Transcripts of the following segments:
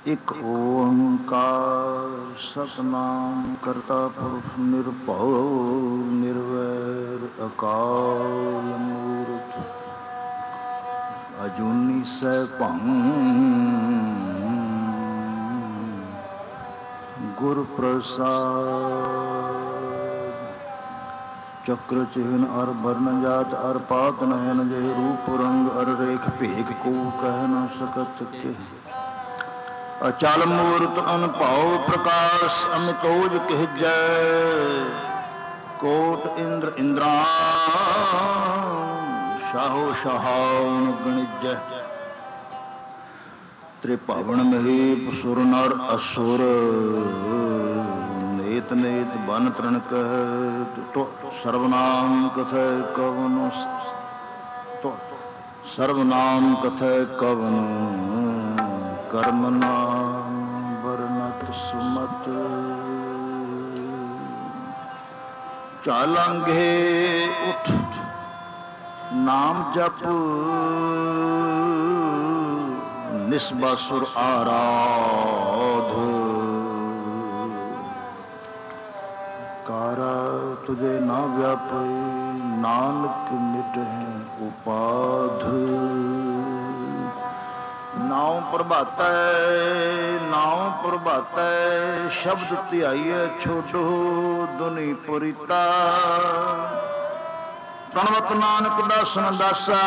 ਇੱਕ ਓੰਕਾਰ ਸਤਿਨਾਮ ਕਰਤਾ ਪੁਰਖ ਨਿਰਭਉ ਨਿਰਵੈਰ ਅਕਾਲ ਮੂਰਤ ਅਜੂਨੀ ਸੈਭੰ ਗੁਰ ਪ੍ਰਸਾਦ चक्र चिन्ह अर वर्ण जात अर पात नयन जय रूप रंग अर रेख भेख को कह न सकत के अचल मूर्त अनभाव प्रकाश अमितोज कह जय कोट इंद्र इंद्रान शाहो शाहान गणिज त्रिभुवन महेप सुर नर असुर नेत नेत बन तृण कह तो सर्वनाम कथय कवन तो सर्वनाम कथय कवन कर्म नाम वर्णत सुमत चालंगे उठ नाम जप निस्बासुर आराध कारा तुझे ना व्यापे नानक मिट है उपाध नाव प्रभातै शब्द ध्याइए छोटो दुनी पुरीता प्रणवत नानक दासन दासा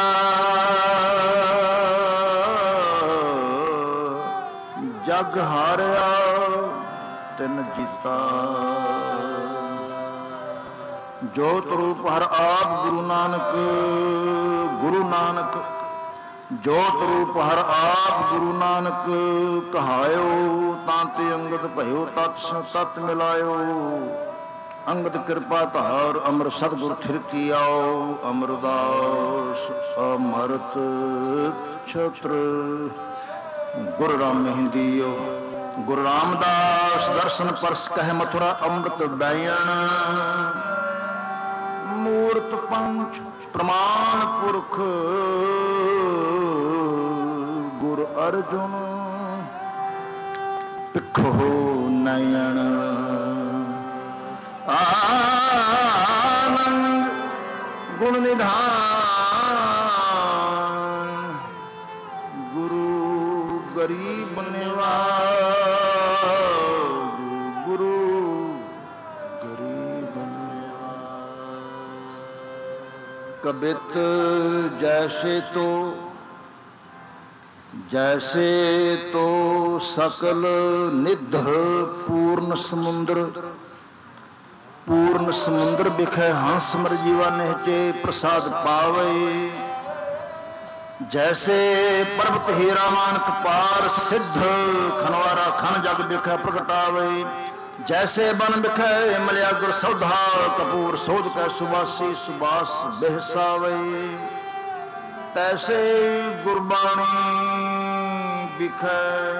जग हारिया तिन जीता जोत रूप हर आप गुरु नानक जोत रूप हर आप गुरु नानक कहायो तांते अंगद भयो तत् तत् मिलायो अंगद कृपा धार अमर सतगुर थिर कियाओ अमरदास अमरत छत्र गुरु राम हिंदियो गुरु रामदास दर्शन परस कह मथुरा अमृत बैन मूर्त पंच प्रमाण पुरख गुरु अर्जुन पिखो नयन आनंद गुण निधान गुरु गरीब निवाज गुरु कबित जैसे तो सकल निध पूर्ण समुद्र बिखे हंस मर जीवा निहचे प्रसाद पावे जैसे पर्वत हीरा मानक पार सिद्ध खनवारा खन जग बिखे प्रगटावे जैसे बन बिखे मलिया गुर सौधा कपूर सोध कै सुबासी सुबास बेहसावे तैसे गुरबाणी बिखे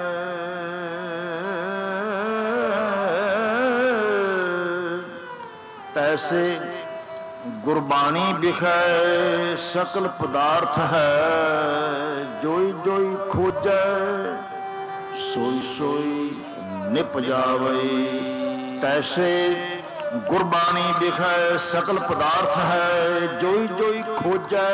तैसे गुरबाणी बिखे सकल पदार्थ है जोई जोई खोजै सोई सोई निप जावे तैसे गुरबाणी बिखै सकल पदार्थ है जोई जोई खोजै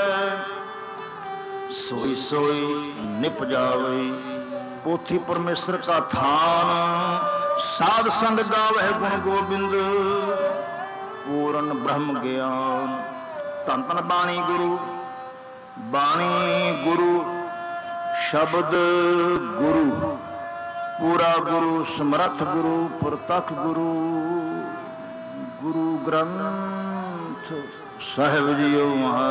सोई सोई निप जावे पोथी परमेश्वर का थान साध संग गावै गुण गोबिंद पूर्ण ब्रह्म ज्ञान धन धन बाणी गुरु शब्द गुरु पूरा गुरु समर्थ गुरु प्रतख गुरु गुरु ग्रंथ साहिब जीओ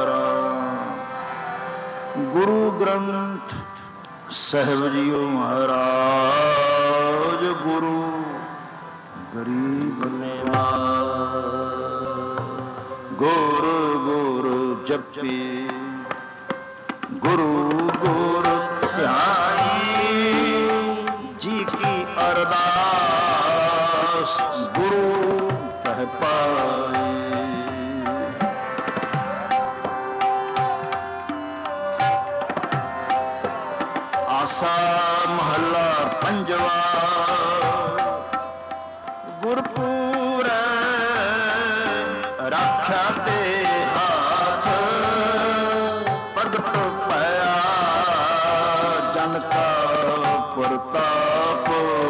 महाराज गुरु ग्रंथ साहिब जीओ महाराज गुरु गरीब निवाज गुर गुर जपी गुरु गुर ध्यान अरदास गुरु कह पाए आसा महला ਪੰਜਵਾ ਗੁਰਪੂਰੈ ਰਾਖਿਆ ਤੇ ਹਾਥ ਪ੍ਰਗਟ ਭਇਆ ਜਨ ਕਾ ਪ੍ਰਤਾਪ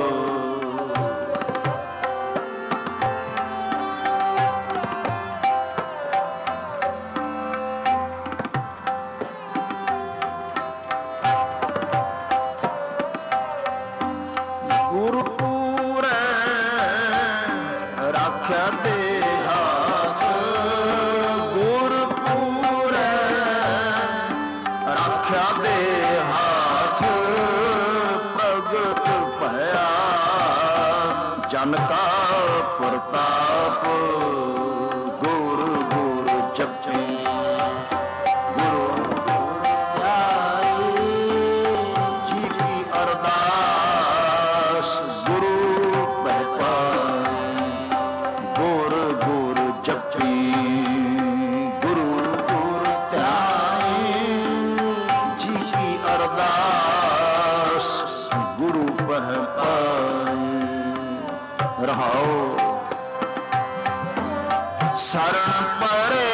ਜਨ ਕਾ ਪ੍ਰਤਾਪ ਗੁਰ ਗੁਰ ਜਪੀ ਗੁਰੂ ਧਿਆਈ ਜੀ ਕੀ ਅਰਦਾਸ ਗੁਰੂ ਪਹਿ ਪਾਈ ਗੁਰ ਗੁਰ ਜਪੀ ਗੁਰੂ ਗੁਰ ਧਿਆਈ ਜੀ ਕੀ ਅਰਦਾਸ ਗੁਰੂ ਪਹਿ ਪਾਈ ਰਹਾਓ ਸਰਣ ਪਰੇ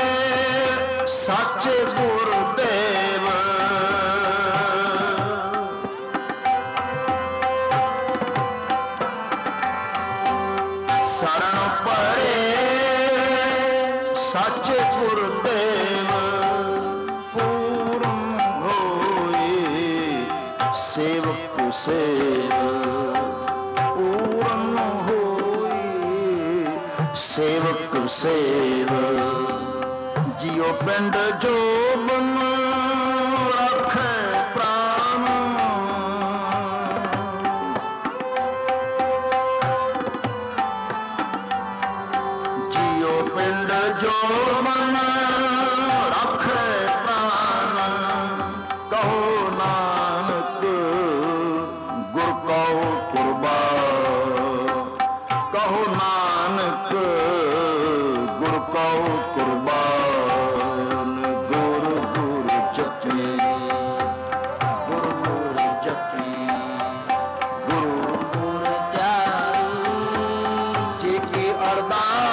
ਸੱਚ ਗੁਰਦੇਵ ਸਰਣ ਪਰੇ ਸੱਚ ਗੁਰਦੇਵ ਪੂਰਨ ਹੋਏ ਸੇਵਕ ਸੇਵ ਸੇਵਕ ਸੇਵ ਜਿਉ ਪਿੰਡ ਜੋਬਨ ਰੱਖੇ ਪ੍ਰਾਨ ਜਿਉ ਪਿੰਡ ਜੋਬਨ ਰੱਖੇ ਪ੍ਰਾਨ ਕਹੋ ਨਾਨਕ ਗੁਰ ਕਉ ਕੁਰਬਾਨ ਕਹੋ ਨਾਨਕ ਗੁਰ ਕਉ ਕੁਰਬਾਨ ਗੁਰ ਗੁਰ ਜਪੀ ਗੁਰ ਗੁਰ ਜਪੀ ਗੁਰੂ ਗੁਰ ਧਿਆਈ ਜੀ ਕੀ ਅਰਦਾਸ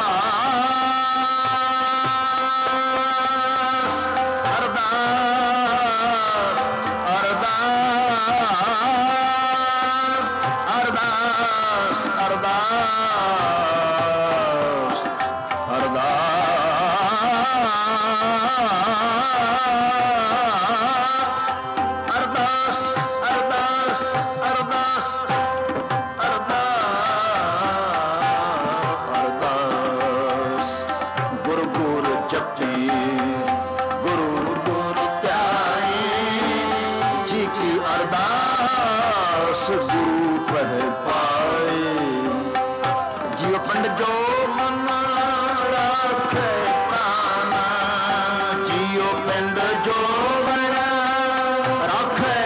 ਗੁਰੂ ਪਹਿ ਪਾਏ ਜਿਉ ਪਿੰਡ ਜੋ ਮਨ ਰੱਖੇ ਪ੍ਰਾਨ ਜਿਉ ਪਿੰਡ ਜੋ ਮਨ ਰੱਖੇ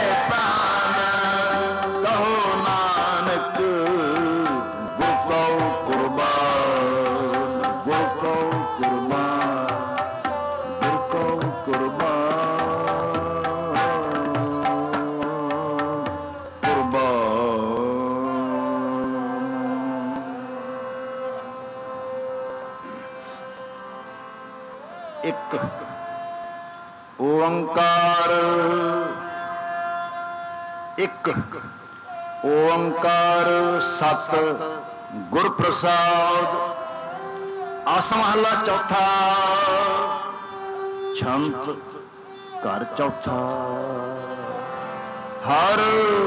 ਪ੍ਰਾਨ ਕਹੋ ਨਾਨਕ ਗੁਰ ਕਉ ਕੁਰਬਾਨ ਗੁਰ ਕਉ ਕੁਰਬਾਨ ਗੁਰ ਕਉ ਕੁਰਬਾਨ ਇੱਕ ਓੰਕਾਰ ਇੱਕ ਓੰਕਾਰ ਸਤ ਗੁਰ ਪ੍ਰਸਾਦ ਆਸ ਮਹਲਾ ਚੌਥਾ ਛੰਤ ਘਰ ਚੌਥਾ ਹਰ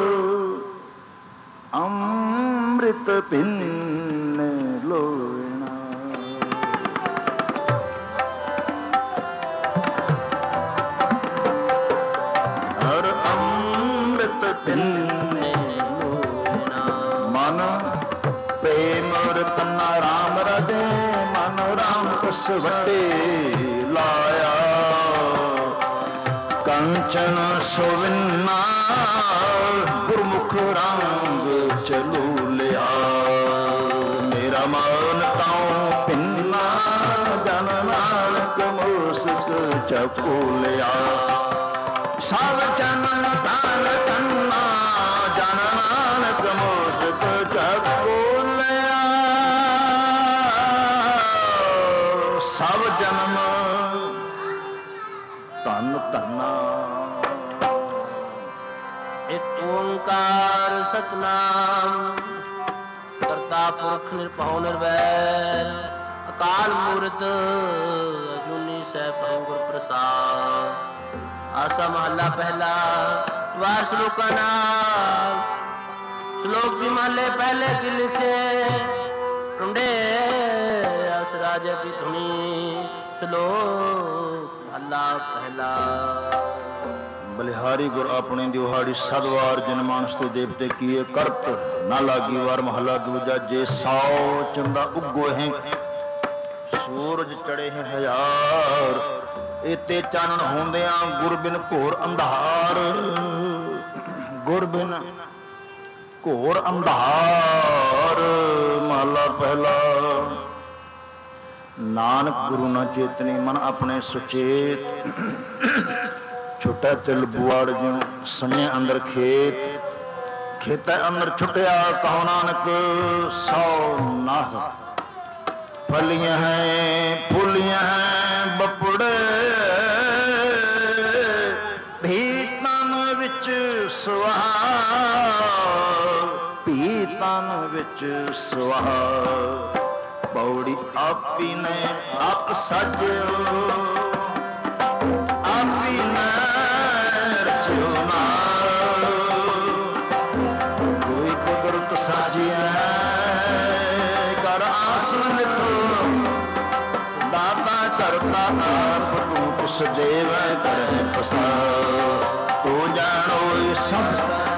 ਅੰਮ੍ਰਿਤ ਪਿੰਨ ਲੋਇਣਾ ਤਿੰਨੇ ਲੋਇਣਾ ਮਨ ਪ੍ਰੇਮ ਰਤਨ ਰਾਮ ਰਾਜੇ ਮਨ ਰਾਮ ਕਸ ਵਟੇ ਲਾਇਆ ਕੰਚਨ ਸੋਵਿੰਨਾ ਗੁਰਮੁਖ ਰੰਗ ਚਲੂ ਲਿਆ ਮੇਰਾ ਮਨ ਤਾਉ ਪਿੰਨਾ ਜਨ ਨਾਨਕ ਮੂਸਕ ਚਕੂ ਲਿਆ ਸਭ ਜਨ ਦਾਨ ਕੰਨਾ ਜਨ ਨਾਨਕ ਜਨਮ ਧੰਨ ਧੰਨਾ। ਇੱਕ ਓੰਕਾਰ ਸਤਨਾਮ ਕਰਤਾ ਪੁਰਖ ਨਿਰਭਉ ਨਿਰਵੈਰ ਅਕਾਲ ਮੂਰਤ ਅਜੂਨੀ ਸੈਭੰ ਗੁਰ ਪ੍ਰਸਾਦ। ਆਸਾ ਮਹੱਲਾ ਪਹਿਲਾ। ਵਾਰ ਸ਼ਲੋਕਾਂ ਨਾਲ ਸ਼ਲੋਕ ਵੀ ਮਹੱਲੇ ਪਹਿਲੇ ਕੀ ਲਿਖੇ ਟੁੰਡੇ ਅਸ ਰਾਜੇ ਕੀ ਧੁਨੀ। ਸ਼ਲੋਕ ਮਹੱਲਾ ਪਹਿਲਾ। ਬਲਿਹਾਰੀ ਗੁਰ ਆਪਣੇ ਦਿਹਾੜੀ ਸਦਵਾਰ ਜਨ ਮਾਨਸ ਤੇ ਦੇਵਤੇ ਕੀਏ ਕਰਤ ਨਾ ਲਾਗੀ ਵਾਰ। ਮਹੱਲਾ ਦੂਜਾ। ਜੇ ਸਾਉ ਚੰਦਾ ਉਗੋ ਹੈ ਸੂਰਜ ਚੜੇ ਹੈ ਹਜ਼ਾਰ। ਇਤੇ ਚਾਨਣ ਹੁੰਦਿਆਂ ਗੁਰ ਬਿਨ ਘੋਰ ਅੰਧਾਰ। ਗੁਰ ਬਿਨ ਘੋਰ ਅੰਧਾਰ। ਮਹੱਲਾ ਪਹਿਲਾ। ਨਾਨਕ ਗੁਰੂ ਨਾ ਚੇਤਨੀ ਮਨ ਆਪਣੇ ਸੁਚੇਤ। ਛੁਟੈ ਤਿਲ ਬੁਆੜ ਜਿਉ ਸਣੇ ਅੰਦਰ ਖੇਤ। ਖੇਤੈ ਅੰਦਰ ਛੁਟਿਆ ਕਹੋ ਨਾਨਕ ਸੌ ਨਾਹ। ਫਲੀਆਂ ਹੈ ਫੁੱਲੀਆਂ ਹੈ ਬਪੜੇ ਵੀ ਤਨ ਵਿੱਚ ਸੁਆਹ। ਵੀ ਤਨ ਵਿੱਚ ਸੁਆਹ। ਪੌੜੀ ਆਪੀ ਨੇ ਆਪ ਸਾਜਿਓ ਆਪੀ ਨੇ ਰਚਿਓ ਨਾ। ਕੋਈ ਕੁਦਰਤ ਸਾਜਿਆ ਕਰ ਆਸਣ ਲਿਖੋ। ਦਾਤਾ ਕਰਤਾ ਆਪ ਤੂੰ ਕੁਛ ਦੇਵੈ ਕਰਹਿ ਪਸਾਰ। ਤੂੰ ਜਾਣੋ ਸਭ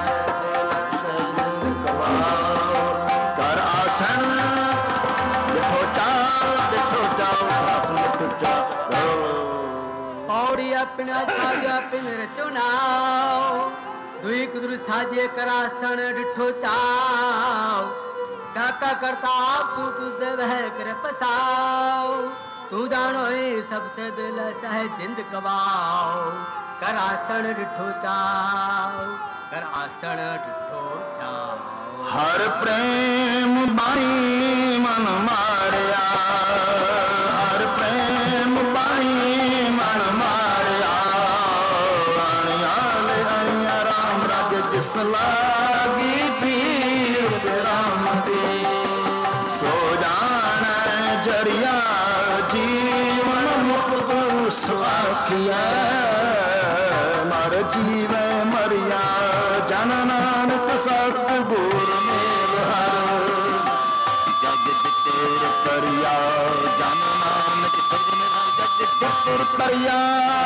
ਕਰ ਆਸਣ ਲਿਖੋ ਚਾਉ ਲਿਖੋ ਚਾਉ ਆਸਣ ਲਿਖੋ ਚਾਉ। ਪੌੜੀ ਆਪਣਾ ਸਾਜ ਆਪਿਨ ਰਚੋ ਨਾਉ। ਦੁਈ ਕੁਦਰ ਸਾਜੇ ਕਰਾਸਣ ਡਿਠੋ ਚਾਉ। ਦਾਤਾ ਕਰਤਾ ਆਪ ਤੂੰ ਤੁਸ ਦੇ ਵਹਿ ਕਰ ਪਸਾਉ। ਤੂੰ ਜਾਣੋ ਸਭ ਸੇ ਦਿਲ ਸਹਿ ਜਿੰਦ ਕਵਾਉ। ਕਰ ਆਸਣ ਡਿਠੋ ਚਾਉ ਕਰ ਆਸਣ ਡਿਠੋ ਚਾਉ। ਹਰ ਪ੍ਰੇਮ ਬਾਣੀ ਮਨ ਮਾਰਿਆ। ਹਰ ਪ੍ਰੇਮ ਬਾਣੀ ਮਨ ਮਾਰਿਆ। ਆਣਿਆ ਲੈ ਆਈਆ ਰਾਮ ਰਾਜ ਜਿਸ ਲਾਗੀ ਪੀਰ ਰਾਮ ਦੇ। ਸੋ ਜਾਣੈ ਜਰੀਆ ਜੀਵਨ ਮੁਕਤ ਸੁਆਖੀਐ। ਮਰ ਜੀਵੈ ਮਰਿਆ ਜਨ ਨਾਨਕ ਸਤਿਗੁਰ ਮੇਲ ਹਰ। ਜਗ ਤੇਰੇ ਕਰਿਆ ਜਨ ਨਾਨਕ ਜਗ ਤੇਰੇ ਕਰਿਆ।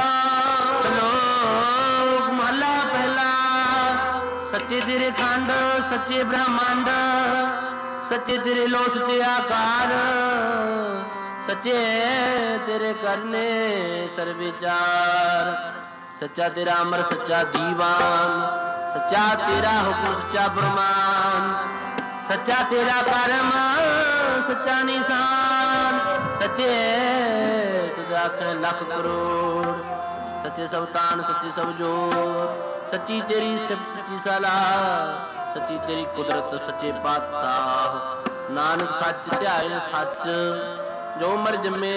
ਸ਼ਲੋਕ ਮਹੱਲਾ ਪਹਿਲਾ। ਸੱਚੇ ਤੇਰੇ ਖੰਡ ਸੱਚੇ ਬ੍ਰਹਮੰਡ ਸੱਚੇ ਤੇਰੇ ਲੋ ਸੱਚੇ ਆਕਾਰ। ਸੱਚੇ ਤੇਰੇ ਕਰਨੇ ਸਰਬ ਵਿਚਾਰ। ਸੱਚਾ ਤੇਰਾ ਅਮਰ ਸੱਚਾ ਦੀਵਾਨ। ਸੱਚਾ ਤੇਰਾ ਹੁਕਮ ਸੱਚਾ ਫਰਮਾਨ। ਸੱਚਾ ਤੇਰਾ ਕਰਮ ਸੱਚਾ ਨਿਸ਼ਾਨ। ਸੱਚੇ ਤੁਧ ਆਖੇ ਲੱਖ ਕਰੋੜ। ਸੱਚੇ ਸਭ ਤਾਨ ਸੱਚੇ ਸਭ ਜੋਤ। ਸੱਚੀ ਤੇਰੀ ਸਿਫਤ ਸੱਚੀ ਸਲਾਹ। ਸੱਚੀ ਤੇਰੀ ਕੁਦਰਤ ਸੱਚੇ ਪਾਤਸ਼ਾਹ। ਨਾਨਕ ਸੱਚ ਧਿਆਏ ਸੱਚ ਜੋ ਮਰ ਜੰਮੇ।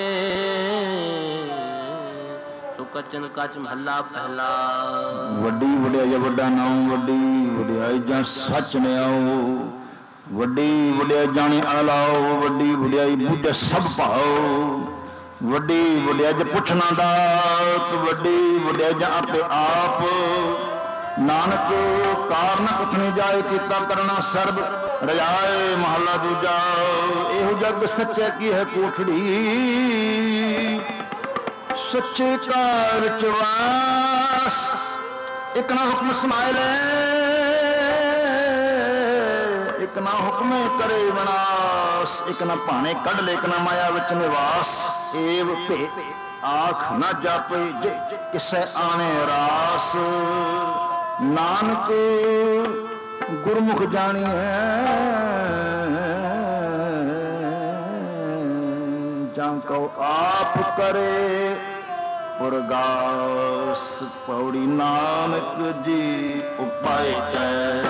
ਸੋ ਕਚਨ ਕਚ ਮਹੱਲਾ ਪਹਿਲਾ। ਵੱਡੀ ਵਡਿਆਈ ਵੱਡਾ ਨਾਮ ਵੱਡੀ ਵਡਿਆਈ ਜਾਂ ਸੱਚ ਨੇ ਆਓ। ਵੱਡੀ ਵਡਿਆਈ ਜਾਣੇ ਆਲਾਓ। ਵੱਡੀ ਵਡਿਆਈ ਬੁੱਝ ਸਭ ਭਾਓ। ਵੱਡੀ ਵਡਿਆਈ ਜ ਪੁੱਛਣਾ ਦਾਤ। ਵੱਡੀ ਵਡਿਆਈ ਜਾਂ ਆਪੇ ਆਪ। ਨਾਨਕ ਕਾਰਨ ਕਥਨੀ ਜਾਏ ਕੀਤਾ ਕਰਨਾ ਸਰਬ ਰਜਾਏ। ਮਹੱਲਾ ਦੂਜਾ। ਇਹੋ ਜਗ ਸੱਚੇ ਕੀ ਹੈ ਕੋਠੜੀ। ਸੱਚੇ ਘਰ ਵਿੱਚ ਵਾਸ ਇੱਕ ਨਾ ਹੁਕਮ ਸਮਾਏ ਲੈ। ਇੱਕ ਨਾ ਹੁਕਮੇ ਕਰੇ ਵਿਨਾਸ਼। ਇੱਕ ਨਾ ਭਾਣੇ ਕੱਢ ਲੈ ਇੱਕ ਨਾ ਮਾਇਆ ਵਿੱਚ ਨਿਵਾਸ। ਏਵ ਭੇ ਆਖ ਨਾ ਜਾਪੇ ਜੇ ਕਿਸੇ ਆਣੇ ਰਾਸ। ਨਾਨਕ ਗੁਰਮੁਖ ਜਾਣੀਐ ਜਾਂ ਕਉ ਆਪ ਕਰੇ ਪੁਰਗਾਸ। ਪੌੜੀ ਨਾਨਕ ਜੀ ਉਪਾਇ ਕੈ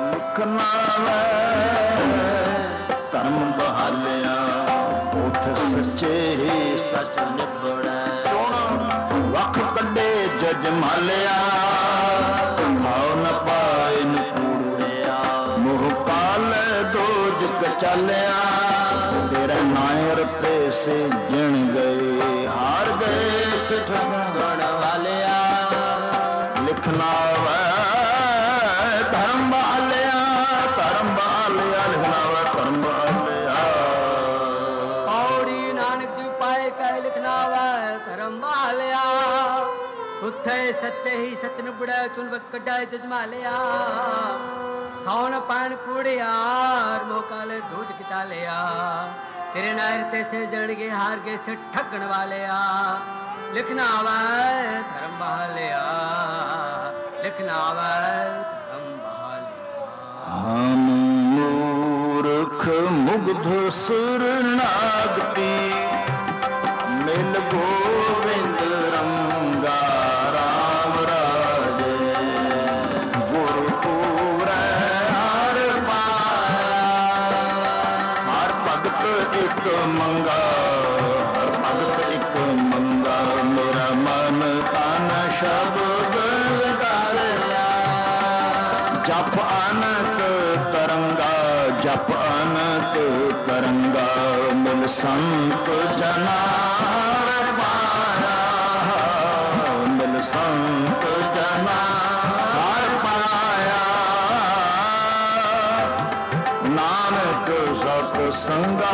ਲਿਖਣਾ ਵੈ ਧਰਮ ਬਹਾਲਿਆ ਉਠ ਸੱਚੇ ਹੀ ਸੱਚ ਨਿਬੜੈ। ਚੋਣ ਵਖ ਕੱਢੇ ਜਜ ਮਾਲਿਆ, ਥਾਉ ਨ ਪਾਏ ਨ ਕੂੜਿਆ, ਮੋਹ ਕਾਲ ਦੋਜਕ ਚਾਲਿਆ, ਤੇਰੇ ਨਾਇਰ ਤੇ ਸੇ ਜਿਣ ਗਏ, ਹਾਰ ਗਏ ਸਿਖ ਗਣ ਵਾਲਿਆ, ਲਿਖਣਾ ਵੈ ਧਰਮ ਵਾਲਿਆ, ਧਰਮ ਵਾਲਿਆ, ਲਿਖਣਾ ਵੈ ਧਰਮ ਵਾਲਿਆ। ਪੌੜੀ ਨਾਨਕ ਜੀ ਪਾਏ ਕੈ ਲਿਖਣਾ ਵੈ ਧਰਮ ਵਾਲਿਆ, ਉੱਥੇ ਸੱਚੇ ਹੀ ਸੱਚ ਨਿਬੜੈ, ਚੁਣ ਕੱਢੈ ਜਜਮਾਲਿਆ, ਕੌਣ ਪਾਣ ਕੂੜਿਆਰ ਮੋਹ ਕਾਲੇ ਦੂਜ ਚਾਲਿਆ, ਤੇਰੇ ਨਾਇਰ ਤੇ ਸੇ ਜਣ ਗਏ, ਹਾਰ ਗਏ ਸੇ ਠੱਗਣ ਵਾਲਿਆ, ਲਿਖਣਾ ਵੈ ਧਰਮ ਵਾਲਿਆ, ਲਿਖਣਾ ਵੈ ਧਰਮ ਵਾਲਿਆ। ਹਮ ਮੂਰਖ ਮੁਗਧ ਸੁਰਨਾਗਤੀ, ਮਿਲ ਗੋਬਿੰਦ ਰੰਗਾ ਰਾਮ ਰਾਜੇ, ਗੁਰ ਪੂਰੈ ਹਰ ਪਾਇਆ, ਹਰ ਭਗਤ ਇੱਕ ਮੰਗਾ, ਹਰ ਭਗਤ ਇੱਕ ਮੰਗਾ, ਮੇਰਾ ਮਨ ਤਨ ਸ਼ਬਦ ਵਿਗਾਸਿਆ, ਜਪ ਅਨਕ ਤਰੰਗਾ, ਜਪ ਅਨਕ ਤਰੰਗਾ, ਮਿਲ ਸੰਤ ਜਨਾ ਪਾਇਆ, ਮਿਲ ਸੰਤ ਜਨਾ ਹਰ ਪਾਇਆ, ਨਾਨਕ ਸਤ ਸੰਗਾ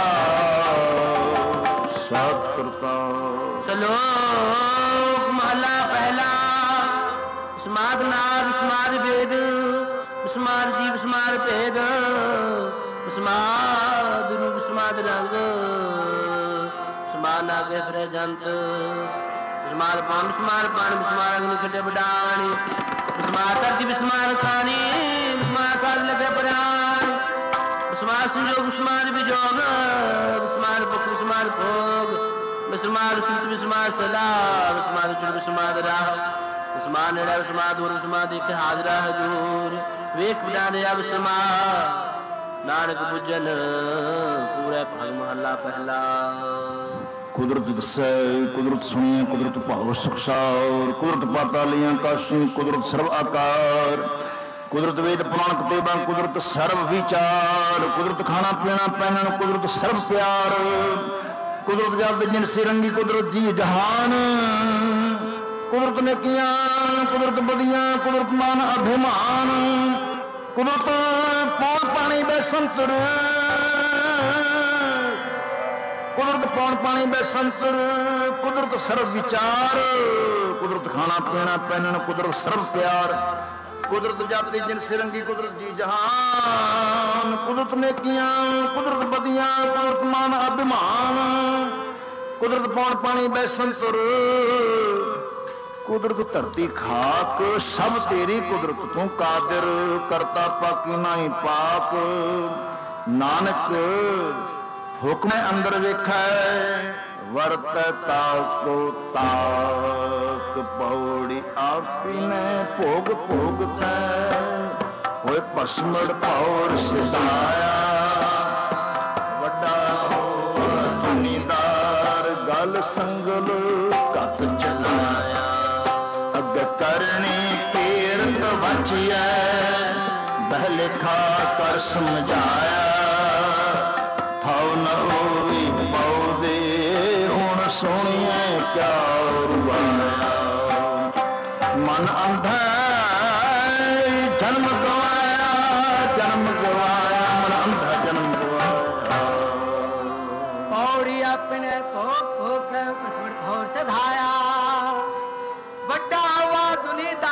ਸਤ ਕਰਤਾ। ਸ਼ਲੋਕ ਮਹਲਾ ਪਹਿਲਾ। ਸਮਾਦ ਨਾਦ ਸਮਾਦ ਵੇਦ, ਸਮਾਦ ਜੀਵ ਸਮਾਦ ਭੇਦ, ਸਮਾਦ ਰੂਪ ਸਮਾਦ ਰੰਗ, ਸਮਾਦ ਨਾਗੇ ਫਿਰੇ ਜੰਤ, ਸਮਾਦ ਪਾਨ ਸਮਾਦ ਪਾਨ, ਸਮਾਦ ਅਗਨੀ ਖੱਟੇ ਬਡਾਣੀ, ਸਮਾਦ ਧਰਤੀ ਵਿਸਮਾਦ ਖਾਣੀ, ਸਮਾਦ ਸਾਧ ਲਗੇ ਪ੍ਰਾਣ, ਸਮਾਦ ਸੰਜੋਗ ਸਮਾਦ ਵਿਜੋਗ, ਸਮਾਦ ਭੁਖ ਸਮਾਦ ਭੋਗ, ਸਮਾਦ ਸੁਤ ਸਮਾਦ ਸਲਾਹ, ਸਮਾਦ ਚੁੜ ਸਮਾਦ ਰਾਹ, ਸਮਾਦ ਨੇੜਾ ਸਮਾਦ ਦੂਰ ਸਮਾਦ ਇੱਕ ਹਾਜ਼ਰਾ ਹਜੂਰ, ਵੇਖ ਬਿਨਾਂ ਅਬ ਸਮਾ ਨਾਨਕ ਬੁੱਝਨ ਪੂਰੇ ਭਾਗ ਮਹੱਲਾ ਪਹਿਲਾ। ਕੁਦਰਤ ਦਸੈ ਕੁਦਰਤ ਸੁਣੀਐ, ਕੁਦਰਤ ਭਾਵ ਸੁਖਸਾਰ, ਕੁਦਰਤ ਪਾਤਾਲੀਆਂ ਕਾਸ਼ੀ, ਕੁਦਰਤ ਸਰਬ ਆਕਾਰ, ਕੁਦਰਤ ਵੇਦ ਪੁਰਾਣ ਕਤੇਬਾਂ, ਕੁਦਰਤ ਸਰਬ ਵਿਚਾਰ, ਕੁਦਰਤ ਖਾਣਾ ਪੀਣਾ ਪਹਿਨਣ, ਕੁਦਰਤ ਸਰਬ ਪਿਆਰ, ਕੁਦਰਤ ਜਦ ਜਿਨ ਸਿਰੰਗੀ, ਕੁਦਰਤ ਜੀ ਜਹਾਨ, ਕੁਦਰਤ ਨੇਕੀਆਂ, ਕੁਦਰਤ ਬਦੀਆਂ, ਕੁਦਰਤ ਮਾਨ ਅਭਿਮਾਨ, ਕੁਦਰਤ ਪੌਣ ਪਾਣੀ ਬੈਸੰਸਰ, ਕੁਦਰਤ ਪੌਣ ਪਾਣੀ ਬੈਸੰਸਰ, ਕੁਦਰਤ ਸਰਬ ਵਿਚਾਰ, ਕੁਦਰਤ ਖਾਣਾ ਪੀਣਾ ਪਹਿਨਣ, ਕੁਦਰਤ ਸਰਬ ਪਿਆਰ, ਕੁਦਰਤ ਜਾਤੀ ਜਿਨ ਸਿਰੰਗੀ, ਕੁਦਰਤ ਜੀ ਜਹਾਨ, ਕੁਦਰਤ ਨੇਕੀਆਂ, ਕੁਦਰਤ ਬਦੀਆਂ, ਕੁਦਰਤ ਮਾਨ ਅਭਿਮਾਨ, ਕੁਦਰਤ ਪੌਣ ਪਾਣੀ ਬੈਸੰਸਰ, ਕੁਦਰਤ ਧਰਤੀ ਖਾਕ, ਸਭ ਤੇਰੀ ਕੁਦਰਤ ਤੂੰ ਕਾਦਰ, ਕਰਤਾ ਪਾਕੀ ਨਾਹੀ ਪਾਕ, ਨਾਨਕ ਹੁਕਮ ਅੰਦਰ ਵੇਖੈ, ਵਰਤੈ ਤਾਕੋ ਤਾਕ, ਪੌੜੀ ਆਪੀ ਨੇ ਭੋਗ ਭੋਗ ਤੈ, ਹੋਏ ਭਸਮੜ ਭੌਰ ਸਿਧਾਇਆ, ਵੱਡਾ ਹੋਆ ਧੁਨੀਦਾਰ, ਗਲ ਸੰਗਲ ਕਤ ਚਲਾਇਆ, ਅੱਗ ਕਰਨੀ ਕੀਰਤ ਬਚਿਐ, ਬਹਿਲੇਖਾ ਕਰ ਸਮਝਾਇਆ, ਥਾਉ ਨ ਹੋਈ ਪਉਦੇ, ਹੁਣ ਸੁਣੀਐ ਕਿਆ ਰੁਆਇਆ, ਮਨ ਅੰਧਾ ਜਨਮ ਗਵਾਇਆ, ਜਨਮ ਗਵਾਇਆ, ਮਨ ਅੰਧਾ ਜਨਮ ਗਵਾਇਆ, ਪੌੜੀ ਆਪਣੇ ਭੋਗ ਭੋਗ ਕਸਮੜ ਭੌਰ ਸਧਾਇਆ, ਵੱਡਾ ਵਾ ਦੁਨੀਦਾਰ,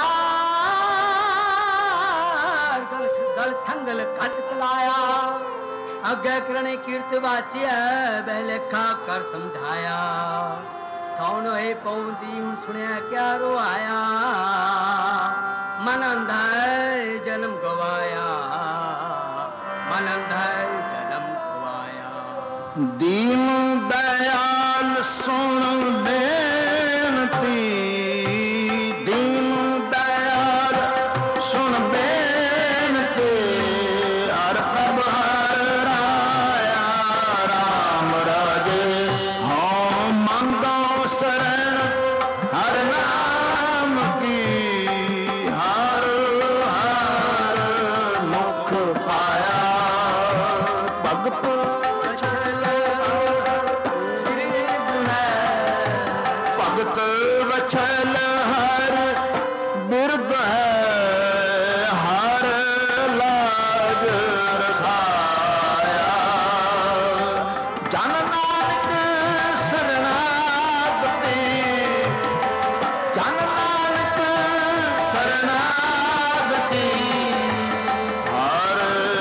ਗਲ ਸੰਗਲ ਘਟ ਚਲਾਇਆ, ਅੱਗੇ ਕਰਨੇ ਕੀਰਤ ਵਾਚਿਆ, ਬਹਿਲੇਖਾ ਕਰ ਸਮਝਾਇਆ, ਕੌਣ ਹੋਏ ਪਉਂਦੀ, ਹੁਣ ਸੁਣਿਆ ਕਿਆ ਰੋਆਇਆ, ਮਨ ਅੰਧਾ ਜਨਮ ਗਵਾਇਆ, ਮਨ ਅੰਧਾ ਜਨਮ ਗਵਾਇਆ। ਦੀਨ ਦਇਆਲ ਸੁਣ ਬੇਨਤੀ, ਦੀਨ ਦਇਆਲ ਸੁਣ ਬੇਨਤੀ, ਹਰ ਪ੍ਰਭ ਹਰ ਰਾਇਆ, ਰਾਮ ਰਾਜੇ शरण हर नाम की हर हर मुख पाया भगत भगत वछल हर बिरद हर लाज रखाया जन नानक शरणागति जन नानक शरणागति हर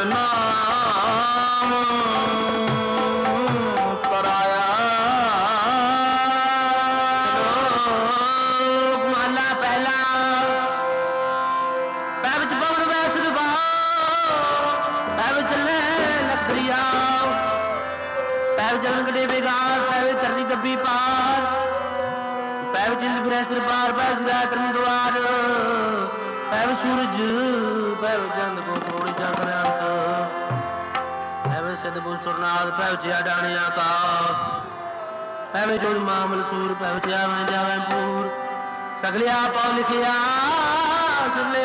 नाम कराया। महला पहला पै विच पवन वैस रुबाओ पै विच चले लकड़िया पै विच लंगड़े बेगार पै विच धरती दब्बी पार पै विच इंद्र फिरै सिर पार पै विच रात द्वार पै विच सूरज पै विच चंद को थोड़ी चक्र अंत पै विच सिद्ध बुल सुरनाथ पै विच अडाणी आकाश पै विच जोड़ मामल सूर पै विच आवें जावें पूर सगले आपा लिखिया सुले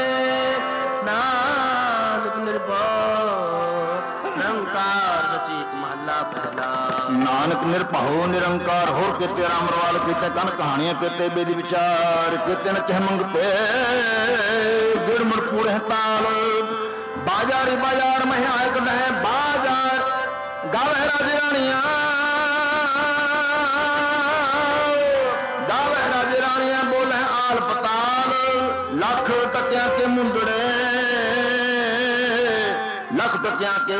नानक निर्भय निरंकार सची। महला पहला नानक निर्भयो निरंकार होर किते रामरवाल किते कन कहानियां किते बेदी विचार किते न कह मंगते गिरमुड़ पूरे ताल बाजारी बाजार में आए कदे बाजार गावे राज रानिया गावे राज रानिया बोले आल पताल लख टकिया के मुंदड़े लख टकिया के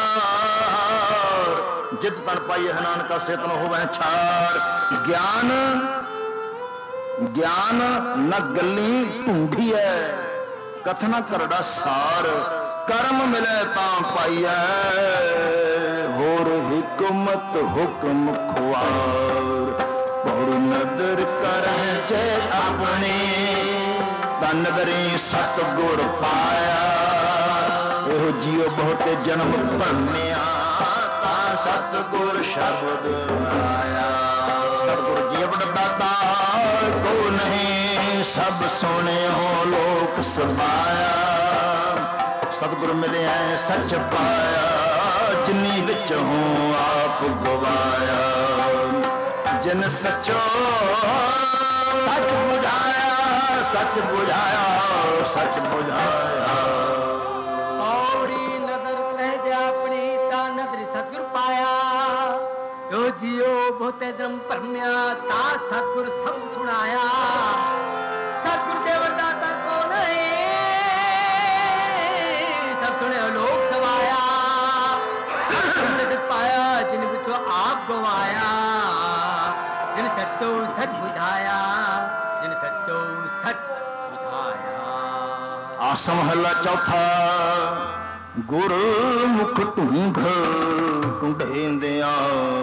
जित तन पाई है नानका सेतन होवे छार ज्ञान ज्ञान न गली ढूंढी है कथना करड़ा सार कर्म मिले तां पाइया होर हिकमत हुक्म खुआर बड़ी नदर करें जे अपने नदरी सतगुर पाया एहो जियो बहुते जन्म भरनिया सतगुर शब्द आया सतगुर जीवन दाता को नहीं सब सोने हो लोक समाया सतगुर मिले हैं सच पाया जिन्नी विच हूँ आप गवाया जिन सचो सच बुझाया सच बुझाया सच बुझाया। औरी नदर रह जा अपनी ता नदरी सतगुर पाया यो जियो बहुते जन्म परम्या ता सतगुर सब सुनाया सतगुर देवर दाता को नहीं सब सुने लोक सवाया तुमने से पाया जिन बिचो आप गवाया जिन सच्चो सच बुझाया जिन सच्चो सच बुझाया। आसम हला चौथा गुर मुख ढूंढ ढूंढेंदिया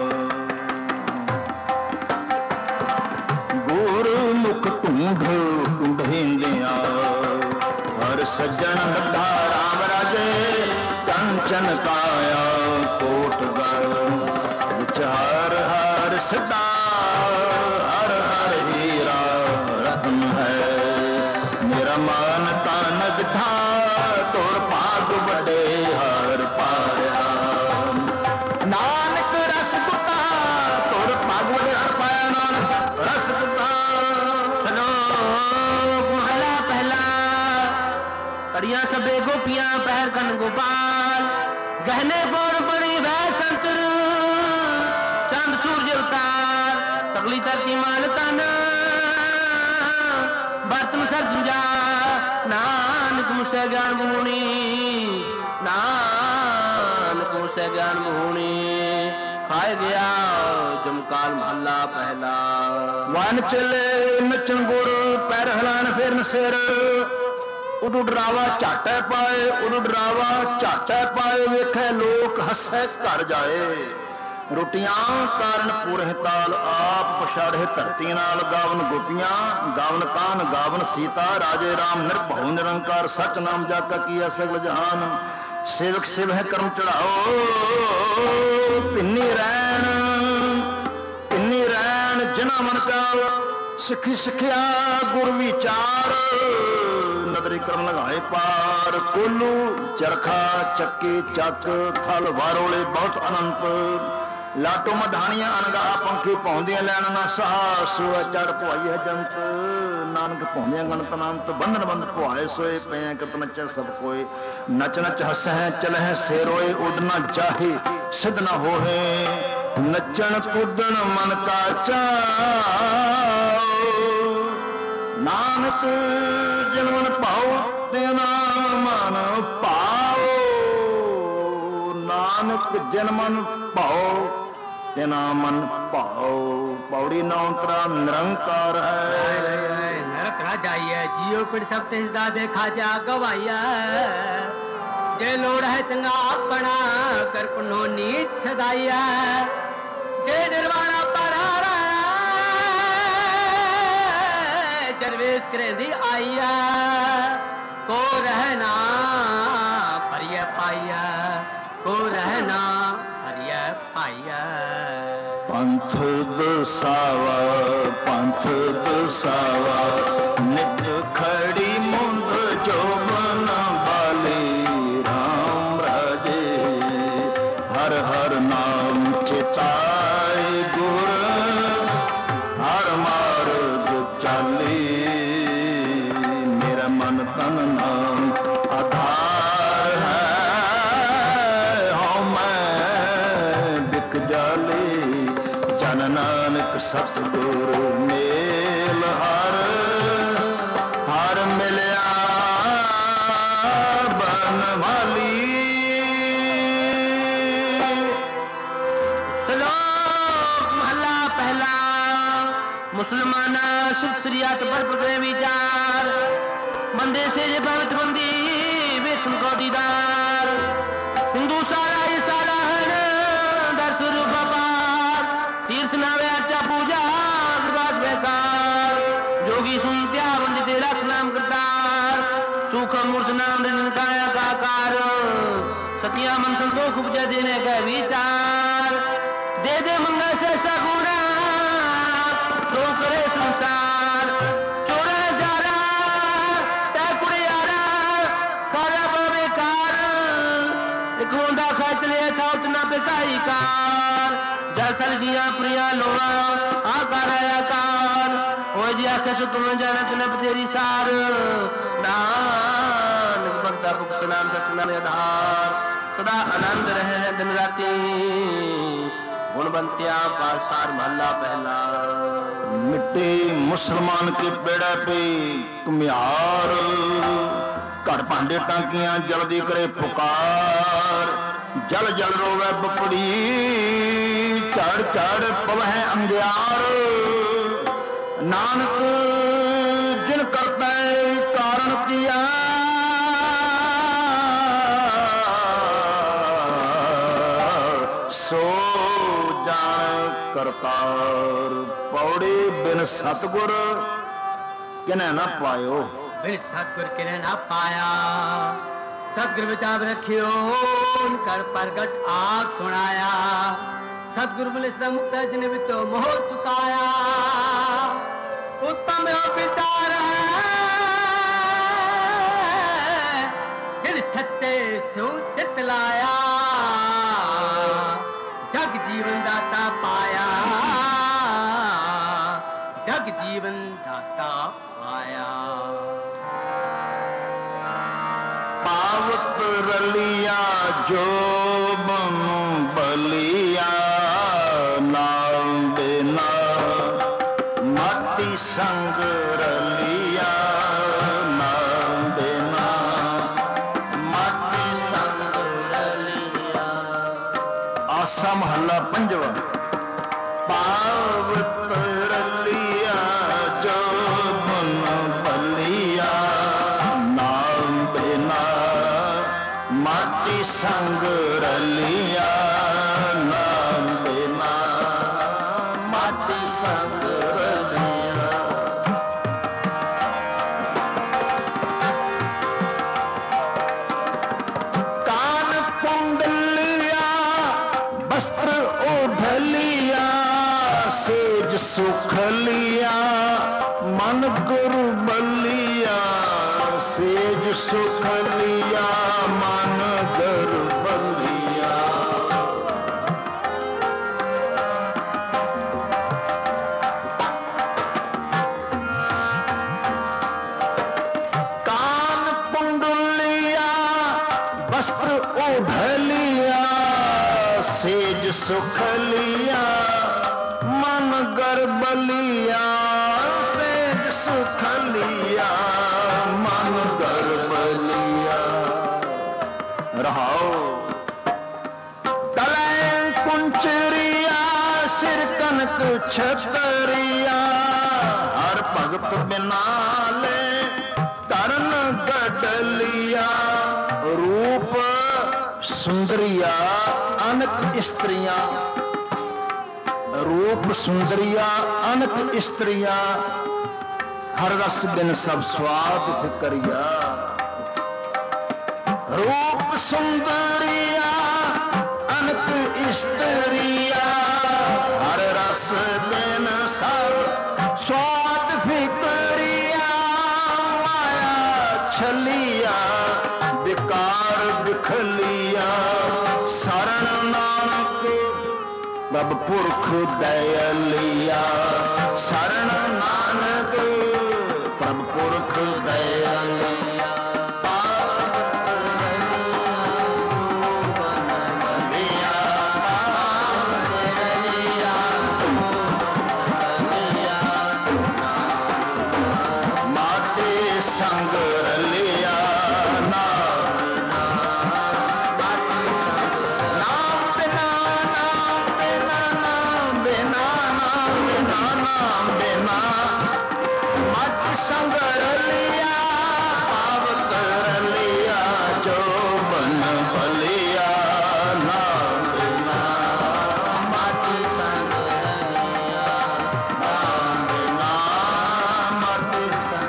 गुर मुख ढूंढ ढूंढेंदिया हर सज्जन लड्ढा राम राजे कंचन काया कोटगढ़ विच हर हर सदा हर हर हीरा रत्न है मेरा मान तानक था तोर भाग बड़े हर पाया नानक रस गुता तोर भाग बड़े हर पाया नानक रस गुता। सुनो महला पहला कड़िया सबे गोपियां पैर कन गोपाल गहने बोर बड़ी वह संतर चंद सूरज उतार सगली धरती मान तन बर्तन सर गुंजा नानक मुझसे ज्ञान मुहूनी नानक मुझसे ज्ञान मुहूनी खाए गया जमकाल महला पहला। वन चले नचन गुर पैर हलान फिर सिर उडू डरावा झाटे पाए उडू डरावा झाटे पाए वेखे लोक हसे घर जाए रोटियां कारण पूरे ताल आप पछाड़े धरती नाल गावन गोपियां गावन कान गावन सीता राजे राम निर्भव निरंकार सच नाम जाका किया सगल जहान सेवक शिव है कर्म चढ़ाओ पिन्नी रैन जिना मन प्यार सिखी सिखिया गुर विचार नदरी करन लगाए पार कोलू चरखा चक्की चक थल वारोले बहुत अनंत लाटो मधानिया अनगा पंखी पौंदिया लैन ना साहस चढ़ पुआई है जंत नानक पौंदिया गणत अनंत बंधन बंद पुआए सोए पे कृत नच सब कोय नच नच हस है चल है से रोए उड़ना चाहे सिद्ध न हो है नचन कूदन मन का चाओ नानक जिन मन पाओ तेना मन पाओ नानक जिन मन पाओ तेना मन पाओ पौड़ी नौतरा निरंकार है नरक राजाइया जियो पिड़ सब तिसदा देखा जा गवाइया जे लोड़ है चंगा अपना कर पुनो नीच सदाइया जे निर्वाणा परारा जरवेश करेंदी आइया को रहना परिय पाइया को रहना परिय पाइया पंथ दसावा नित खड़ी मुंद जोबन बाली राम राजे हर हर नाम चिताए गुर हर मार्ग चाली मेरा मन तन नाम आधार है हो मैं बिक जाली जन नानक सतगुर मेल हर हर मिलिया बनवाली श्लोक महला पहला मुसलमान सुत्रियात पर पकड़े विचार बंदे से ये पवित्र बंदी वेतन को दीदार हिंदू सारा ये सारा है दर्श रूप पार तीर्थ नावे अच्छा पूजा प्रकाश बेसार जोगी सुनत्या वंदित रख नाम करतार सुख मूर्त नाम काया का कार सतिया मन संतोष उपजा देने का विचार दे दे मंगल से सगुणा सो करे संसार चोरा जारा तैकुड़े यारा खारा बेकार लिखोंदा खाचले था उतना बेकाई कार जल थल दिया प्रिया लोड़ा आकार आकार हो दिया कैसे तुम जानत न तेरी सार नानक भक्ता बुक सुनाम सचनाम आधार सदा आनंद रहे दिन राती गुणवंतिया पासार महला पहला मिट्टी मुसलमान के पेड़ा पे कुम्हार घड़ भांडे टांकियां जल्दी करे पुकार जल जल रोवे बपड़ी चढ़ चढ़ पवह अंग्यार नानक जिन करता कारण किया सो जान करतार पौड़ी बिन सतगुर किने न पायो बिन सतगुर किने न पाया सतगुर विचार रखियो उनकर प्रगट आग सुनाया सतगुरु मिले सदा मुक्त जिन विचो मोह चुकाया उत्तम विचार जिन सच्चे सो चित लाया जग जीवन दाता पाया जग जीवन दाता पाया पावत रलिया जो बनु बलिया नाम देना माटी संग रलिया नाम देना माटी संग रलिया आसा महला पंजवा पावत रलिया जो बनु बलिया नाम देना माटी संग रलिया नाम देना माटी संग रलिया कान कुंडलिया वस्त्र ओढ़लिया सेज सुख लिया मन गुरु बलिया, सेज सुख लिया मन गुरु बलिया। कान कुंडलिया वस्त्र ओढ़लिया, सेज सुख लिया मन गर्भ लिया, सेज सुख लिया मन गर्भ लिया। रहाओ तले कुंचरिया सिर कनक छतरिया, हर भगत बिना ले तरन गडलिया। रूप सुंदरिया अनक स्त्रियां, रूप सुंदरिया अनक स्त्रियां, हर रस बिन सब स्वाद फिकरिया। रूप सुंदरिया अनक स्त्रिया, हर रस बिन सब स्वाद फिकरिया। माया छलिया विकार बिखलिया, शरण नानक प्रभ पुरख दयालिया। शरण नानक प्रभ पुरख दयालिया। माते संग रलिया, संग रलिया पावत रलिया, जो बन बलिया नाम बिना। माटी संग रलिया नाम बिना, माटी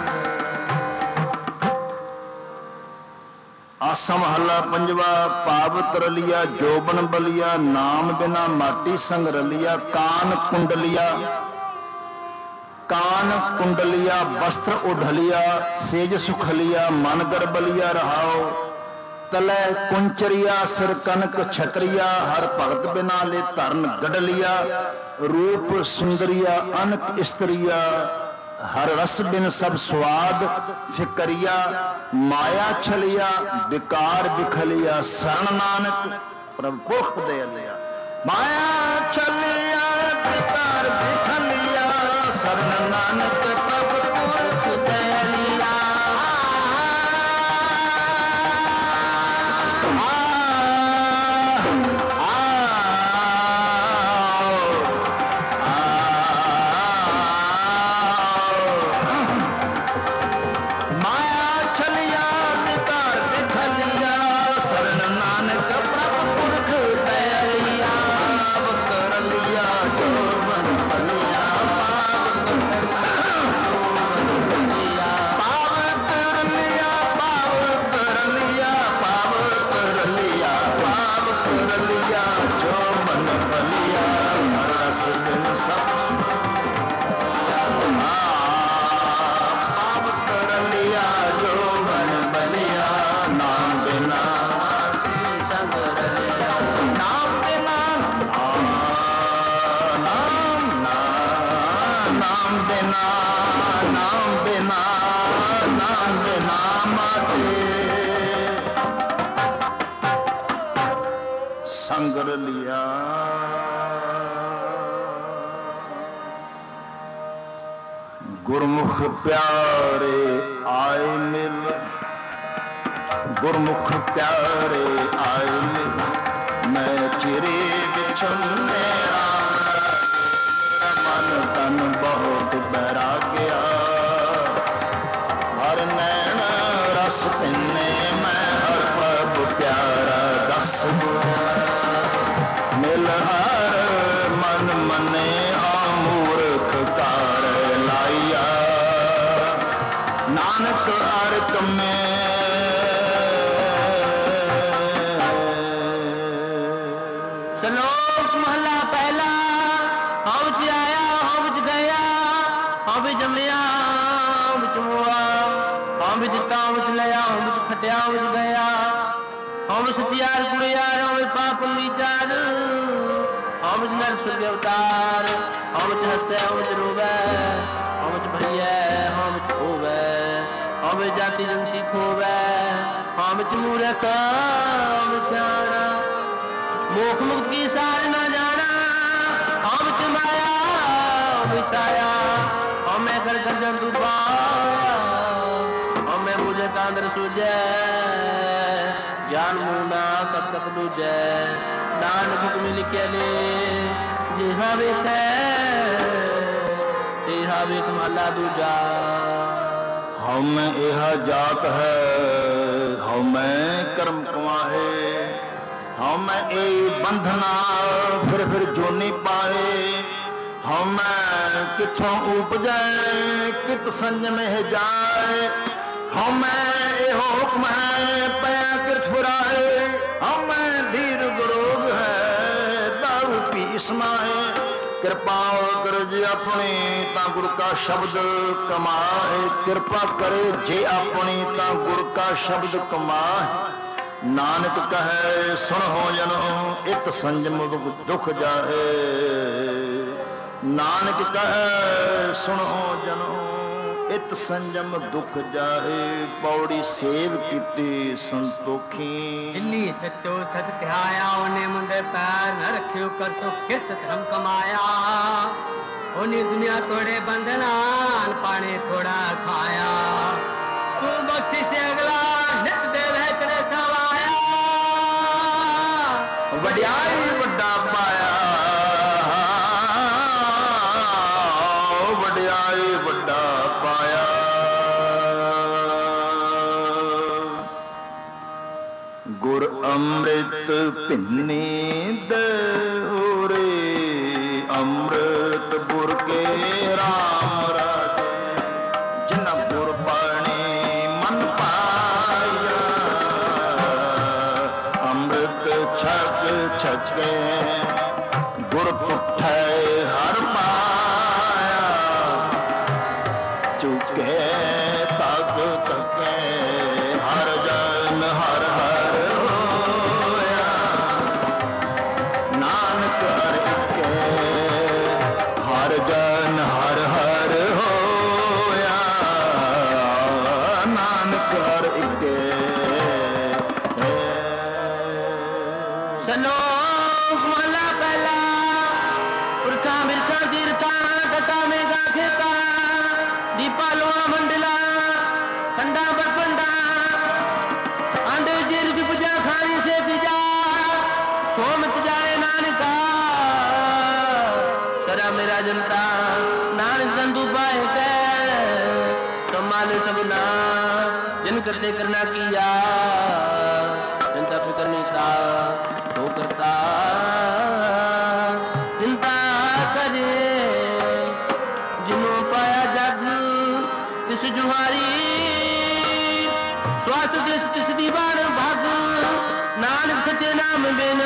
संग। आसम हला पंजवा। पावत रलिया जोबन बलिया, नाम बिना माटी संग रलिया। कान कुंडलिया, कान कुंडलिया वस्त्र ओढ़लिया, सेज सुख लिया मन गर्भ लिया। रहाओ तले कुंचरिया सिर कनक छतरिया, हर भगत बिना ले धरन गडलिया। रूप सुंदरिया अनक स्त्रिया, हर रस बिन सब स्वाद फिकरिया। माया छलिया विकार बिखलिया, शरण नानक प्रभ पुरख दयालिया। माया छलिया विकार बिखलिया, शरण नानक प्रभ पुरख दयालिया। माया छलिया विकार बिखलिया, शरण नानक प्रभ पुरख दयालिया। पावत रलिया जोबन बलिया, पावत रलिया, पावत रलिया, पावत रलिया, पावत रलिया जोबन बलिया। रस बिन सब पावत रलिया जोबन बलिया, नाम बिना संग रलिया। नाम बिना नाम नाम बिना, नाम बिना, नाम बिना माते संग रलिया। गुरमुख प्यारे आए मिल, गुरमुख प्यारे आए मिल। मैं चिरे बिछुन मेरा मन तन बहुत बैराग्या। हर नैन रस पिन्ने मैं हर प्रभु प्यारा दस। मिल हर मन मने मूर्ख कार लाइया। नानक अर्क में श्लोक महला पहला। हौज आया हौज गया। ਜੰਮਿਆ ਵਿੱਚ ਮੋਆ ਹਉ ਵਿੱਚ ਦਿੱਤਾ ਵਿੱਚ ਲਿਆ ਹਉ ਵਿੱਚ ਖਟਿਆ ਵਿੱਚ ਗਿਆ ਹਉ ਵਿੱਚ ਸਚਿਆਰ ਕੁੜਿਆਰ ਹਉ ਵਿੱਚ ਪਾਪ ਨੀਚਾਰ ਹਉ ਵਿੱਚ ਨਰਕ ਸੁਰਗ ਅਵਤਾਰ ਹਉ ਵਿੱਚ ਹੱਸੈ ਹਉ ਵਿੱਚ ਰੋਵੈ ਹਉ ਵਿੱਚ ਭਈਐ ਹਉ ਵਿੱਚ ਹੋਵੈ ਹਉ ਵਿੱਚ ਜਾਤੀ ਜੰਸੀ ਖੋਵੈ ਹਉ ਵਿੱਚ ਮੂਰਖ ਹਉ ਵਿੱਚ ਸਿਆਣਾ ਮੋਖ ਮੁਕਤ ਕੀ ਸਾਰ ਨਾ ਜਾਣਾ ਹਉ ਵਿੱਚ ਮਾਇਆ ਹਉ ਵਿੱਚ ਛਾਇਆ ਹਉ ਮੈਂ ਕਰ ਗਰਜਨ ਤੂੰ ਪਾਇਆ ਹਉ ਮੈਂ ਬੁਝੇ ਤਾਂ ਅੰਦਰ ਸੁਝੈ ਗਿਆਨ ਮੂਨਾ ਤਤ ਤਤ ਦੂਜੈ ਨਾਨਕ ਹੁਕਮਿ ਲਿਖਿਆ ਲੈ ਜਿਹਾ ਵੇਖੈ ਤੇਹਾ ਵੇਖ ਮਾਲਾ ਦੂਜਾ ਹਉ ਮੈਂ ਇਹਾ ਜਾਤ ਹੈ ਹਉ ਮੈਂ ਕਰਮ ਕਮਾਹੇ ਹਉ ਮੈਂ ਇਹ ਬੰਧਨਾ ਫਿਰ ਜੋਨੀ ਪਾਏ ਹਉ ਮੈਂ ਕਿੱਥੋਂ ਉਪਜੈ ਕਿਤ ਸੰਜਮ ਹੈ ਜਾਏ ਹਉ ਮੈਂ ਇਹੋ ਹੁਕਮ ਹੈ ਪਿਆ ਕਿਰਤ ਫੁਰਾਏ ਹਉ ਮੈਂ ਧੀਰ ਗਰੋਗ ਹੈ ਦਾਰੂ ਪੀ ਸਮਾਏ ਕਿਰਪਾ ਕਰ ਜੇ ਆਪਣੀ ਤਾਂ ਗੁਰ ਕਾ ਸ਼ਬਦ ਕਮਾਏ ਕਿਰਪਾ ਕਰੇ ਜੇ ਆਪਣੀ ਤਾਂ ਗੁਰ ਕਾ ਸ਼ਬਦ ਕਮਾਏ ਨਾਨਕ ਕਹੈ ਸੁਣ ਹੋ ਜਨੋ ਇਤ ਸੰਜਮ ਦੁਖ ਜਾਏ ਨਾਨਕ ਕਹੈ ਸੁਣ ਹੋ ਜਨੋ ਇਤ ਸੰਜਮ ਦੁਖ ਜਾਏ ਪੌੜੀ ਸੇਵ ਕੀਤੀ ਸੰਤੋਖੀ ਜਿਨੀ ਸੱਚੋ ਸਤ ਧਿਆਇਆ ਉਹਨੇ ਮੁੰਡੇ ਪੈਰ ਨ ਰੱਖਿਓ ਕਰ ਸੋ ਕਿਰਤ ਧਰਮ ਕਮਾਇਆ ਉਹਨੇ ਦੁਨੀਆ ਤੋੜੇ ਬੰਧਨਾ ਪਾਣੇ ਥੋੜਾ ਖਾਇਆ ਤੂੰ ਬਖਸ਼ੀ ਸੇ ਅਗਲਾ ਨਿਤ ਦੇ ਵਹਿਚੜੇ ਸਵਾਇਆ ਵਡਿਆਈ ਵੱਡਾ ਪਾਇਆ ਵਡਿਆਈ ਵੱਡਾ ਪਾਇਆ ਗੁਰ ਅੰਮ੍ਰਿਤ ਭਿੰਨੀ ਦੇਹੁਰੇ ਅੰਮ੍ਰਿਤ ਗੁਰ ਕੇ ਰਾਮ ਰਾਜੇ ਜਿਨ੍ਹਾਂ ਗੁਰ ਬਾਣੀ ਮਨ ਪਾਇਆ ਅੰਮ੍ਰਿਤ ਛਕ ਛਕੇ ਗੁਰ ਪੁੱਠੈ ਹਰ ਪਾਇਆ ਚੁਕੇ ਤਗ ਤਕੇ ਹਰ ਜਨ ਹਰ ਹਰ ਹੋਇਆ ਨਾਨਕ ਹਰ ਇਕੇ ਹਰ ਜਨ ਹਰ ਹਰ ਹੋਇਆ ਨਾਨਕ ਹਰ ਇਕੇ ਸਲੋਕ ਮਹਲਾ ਪਹਿਲਾ ਪੁਰਖਾਂ ਬਿਰਖਾਂ ਤੀਰਥਾਂ ਕਟਾ ਮੇਗਾ ਖੇਤਾ ਦੀਪਾ ਲੋਆ ਮੰਡਲਾ ਖੰਡਾ ਬਰਪੰਡਾ ਆਂਡੇ ਜਿਰ ਜੁਪਜਾ ਖਾਣੀ ਸੇ ਤਿਜਾ ਸੋਮਤ ਜਾਏ ਨਾਨਕਾ ਸਦਾ ਮੇਰਾ ਜਨਤਾ ਨਾਨਕ ਤੰਦੂ ਪਾਏ ਕੈ ਸੰਭਾਲੇ ਸਭਨਾ ਜਿਨ ਕਰਤੇ ਕਰਨਾ ਕੀਆ चिंता फिकर नहीं था सो करता चिंता करे जिन्हों पाया जग तिस जुहारी स्वास्थ्य दिस तिस दीवान भाग नानक सच्चे नाम बिन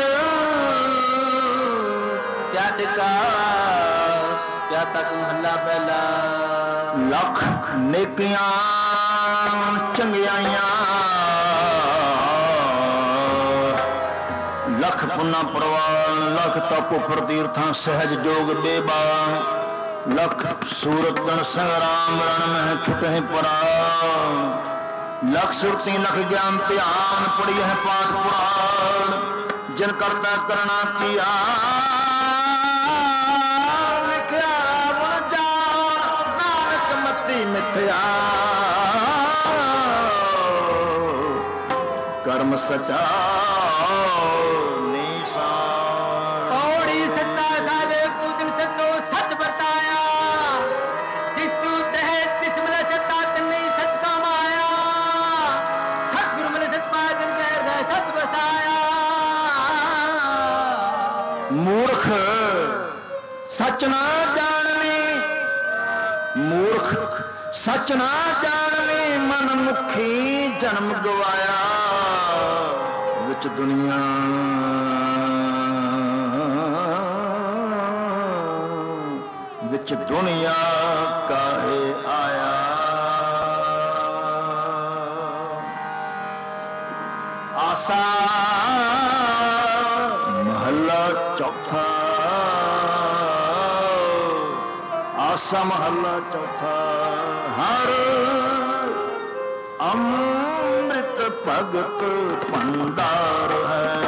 क्या टिका क्या तक महला पहला ਲੱਖ ਨੇਕੀਆਂ ਚੰਗਿਆਈਆਂ ਲੱਖ ਪੁੰਨਾ ਪ੍ਰਵਾਨ ਲੱਖ ਤਪ ਉਪਰ ਤੀਰਥਾਂ ਸਹਿਜ ਜੋਗ ਬੇਬਾਨ ਲੱਖ ਸੂਰਤ ਗਣ ਸੰਗਰਾਮ ਰਣ ਮਹਿ ਛੁਟਹਿ ਪਰਾ ਲੱਖ ਸੁਰਤੀ ਲਖ ਗਿਆਨ ਧਿਆਨ ਪੜੀ ਹੈ ਪਾਠ ਪੁਰਾਣ ਜਿਨ ਕਰਤਾ ਕਰਨਾ ਕੀਆ ਲਿਖਿਆ ਗੁਣ ਜਾਣ ਨਾਨਕ ਮਤੀ ਮਿਥਿਆ ਕਰਮ ਸਚਾ ਪੌੜੀ ਸੱਚਾ ਸਾਵੇ ਪੂਜਨ ਸੱਚੋ ਸੱਚ ਵਰਤਾਇਆ ਜਿਸ ਤੂੰ ਤਹਿ ਤਿਸ ਮਿਲੇ ਸੱਤਾ ਤਨੀ ਸੱਚ ਕਮਾਇਆ ਸਤਿਗੁਰੂ ਮਿਲੇ ਸੱਚ ਪਾਇਆ ਜਿਨ ਕਹਿ ਰਹਿ ਸੱਚ ਵਸਾਇਆ ਮੂਰਖ ਸੱਚ ਨਾ ਜਾਣਨੀ ਮੂਰਖ ਸੱਚ ਨਾ ਜਾਣਨੀ ਮਨ ਮੁਖੀ ਜਨਮ ਗਵਾਇਆ ਵਿੱਚ ਦੁਨੀਆ ਵਿੱਚ ਦੁਨੀਆ ਕਾਹੇ आसा महला चौथा। आसा महला चौथा। हर अमृत भगत भंडार है।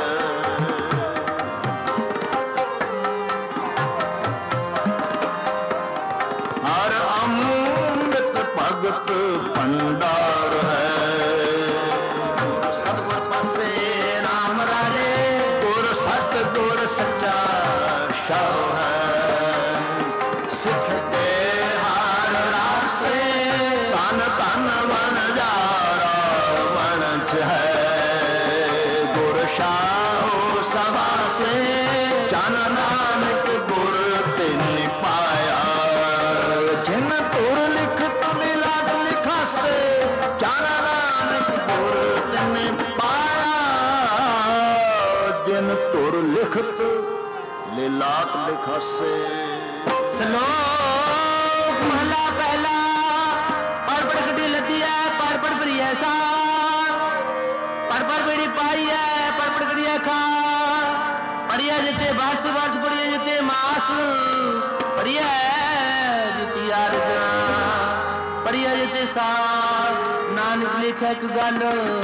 हर अमृत भगत भंडार है। सतगुर पासे राम राजे गुर सत गुर सच्चा शाह है। सिख के हार रासे धन धन वन जारा वनच है। गुर शाह सभा से जन नानक गुर तिन पाया। जिन तुर लिखत मिलाट लिखा से जन नानक गुर तिन पाया। जिन तुर लिखत लीलाट लिखा से। श्लोक महला पहला। पढ़ पढ़ कटी लती है पढ़ पढ़ पढ़ी ऐसा। पढ़ पढ़ पढ़ी पाई है पढ़ पढ़ कटी खा। पढ़िया जिते वर्ष वर्ष पढ़िया जिते मास। पढ़िया जिती आरजना पढ़िया जिते साल। नानक लिखे एक गल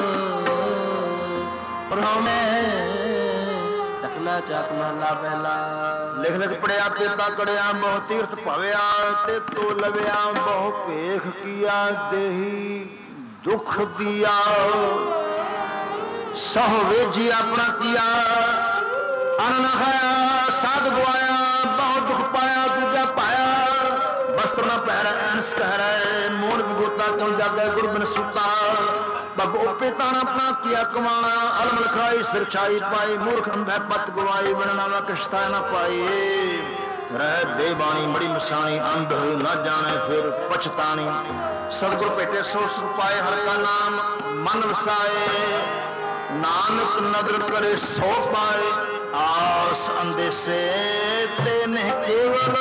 पढ़ाओ में चकना चाक महला पहला। लिख लिख पढ़िया तेता कड़िया बहु तीर्थ भविया। ते तो लविया बहु भेख किया देही दुख दिया। सह वेजी अपना किया अन्न न खाया। साध गवाया बहुत दुख पाया। दूजा पाया वस्त्र न पहरा ऐनस कह रहे। मोड़ विगोता क्यों जागे गुरु बिन सुता। बब ओपे ताना अपना किया कमाना। अलम लिखाई सिर छाई पाई। मूर्ख अंधे पत गवाई बिन नामा किश्ता न पाई। रह देवाणी बड़ी मसाणी अंध न जाने फिर पछतानी। सदगुरु पेटे सो सुख पाए हर का नाम मन वसाए। नानक नदर करे सो पाए। आस अंधे से तेने केवल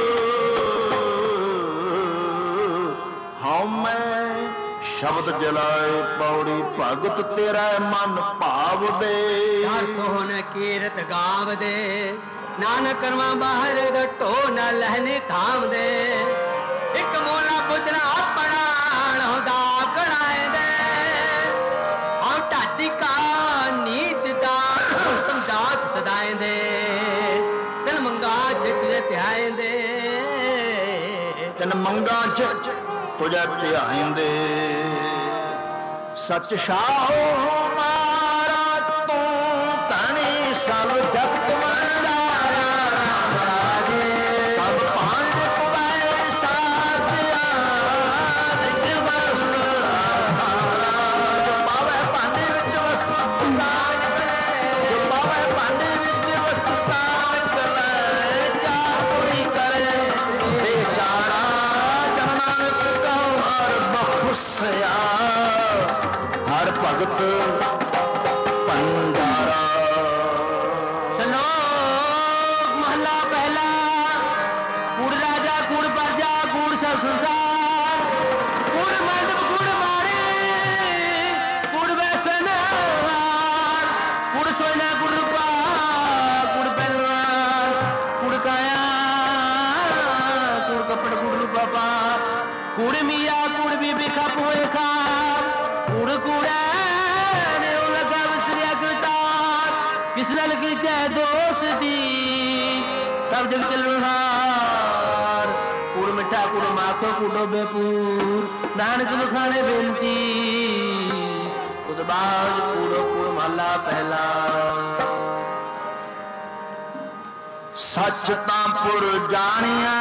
हाँ मैं शब्द जलाए। पौड़ी भगत तेरा मन भाव दे। सोहन कीरत गाव दे। नानक करवा बाहर गटो न लहने थाम दे। एक मोला पुछना अपना होदा कढ़ाए दे। हम टाटी का नीच जात समझात सदाए दे। तन मंगा चित त्याए दे। तन मंगा चित तुझे त्याए दे। सच शाहो हमारा तू धनी सब जगत मंडारा। राम राजे सब पांड कुबैर साचिया। निज वस्त्र आधारा। जो पावे भांडे विच वस्तु साज करे। जो पावे भांडे विच वस्तु साज करे। क्या कोई करे बेचारा। जन नानक कहो हर बखुसिया। हर भगत भंडारा। श्लोक महला पहला। कूड़ राजा कूड़ प्रजा कूड़ सब संसार। कूड़ मंडप कूड़ मारे कूड़ वैसन कूड़ सोना कूड़ रूपा कूड़ पहलवान कूड़ काया कूड़ कपड़ कूड़ रूपा पा। कूड़ मिया कूड़ बीबी खा पोए खा। कूड़ कूड़ा ने लगा विसरिया करतार। किस नल की चाहे दोस्ती सब जग चलहार। कूड़ मिठा कूड़ माखो कूड़ो बेपूर। नानक मुखाने बेनती खुदबाज कूड़ो कूड़ महला पहला। सच तां पुर जानिया।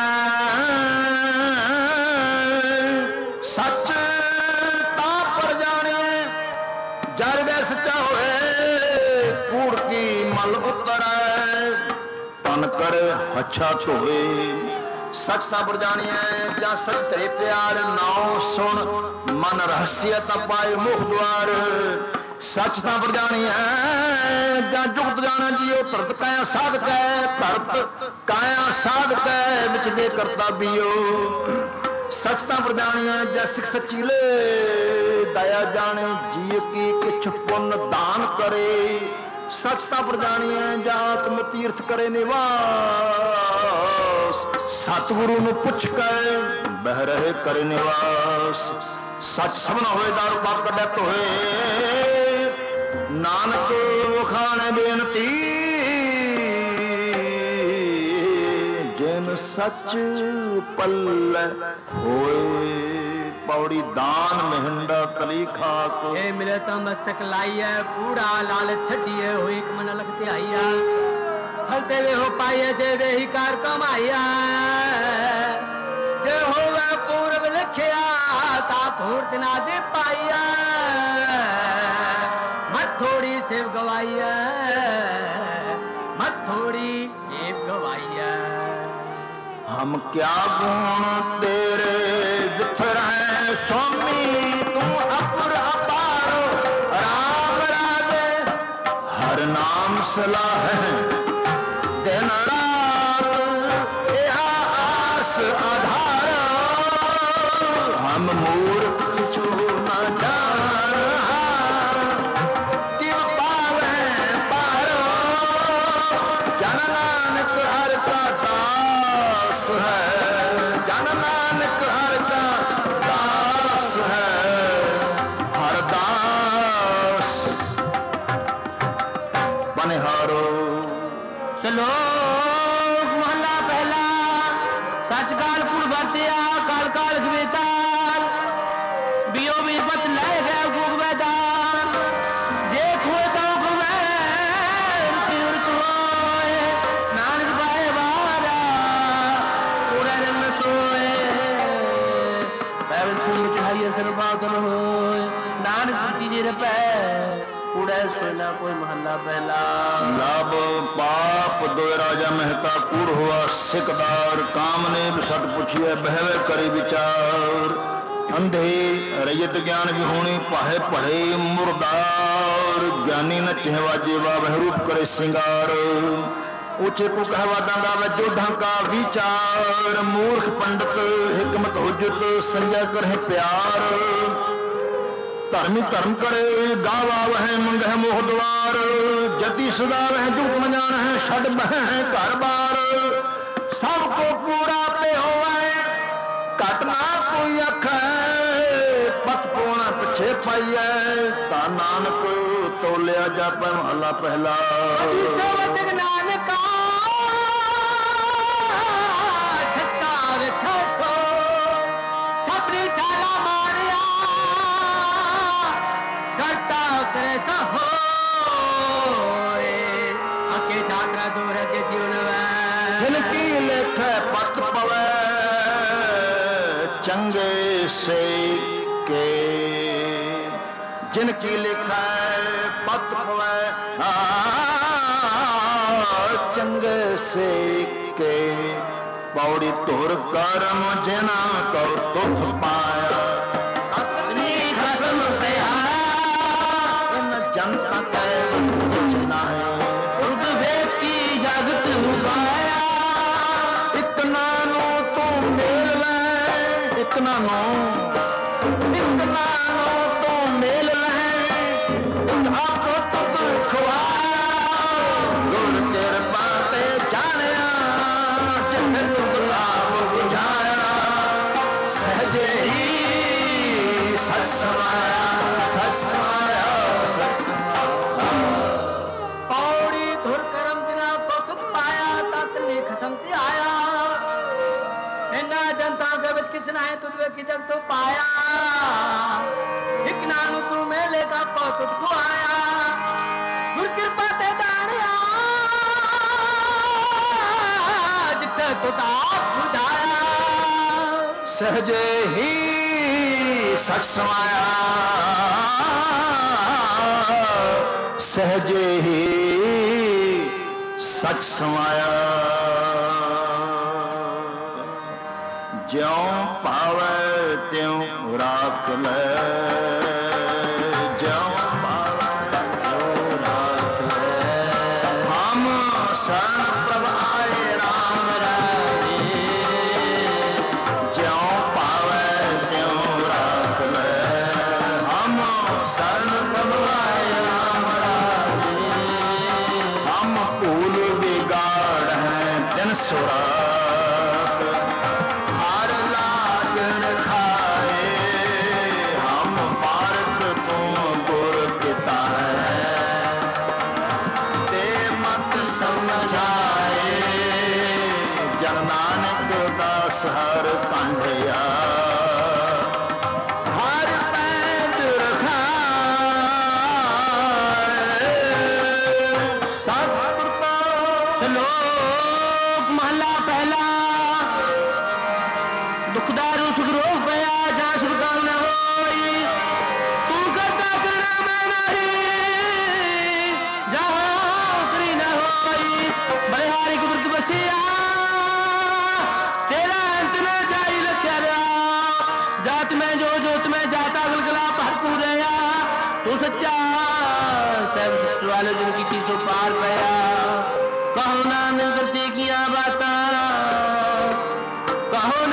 सच तां पुर जानिए। जर दे सच्चा होए कूड़ की मल उतरे। तन करे हच्छा धोए। सच तां पुर जानिए जा सच तेरे प्यार। नाम सुन मन रहस्य ता पाए मुख द्वार। सच तां पुर जानिए जा जुगत जाना जियो। तरत काया साध कै तरत काया साध कै विच दे करता बियो। सच तां पुर जानिए जा सिख सच्ची ले दया जाने जी की किछ पुन दान करे सच तप जानिए जात्म तीर्थ करे निवास सतगुरु नु पुछ के बह रहे करे निवास सच सबन होए दारू पाप कड़त होए नानक वखाणे बेनती जिन सच पल होए पौड़ी दान मेहंडा तली खाक ए मिले तो मस्तक लाइए पूरा लाल छड़िए हो एक मन लगते आइया फलते वे हो पाइए जे वे ही कार कमाइया जे हो वे पूर्व लिखिया ता थोड़ ना दे पाइया मत थोड़ी सेव गवाइया मत थोड़ी सेव गवाइया हम क्या गुण तेरे विथरे स्वामी तू अपुर अपारो राम राजे हर नाम सलाह दिन रात आस आधार हम मूर्ख किछु न जान तिव पावे पारो जन नानक हर का दास है जन नानक हर का दास है हर दास बनिहारो श्लोक महला पहला सच काल पुर भरतिया काल काल बेताल बियो भी पत ले गए गुग मैदान देखो तो नानक पाए बारा पूरा रंग सोए पैर फूल चढ़ाइए सर्वागन होए नानक जी रपै कूड़ा सोना कोई महला पहला लाभ पाप दो राजा मेहता कूड़ हुआ सिकदार काम ने सत पुछिए बहवे करे विचार अंधे रैयत ज्ञान विहूणी पाहे पढ़े मुरदार ज्ञानी न चहवाजे वा वह रूप करे सिंगार ऊंचे को कहवा दांगा व जोधा का विचार मूर्ख पंडित हिकमत हुज्जत संजय करे प्यार धर्मी धर्म करे गावा वह मंगह मोह द्वार जति सदा वह झूठ न जान है छड़ बह घर बार सबको पूरा पे होवे घटना कोई अख पथ पोना पिछे पाइए ता नानक तोलिया जापे महला पहला नानका जिनकी लेख पत पवे चंगे से के जिनकी लिखा पत पवे चंगे से के पौड़ी तोर कर्म जिना को दुख पाया जनता जगत उगाया एक नानो तो मेल ले एक नानो तो मेल ले आपको तो खुआया गुर कृपा ते जानिया जिथे तुम आप बुझाया सहजे ही सच समाया सच समाया सच समाया पौड़ी धुर करम जना बहुत पाया तत ने खसमते आया इना जनता के बच किसना है तुझे की जग तो पाया एक नानु तू मेले का बहुत को आया गुर कृपा ते जानिया जिते तो आप बुझाया सहजे ही सच समाया सहजे ही सच समाया ज्यों पावे त्यों राख ले ज्यों पावे त्यों राख ले हम शरण प्रभ आए राम राजे ज्यों पावे त्यों राख ले हम जात में जो जोत में जाता गलगला भरपूर रहा तू सच्चा सब सच वाले जिनकी की सो पार पया कहो ना मिल करते किया बाता कहो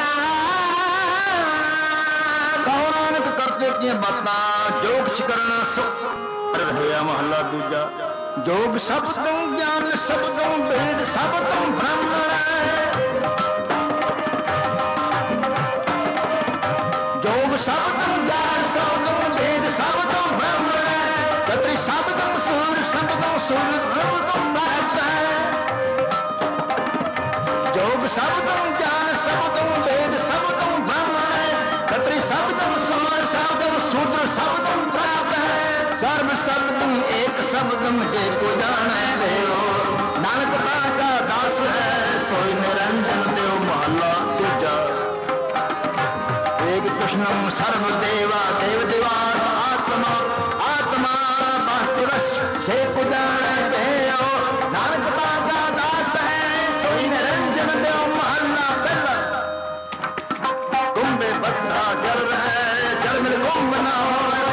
नानक करते किया बाता जोग च करना सुख रहा महला दूजा जोग सब तुम ज्ञान सब तुम वेद सब तुम ब्रह्म जोग सब तुम ज्ञान सब तुम वेद सब तुम ब्रह्म कतरी सब तुम सूर्य सब तुम सूर्य ब्रह्म तुम जोग सब तुम ज्ञान सब तुम वेद सब तुम ब्रह्म कतरी सब तुम सूर्य सब तुम सूर्य सब तुम प्राप्त है सर्व सब तुम एक सब तुम जे को जाने देव नानक का दास है सोई निरंजन देव महला दूजा एक कृष्णम सर्व देवा देव देवान आत्मा आत्मा वास्तव जे को जाने देव नानक का दास है सोई निरंजन देव महला पहला कुंभे बत्ता जल रहे जल में कुंभ न हो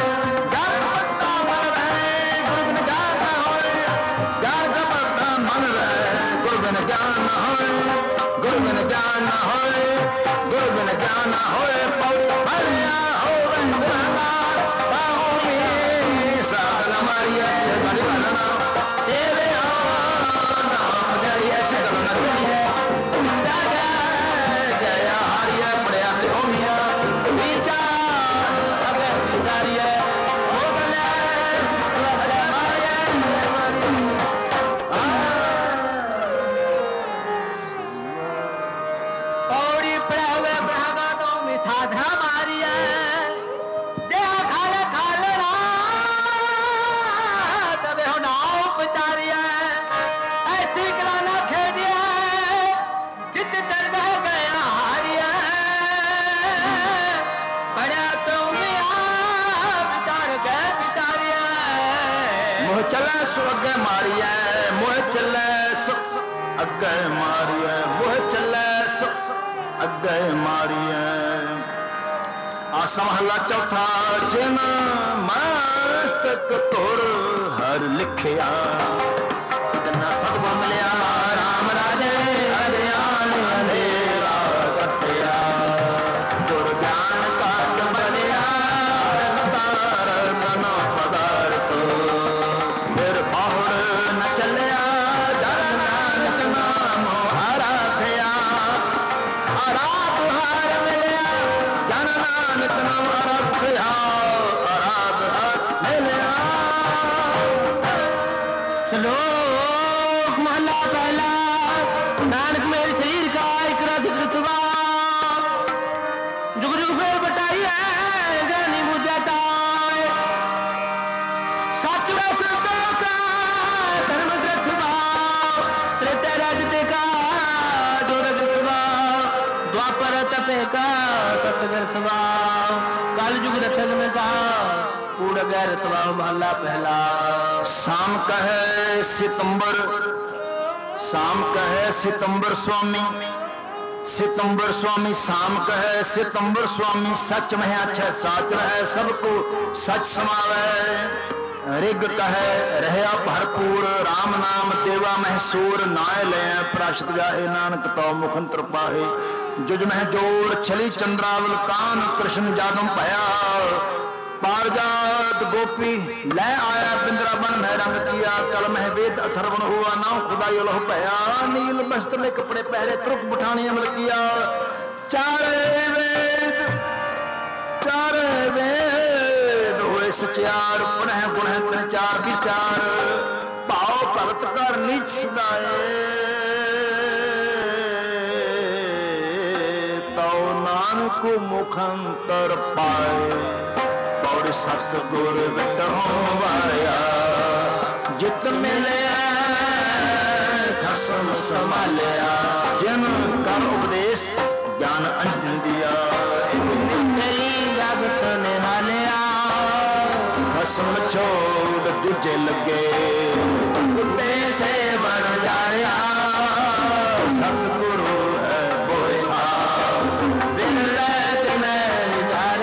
महला चौथा जिन मस्तक तोर हर लिखिया गन्ना सतगुर मिलिया राम राजे अज्ञान अंधेरा कटिया गुर ज्ञान काट बलिया तार तन पदार्थ फिर बाहुर न चलिया जन नानक नाम आराध्या आराध हार मिलिया जन नानक नाम आराध्या आराध हार मिलिया श्लोक महला पहला नानक मेरे शरीर का एक रथ कृतवा जुग जुग में बटाई है ज्ञानी बुझाता सातवें श्लोकों का धर्म ग्रंथवा त्रेता राजते का जोर ग्रंथवा द्वापर तपे का सत ग्रंथवा काल जुग रथन में कहा कूड़ गैरतवा महला पहला शाम कहे सितंबर शाम कहे सितंबर स्वामी सितंबर स्वामी शाम कहे सितंबर स्वामी सच में अच्छा साच रहे सबको सच समावे रिग कहे रहया भरपूर राम नाम देवा महसूर नाय ले प्राशत गाहे नानक तो मुखंतर पाहे जुज मह जोड़ छली चंद्रावल कान कृष्ण जादम भया पारजात गोपी ले आया बिंद्रावन में रंग किया कल में वेद अथर्वण हुआ नाव खुदाई लोह भया नील वस्त्र में कपड़े पहरे त्रुक बुठानी अमल किया चारे वेद हुए सचार पुनः पुनः चार विचार भाव भगत कर नीच सदाए तो नानक मुखंतर पाए और सतगुर विटोवाया जित मिले खसम संभालिया जिन कर उपदेश ज्ञान अंजन दिया तेरी लागत निहालिया खसम छोड़ दूजे लगे बुढ़े से बढ़ जाया सतगुरु है बोया दिन रात में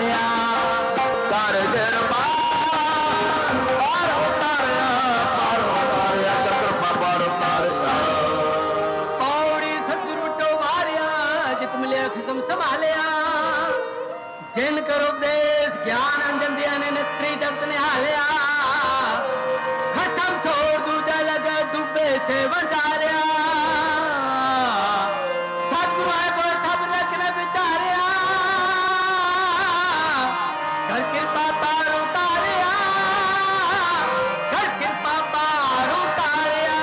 जिन कर उपदेश ज्ञान अंजन दिया ने नेत्री जगत ने हालिया खत्म छोड़ दूजा लगे डूबे से बचारिया सतगुरु है वो सब लग ने बिचारिया कर कृपा पार उतारिया कर कृपा पार उतारिया।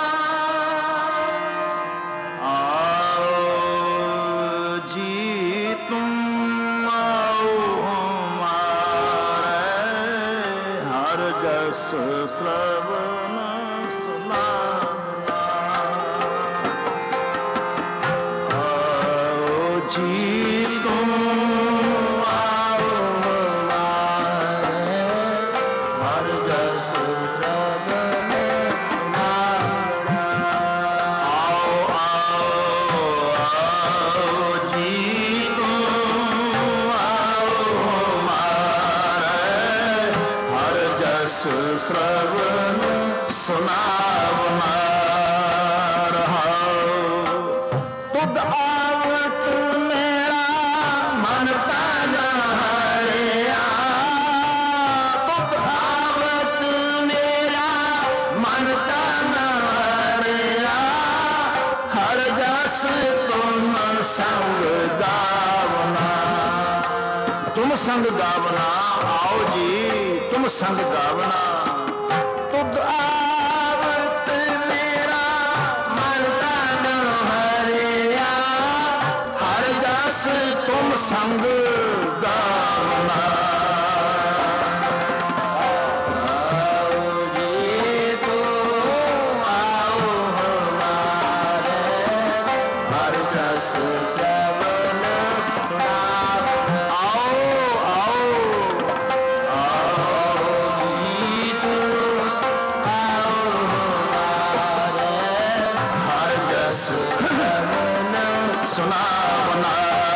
आओ जी तुम आओ हमारे हर जस श्रवण सुनाना। आओ जी तुम आओ हमारे हर जस श्रवण सुनाना। आओ आओ आओ जी तुम आओ हमारे हर जस श्रवण सुनावना। रहाओ तुद आवत मेरा मन तन हरिया तुद आवत मेरा मन तन हरिया हर जस तुम संग गावना। तुम संग गावना। आओ जी तुम संग गावना। तुद आवत मेरा मन तन हरिया हर जस तुम संग गावना। आओ जी तुम आओ हमारे हर जस श्रवण सुनावना। आओ आओ आओ जी तुम आओ हमारे हर जस श्रवण सुनावना।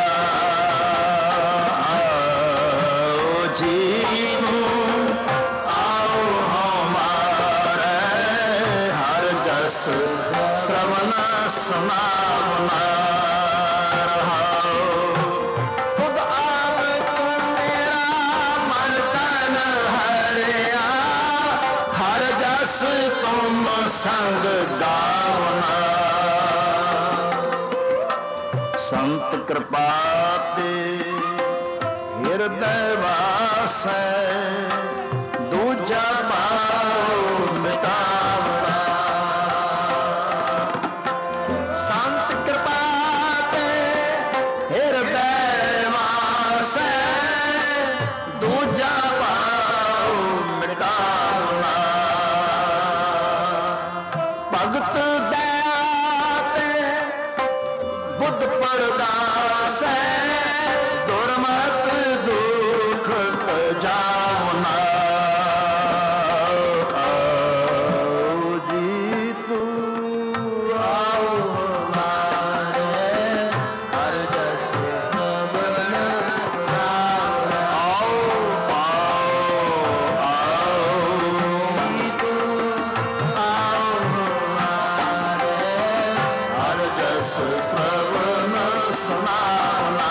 आओ जी तुम आओ हमारे हर जस श्रवण सुनावना। रहाओ खुद आवत मेरा मन तन हरिया हर जस तुम संग गावना। संत कृपा ते ਹਿਰਦੈ ਵਾਸੈ ਦੂਜਾ ਪਾਉ ਮਿਟਾਵਣਾ। ਸੰਤ ਕਿਰਪਾ ਤੇ ਹਿਰਦੈ ਵਾਸੈ ਦੂਜਾ ਪਾਉ ਮਿਟਾਵਣਾ। ਭਗਤ ਦਇਆ ਤੇ ਬੁੱਧ ਪਰਗਾਸੈ ਦੁਰਮਤ ਦੁਖ ਤਜਾਵਨਾ। आओ जी तू आओ हमारे हर जस श्रवण सुनावना। आओ आओ आओ जी तू आओ हमारे हर जस श्रवण सुनावना।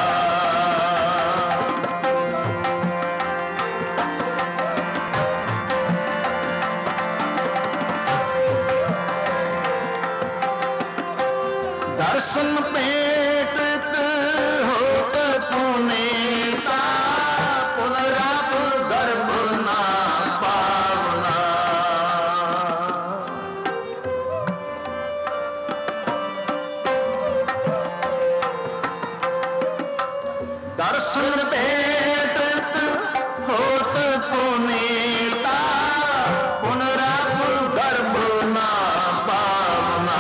दर्शन पेटत होत पुनीता पुनराप गर्भ ना पावना। दर्शन पेटत होत पुनीता पुनराप गर्भ ना पावना।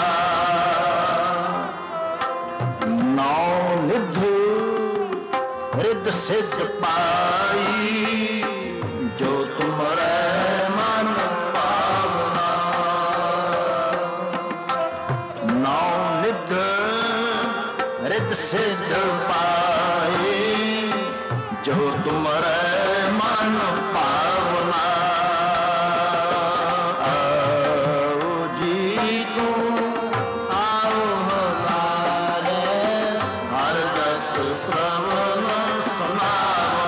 नौ निध हृद सिद्ध पाई जो तुमरे मन पावना। नौ निध हृद सिद्ध पाई जो तुमरे मन पावना। आओ जी तुम आओ हमारे हर जस श्रवण सुनावना।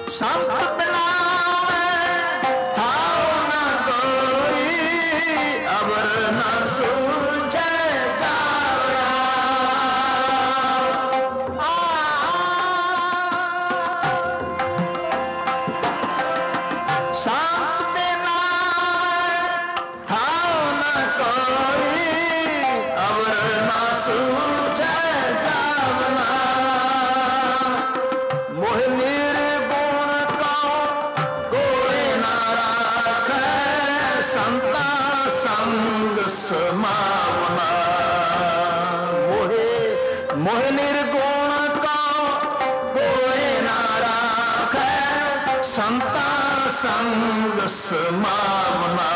संत बिना थाओ न कोई, अबर न सूझे जावड़ा। संत बिना थाओ न कोई, अबर न सूझे जावड़ा। मोह निर्गुण को कोई न राखे, संता संग समावना। मोह निर्गुण को कोई न राखे, संता संग समावना।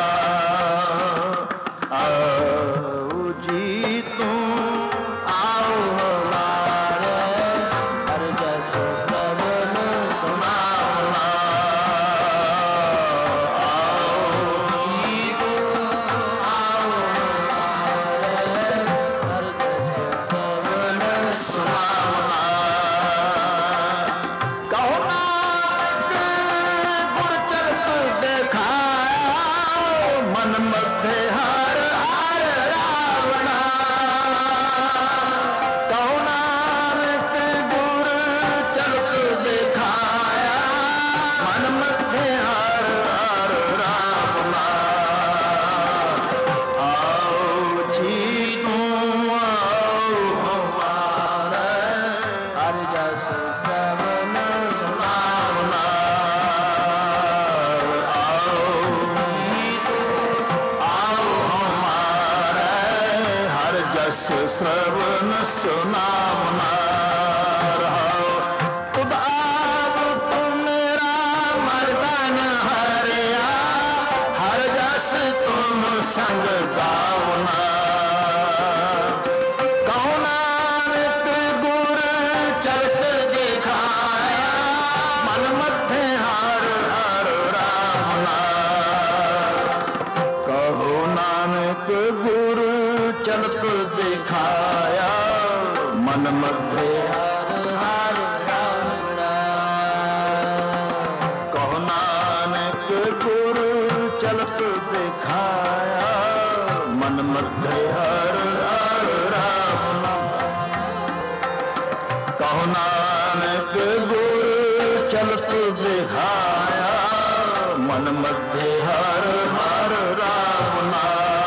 आओ जी तुम आओ हमारे, हर जस श्रवण सुनावना। आओ जी तुम आओ हमारे, हर जस श्रवण सुनावना। कहो नानक गुर चरित देखाया, मन मध्य हर हर रावणा। कहो नानक गुर चरित देखाया, मन मध्य हर हर रावणा। आओ जी तुम आओ हमारे, हर जस श्रवण सुनावना। आओ जी तुम आओ हमारे, हर जस श्रवण सुनावना। रहो उदार तुम मेरा मर्दन हरिया, हर जस तुम संग गावना। कहो नानक गुर चरित दिखाया, मन मध्य हर हर रावना। कहो नानक गुर चरित दिखाया, मन मध्य हर हर रावणा। कहो नानक गुर चरित दिखाया, मन मध्य हर हर रावणा। कहो नानक गुर चरित दिखाया, मन मध्य हर हर रावणा।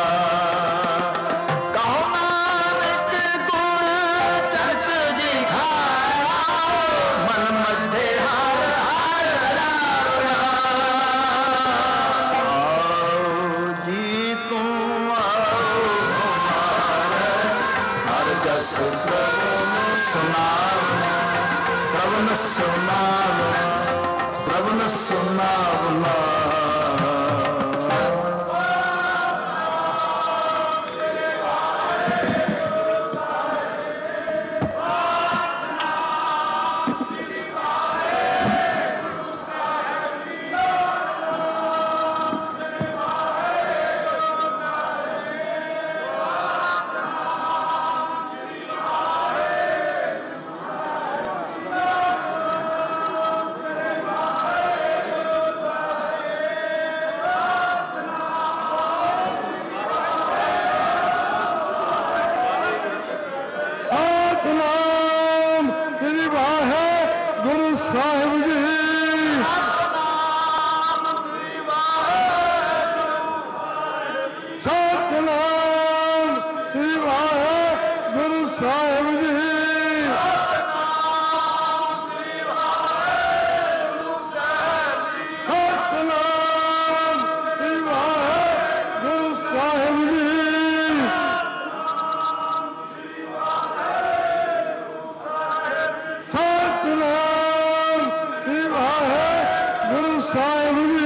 कहो नानक गुर चरित दिखाया, मन मध्य हर हर रावणा। आओ जी तुम आओ हमारे, हर जस श्रवण सुनावना। श्रवण सुनावना, श्रवण सुनावना। ਸਤਿਨਾਮ ਸ੍ਰੀ ਵਾਹਿਗੁਰੂ ਸਾਹਿਬ ਜੀ। ਸਤਿਨਾਮ ਸ੍ਰੀ ਵਾਹਿਗੁਰੂ ਸਾਹਿਬ ਜੀ। ਸਤਿਨਾਮ ਸ੍ਰੀ ਵਾਹਿਗੁਰੂ ਸਾਹਿਬ ਜੀ। ਸਤਿਨਾਮ ਸ੍ਰੀ ਵਾਹਿਗੁਰੂ ਸਾਹਿਬ ਜੀ।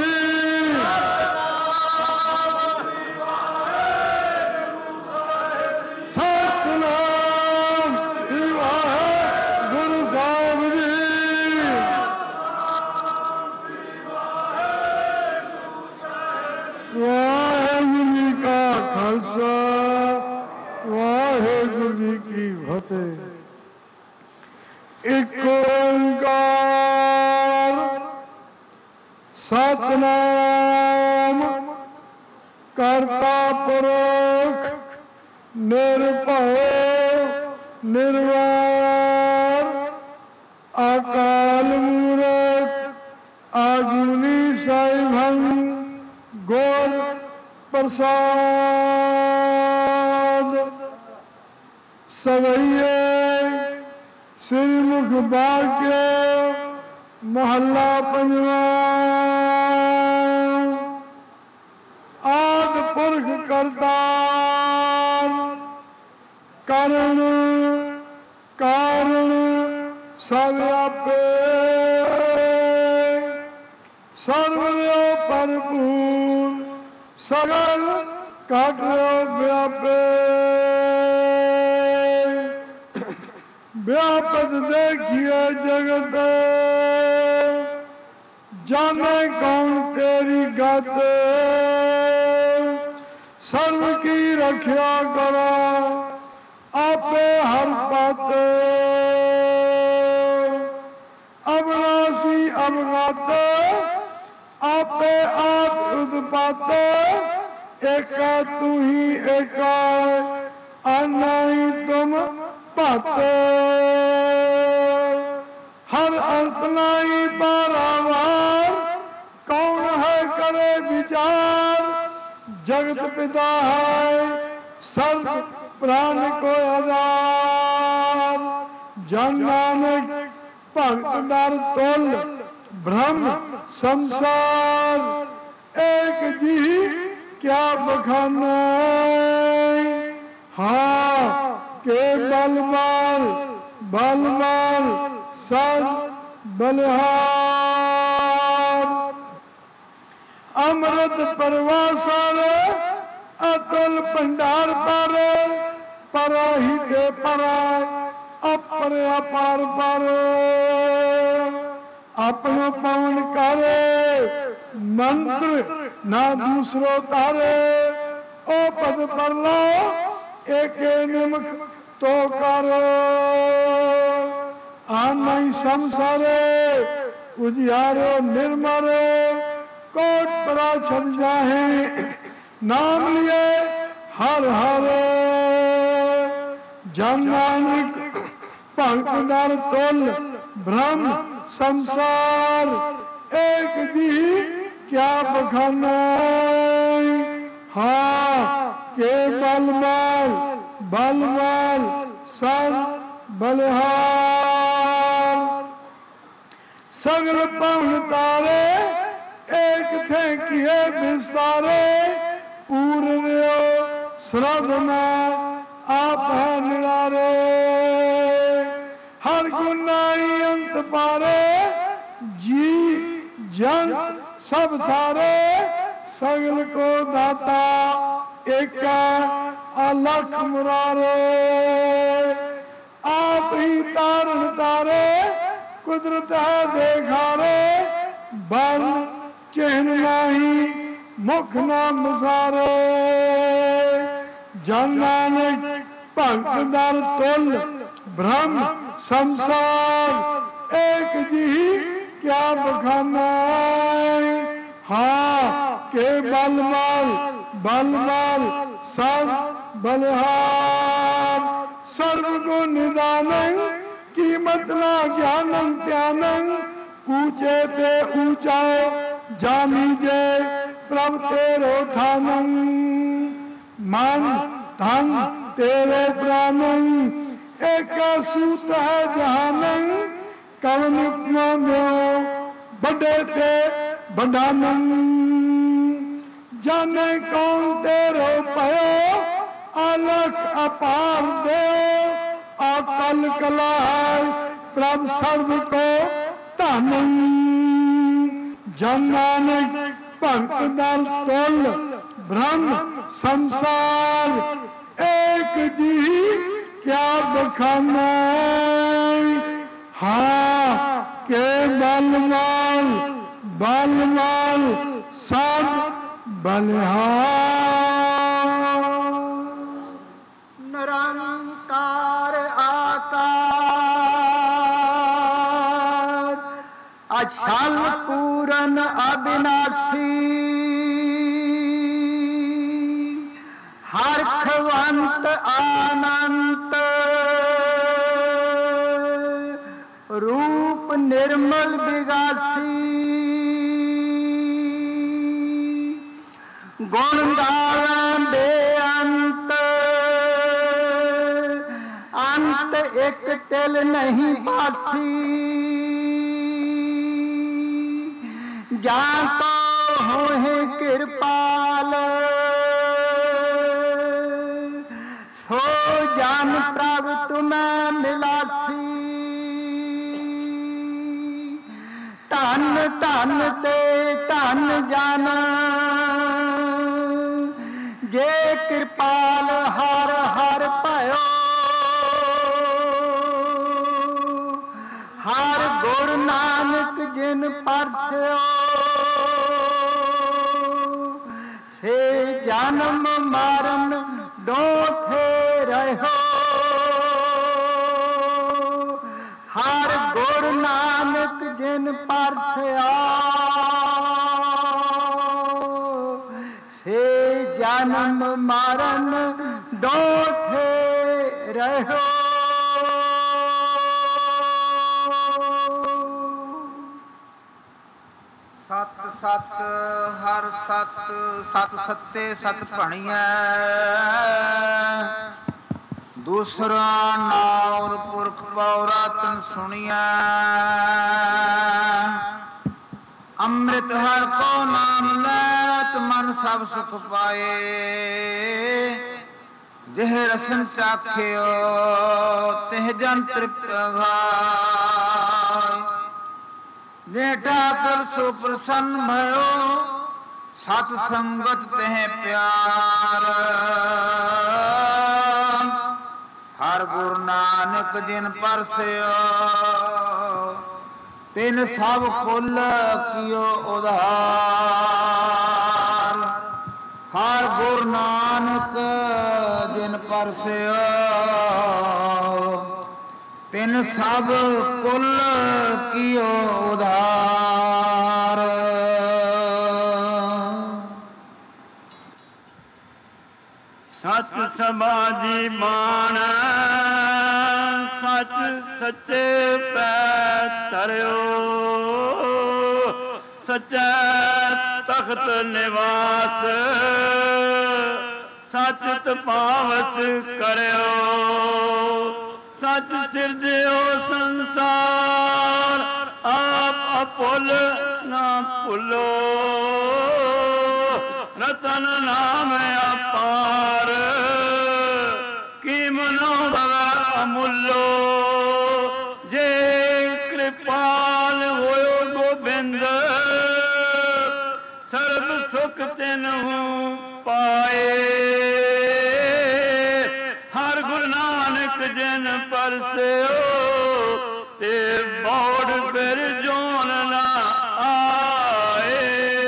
ਸਤਿਨਾਮ ਸ੍ਰੀ ਵਾਹਿਗੁਰੂ ਸਾਹਿਬ ਜੀ। ਵਾਹਿਗੁਰੂ ਜੀ ਕਾ ਖਾਲਸਾ, ਵਾਹਿਗੁਰੂ ਜੀ ਕੀ ਫਤਿਹ। ਇੱਕ ਓੰਕਾਰ सतनाम करता पुरख निर्भय निर्वैर अकाल मूरत आजुनी साईं गौर प्रसाद सवैये श्रीमुख भाग्य महला पंजवा आद पुरख करतार करण कारण सव्यापे सर्वयो भरपूर सगल काटो व्यापे व्यापत देखिए जगत जाने कौन तेरी गत सर्व की रक्षा करा आपे हर पाते अविनाशी अवगात आपे आप उत्पाते एका तू ही एका अनाई तुम पाते हर अल्पनाई पारावार कौन है करे विचार जगत पिता है सर्व प्राण को आधार जन नानक भक्त दर तुल ब्रह्म संसार एक जी क्या बखाना हाँ के बलवाल बलवाल सद बलहार अमृत परवासर अतुल भंडार पर ही दे पर अपर अपार पर अपनो पवन करे मंत्र ना दूसरो तारे ओ पद पर लो एक निमक तो करो आनाई संसारे उजियारो निर्मरे कोट परा छल जाहे नाम लिए हर हर जन नानक भक्त दर तुल ब्रह्म संसार एक जी क्या बखाना हाँ के बलवाल बलवाल सद बलहार सगल पवन तारे एक थे किए विस्तारे पूर्ण श्रद्ध में आप है निरारे हर गुनाई अंत पारे जी जन सब थारे सगल को दाता एक अलख मुरारे आप ही तारण तारे कुदरत है देखारे बल चिन्ह नहीं मुख नाम सारे जन नानक भक्त दर तुल ब्रह्म संसार एक जी क्या बखाना हाँ के बलवाल बलवाल सब बलहार सर्व को निदानं कीमत ना ज्ञानं त्यानं ऊंचे ते ऊंचा जामीजे प्रभ तेरो थानं मन धन तेरे प्राणं एक सूत है जहानं कवन उपमा दो बड़े ते बड़ानं जाने कौन तेरो पयो अलख अपार दे अकल कला है प्रभ सर्व को धनन जन नानक भक्त दर तुल ब्रह्म संसार एक जी क्या बखाना हाँ के बलवाल बलवाल सब बलहार निरंकार आकार अछल पूरन अविनाशी हर्षवंत आनंत रूप निर्मल विगासी गुण गावन बेअंत अंत एक तिल नहीं बासी जान तो होए कृपाल सो जान प्रभु तुम्हें मिलासी धन धन ते धन जान जे कृपाल हर हर भयो हर गुरु नानक जिन परस्यो से जन्म मरण डोथे रहो हर गुरु नानक जिन परस्या से जन्म मरण डोथे रहो। सत सत हर सत सत सत्ते सत भणिया दूसरा नाउर पुरख पौरा तन सुनिया अमृत हर को नाम लैत मन सब सुख पाए जिह रसन चाख्यो तिह जन तृप्त भाई जे ठाकुर सो प्रसन्न भयो सत संगत तह प्यार हर गुरु नानक जिन परस्यो तिन सब कुल कियो उधार हर गुरु नानक जिन परस्यो तिन सब कुल कियो उधार। सच समाधि मान सच सच्चे पै तरियो सच्चा तख्त निवास सच तपावस करियो सच सिरजियो संसार आप अपुल ना भुलो रतन नाम अपार की मनो भव अमूलो जे कृपाल होयो गोबिंद सर्व सुख तिन्हु पाए हर गुरु नानक जिन परस्यो ते बौड़ फिर जोन ना आए।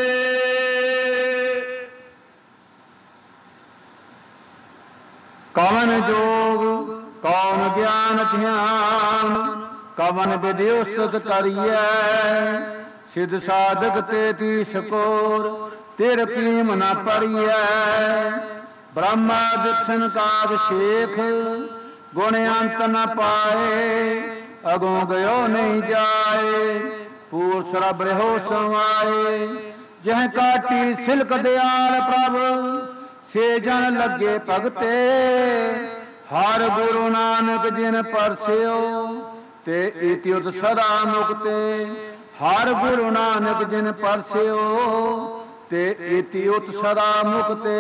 कवन जोग कौन ज्ञान ध्यान कवन विधि उस्तुत करिए सिद्ध साधक ते तीस कोर तिर कीम न परिए ब्रह्मा दिक्षण काज शेख गुण अंत न पाए अगों गयो नहीं जाए पूर सरब रहो समाए जह काटी सिल्क दयाल प्रभु से जन लगे भगते हर गुरु नानक जिन परस्यो ते इत्युत सदा मुक्ते हर गुरु नानक जिन परस्यो ते इत्युत सदा मुक्ते।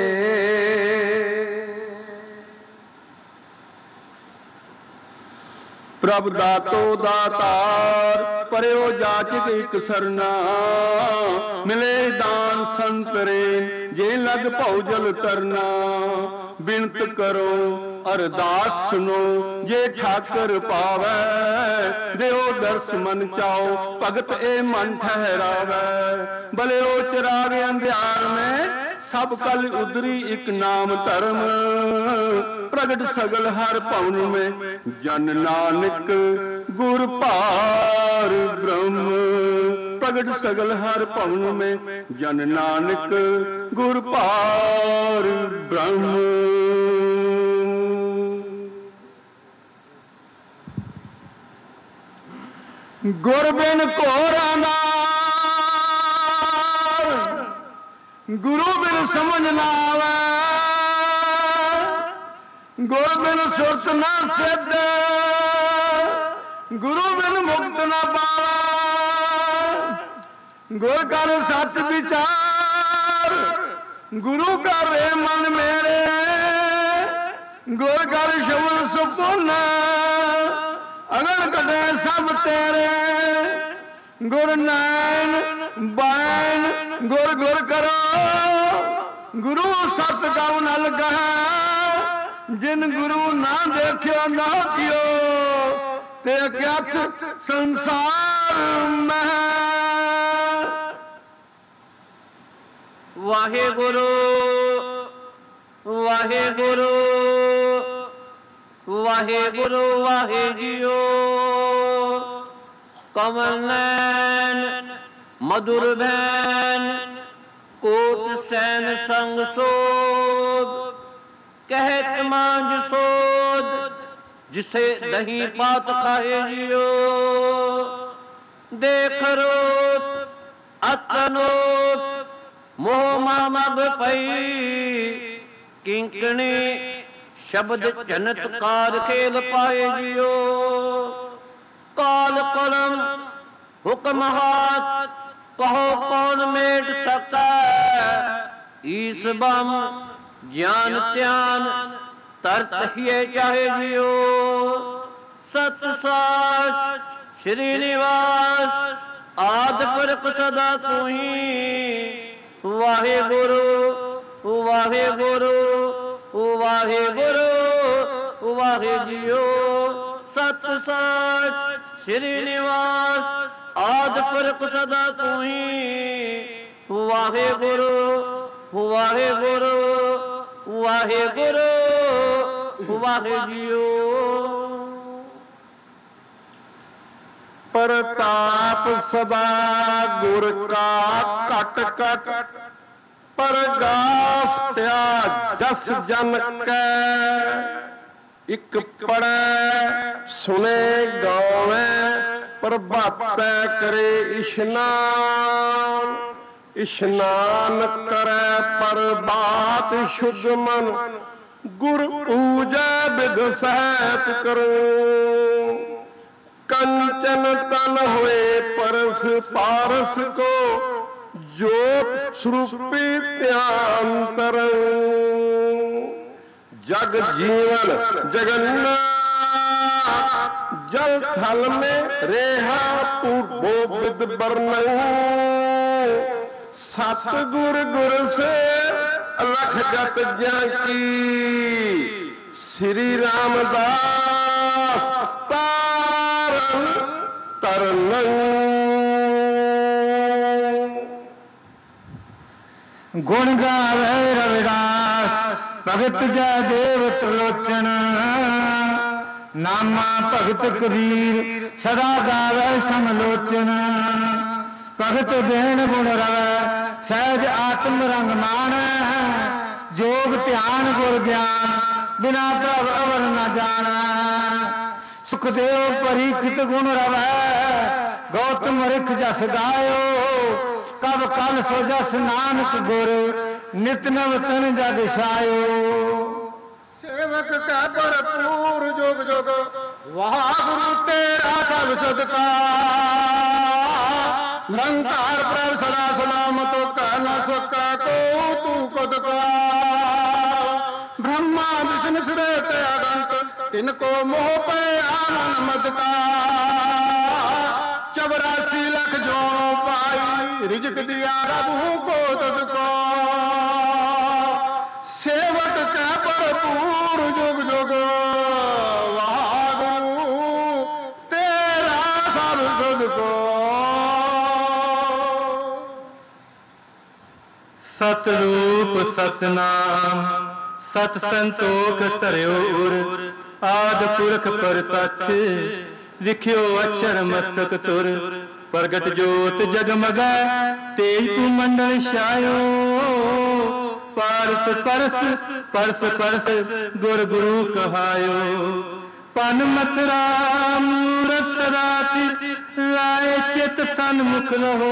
प्रभ दातो दातार परयो जाचक एक सरना मिले दान संतरे जे लग भौजल तरना बिनत करो अरदास सुनो जे ठाकर पावै देओ दर्श मन चाओ भगत ए मन ठहरावै भले ओ चिराग अंधियार में सब कल उदरी एक नाम धर्म प्रगट सगल हर पवन में जन नानक गुर पार ब्रह्म। प्रगट सगल हर भवन में, जन नानक गुर पार ब्रह्म। गुर बिन घोरा नाल, गुरु बिन समझ ना आवे, गुर बिन सुरत ना सिद्ध, गुरु बिन मुक्त ना पावे। गुर कर सच विचार, गुरु कर रे मन मेरे, गुर कर शब्द सुपुन, अगन कटे सब तेरे। गुर नैन बैन गुर गुर करो, गुरु सत गव न लगा, जिन गुरु ना देखियो ना कियो, ते अज्ञात संसार में। वाहे गुरु वाहे गुरु वाहे गुरु वाहे जियो। कमल नैन मधुर भैन, कोट सैन संग सोद, कहत मांझ सोद, जिसे दही पात खाए जियो। देख रोत अतनोत, मोह मामग पई, किंकणी शब्द जनतकार खेल पाए जियो। काल कलम हुक्म हाथ, कहो कौन मेट सकता। ईस बम ज्ञान त्यान, तरत हिए चाहे जियो। सत साच श्रीनिवास, आद पुरख सदा तू ही। वाहे गुरु वाहे गुरु वाहे गुरु वाहे जियो। सत साच श्रीनिवास, आद पुरख सदा तू ही। वाहे गुरु वाहे गुरु वाहे गुरु वाहे जियो। प्रताप सदा गुर का कट कट, परगास प्या जस जन कै। इक पढ़ै सुने गावे, प्रभातै करे इशनान। इशनान करे प्रभात शुद्ध मन, गुर पूजै विध सहत करो। कंचन तन हुए परस पारस को, जोत स्वरूपी ध्यान तरं। जग जीवन जगन्नाथ, जल थल में रेहा पूर्वो विद वर्णन। सतगुर गुर से अलख जत ज्ञा की, श्री रामदास तारन तरन। गुण गावे रविदास, भगत जय देव त्रिलोचन। नामा भगत कबीर, सदा गावे समलोचन। भगत देन गुण रवै, सहज आत्म रंग मान। जोग ध्यान गुर ज्ञान, बिना प्रभ अवर न जान। सुखदेव परीक्षित गुण रवै, गौतम रिख जस गायो। कब कल सो जस नानक गुर, नित नव तन जग छायो। सेवक का भरपूर जोग जोग, वाह गुरु तेरा सब सदका। निरंकार प्रभ सदा सलामत, कह न सका को तू खुद का। ब्रह्मा विष्णु सुरेत अगंत, तिनको मोह पे आनंद मत का। 84 लाख जो पाई, रिजक दिया रबू को तुझको। सेवक का भरपूर जुग जुग, वाह गुरु तेरा सब तुझको। सतरूप सतनाम, सत संतोख धरियो उर। आद पुरख परतख, लिखियो अक्षर मस्तक तुर। ਪ੍ਰਗਟ ਜੋਤ ਜਗਮਗੈ ਤੇਜ ਤੂੰ ਮੰਡਲ ਛਾਇਓ ਪਾਰਸ ਪਰਸ ਪਰਸ ਪਰਸ ਗੁਰ ਗੁਰੂ ਕਹਾਇਓ ਪਨ ਮਥਰਾ ਮੂਰਤ ਸਰਾਤੀ ਰਾਏ ਚਿਤ ਸਨਮੁਖ ਰਹੋ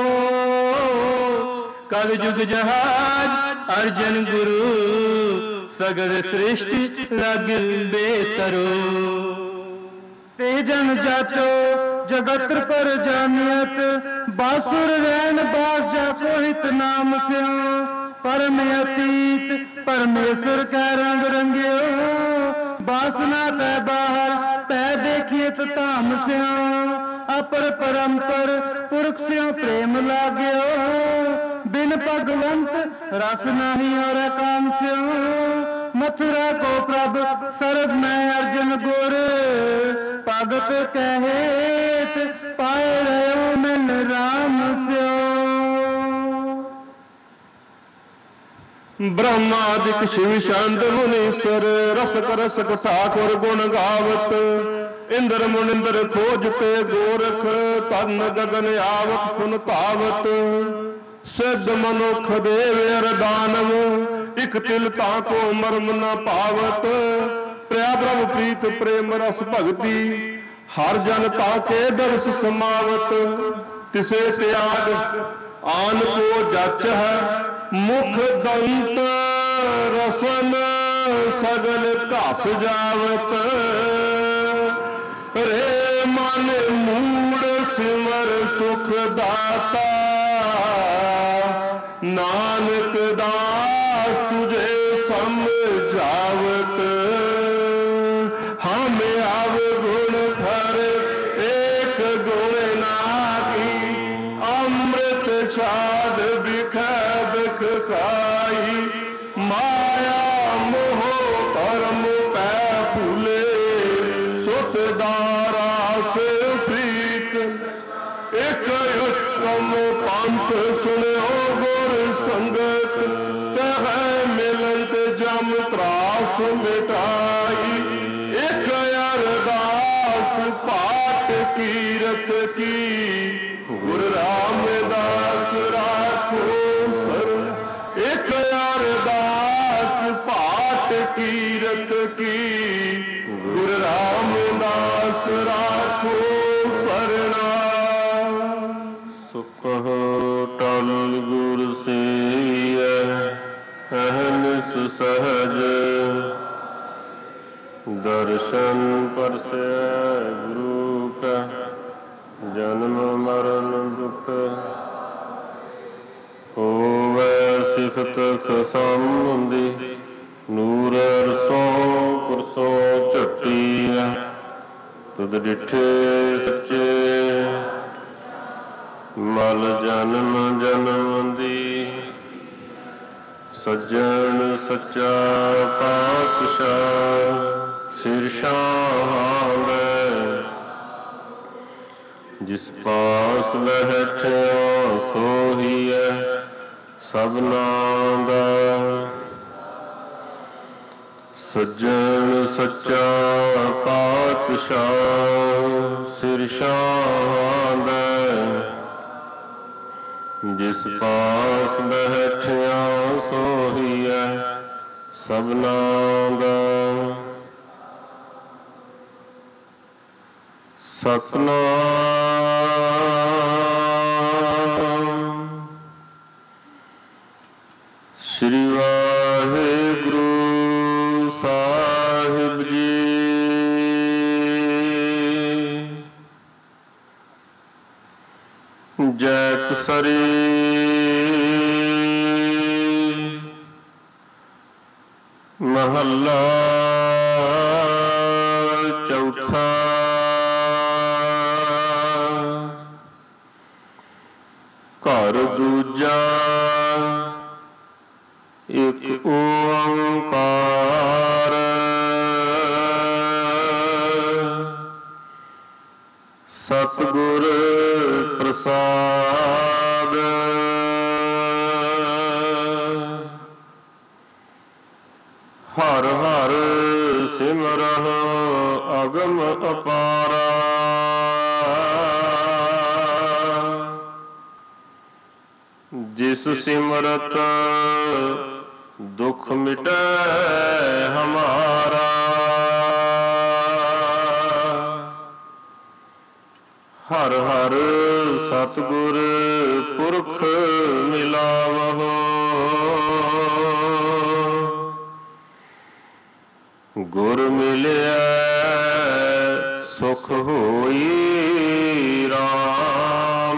ਕਲ ਯੁਗ ਜਹਾਜ ਅਰਜਨ ਗੁਰੂ ਸਗਲ ਸ੍ਰਿਸ਼ਟੀ ਲਗ ਬੇਸਰੋ ਤੇ ਜਨ ਜਾਚੋ जगत पर जानियत बासुर रैन बास जाको हित नाम स्यो परम अतीत परमेश्वर का रंग रंगियो बासना तै बाहर पै देखियत धाम स्यो अपर परम्पर पुरख स्यो प्रेम लाग्यो बिन भगवंत रस नहीं और काम स्यो मथुरा को प्रभ सरद मैं अर्जन गुर भगत कहेत पाए रहो मिल राम स्यो ब्रह्मादिक शिव शांत मुनीश्वर रसक रसक ठाकुर गुण गावत इंद्र मुनिंद्र खोजते गोरख तन गगन आवत सुन तावत सिद्ध मनुख देव अर दानव इक तिल ताको मर्म न पावत प्रिया ब्रह्म प्रीत प्रेम रस भगति हर जन ताके दर्श समावत तिसे त्याग आन को जच है मुख दंत रसन सगल घस जावत रे मन मूड सिमर सुख दाता नानक दास तुझे समझावत हम आव गुण भर एक गुण नागी अमृत छाद बिख बिख खाई माया मोह परम पै भूले सुत दारा से प्रीत एक उत्तम पंथ सुनो संगत कह मिलत जम त्रास मिटाई एक अरदास पाठ कीरत की गुरु रामदास राखो सर एक अरदास पाठ कीरत की गुरु रामदास राखो सरना सुख टल गुर से अहनिस सहज दर्शन परसे गुरु का जन्म मरण दुख होवे सिफत खसंदी नूर अरसों पुरसों झट्टी तुद डिठे सच्चे मल जन्म जन्म दी सज्जन सच्चा पातशाह सिर शाह जिस पास बैठिया सोही है सबना दा सज्जन सच्चा पातशाह सिर शाह जिस पास बैठिया सोही है सबना दा सतनाम श्री वाहिगुरु साहिब जी जैत सरी महला चौथा घर दूजा एक ओंकार सतगुर प्रसाद हर हर सिमरहि अगम अपारा जिस सिमरत दुख मिटै हमारा। हर हर सतगुर पुरख मिलावहो। गुर मिलिया सुख होई राम।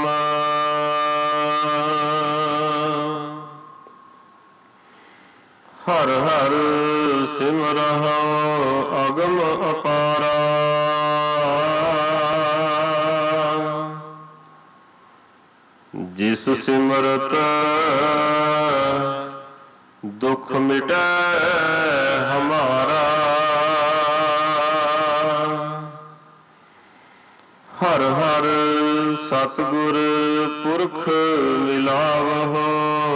हर हर सिमरहो अगम अपारा। जिस सिमरत दुख मिटै हमारा। हर हर सतगुर पुरख मिलावहो।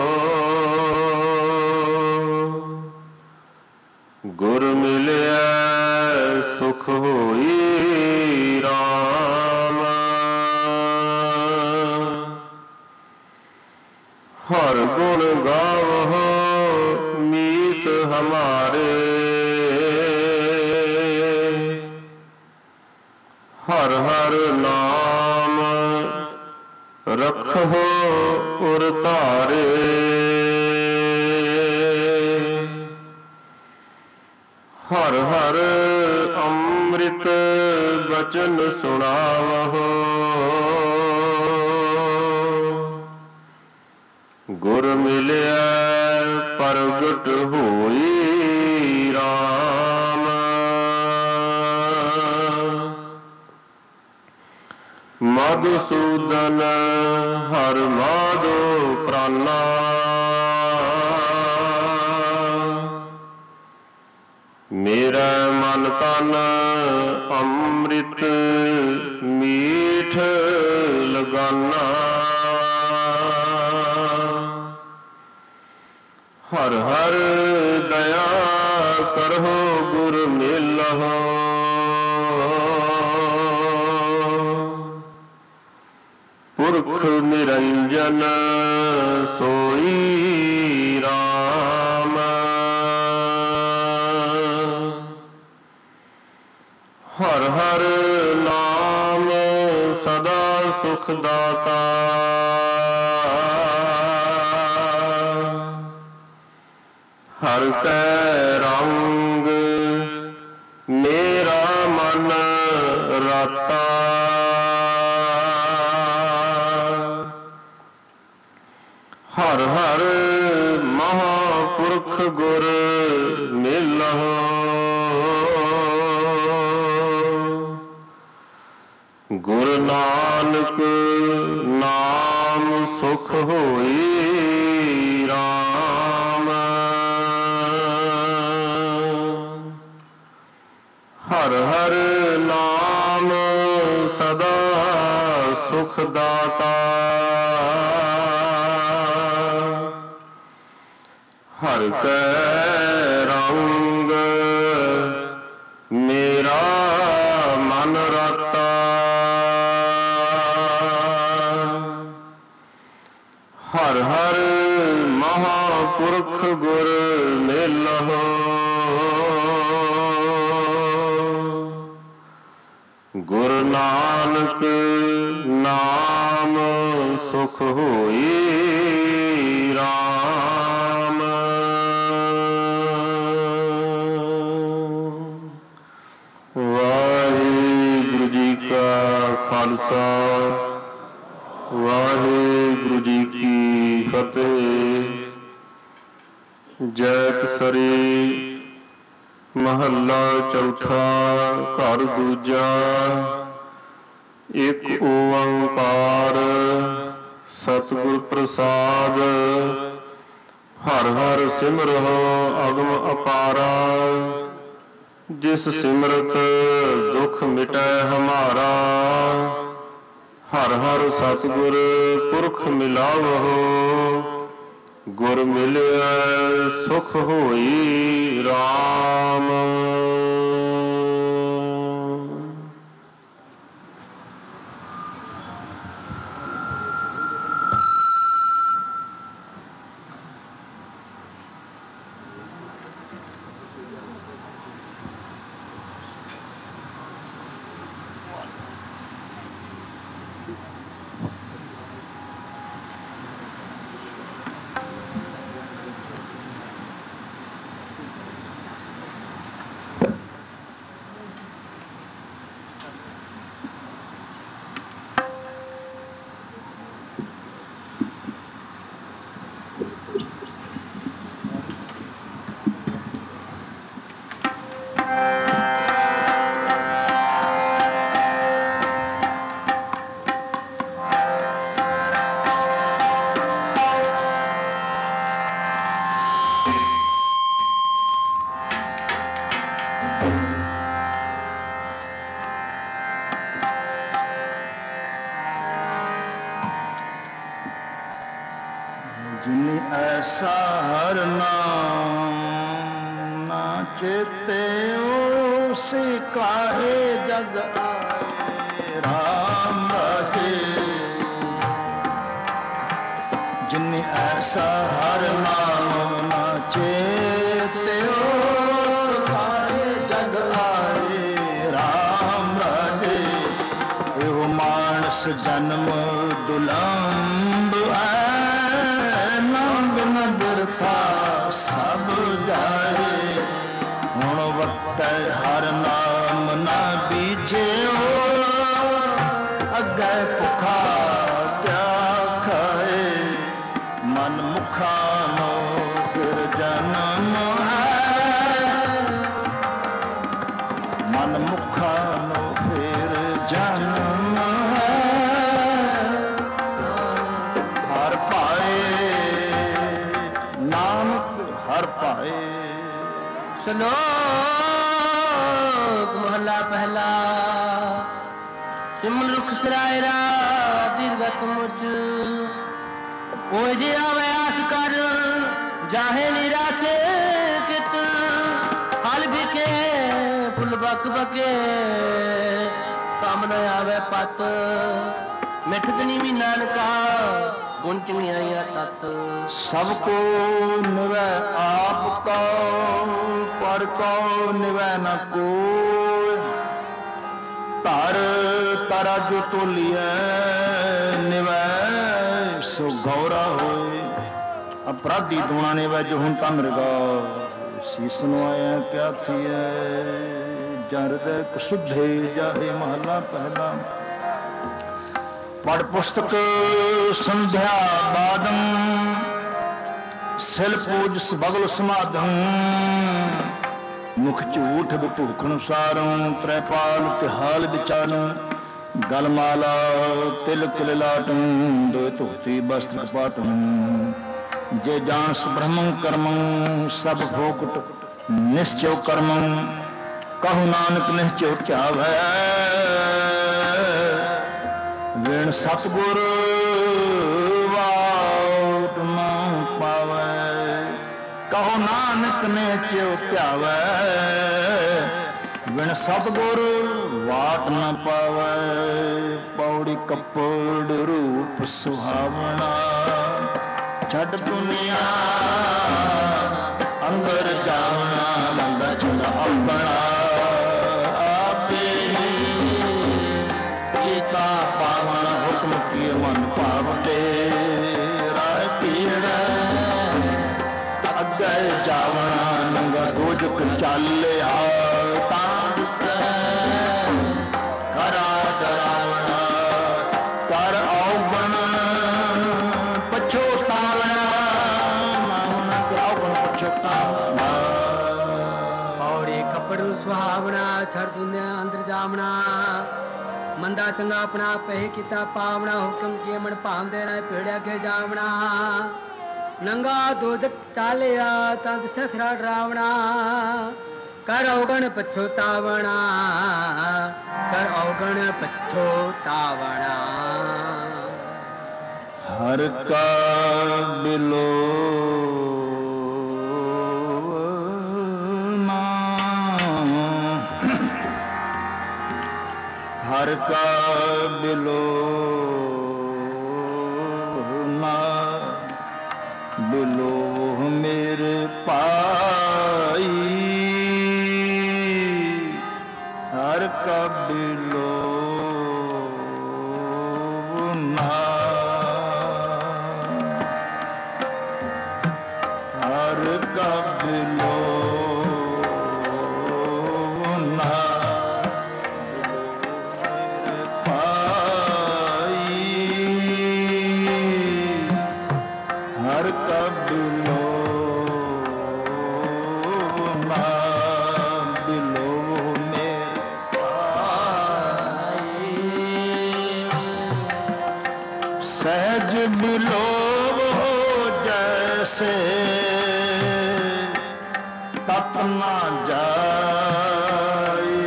गुर मिलिया सुख होई राम। हर गुण गावहो मीत हमारे। हर हर नाम रखो उर तारे। हर हर अमृत बचन सुनावहो। गुर मिलिया प्रगट होई राम। मधुसूदन हर माधो प्राणा। मेरा मन तन अमृत मीठ लगाना। हर हर दया करहो गुर मिलहो। पुरख निरंजन सोई राम। हर हर नाम सदा सुख दाता। हर कै रंग मेरा मन राता। हर हर महापुरख गुर मिलहो। गुरु नानक नाम सुख होई राम। हर हर नाम सदा सुख दाता। हर कै रंग मेरा मन राता। हर हर महापुरख गुर मिलहो। गुरु नानक नाम सुख होई राम। वाहिगुरु जी का खालसा वाहिगुरु जी की फतेह। जैत सरी महला चौथा घर दूजा। एक ओंकार सतगुर प्रसाद। हर हर सिमरहो अगम अपारा। जिस सिमरत दुख मिटै हमारा। हर हर सतगुर पुरख मिलावहो। गुर मिलिया सुख होई राम। जिन ऐसा हर नाम ना चेते से काहे जग आए राम राजे। जिन ऐसा हर नाम ना चेते से काहे जग आए राम राजे। एहो मानस जन्म दुलंब है नंद नगर था सब जाए। हुण वक्त हर नाम ना बीजे अगे भुखा क्या खाए। मन मुखा नो फिर जन्म है मन मुखा नो फिर जन्म है। हर पाए नानक हर पाए। श्लोक महला पहला। सिमन रुख सिरायरा दीर्घत मुझ ओए जे आवे आस कर जाहे निराशे कित। हल बिके फुल बक बके काम न आवे पत। मिठदनी भी नानका गुंचनिया तत। सबको निवै आप को पर को निवै न कोय। धर तारा जो तोलिए निवै सो गौरा होए। अपराधी दूना निवै जो हुन ता मृगा। शीस नवाया क्या थिए जरद सुधे जाहे महला पहला। पढ़ पुस्तक संध्या बादम सिल पूज बगल समाधम। मुख झूठ विभूखण सारं त्रैपाल तिहाल विचारं। गलमाला तिलक ललाटं दो धोती वस्त्र कपाटं। जे जानस ब्रह्मं कर्मं सब भोकुट निश्चय कर्मं। कहु नानक निश्चय ध्यावै विण सतगुर वाट न पावै। कहो नानक ने च्यो ध्यावै विण सतगुर वाट न पावै। पौड़ी कपड़ रूप सुहावना छड़ दुनिया अंदर जावना। मंदा चंगा अपना मन पावते राय पीड़ अगे जावना। नंगा दोजक चाले करा डरावना। कर औगण पछोतावना औगण पछोतावना। पौड़ी कपड़ सुहावना छड़ दुनिया अंदर जावना। मंदा चंगा अपना पह किता पावना। हुक्म किए मन भावदे ना पेड़िया के जावना। नंगा दोजक चालिया तंद सखरा डरावना। कर औगण पछोतावना कर औगण पछोतावना। हर का बिलो हर का बिलो ना बिलो मेरे पाई। हर का बिलो ना हर का बिलो ना हर कब लो ना बिलो मेरे पाई। सहज बिलो जैसे तप ना जाए।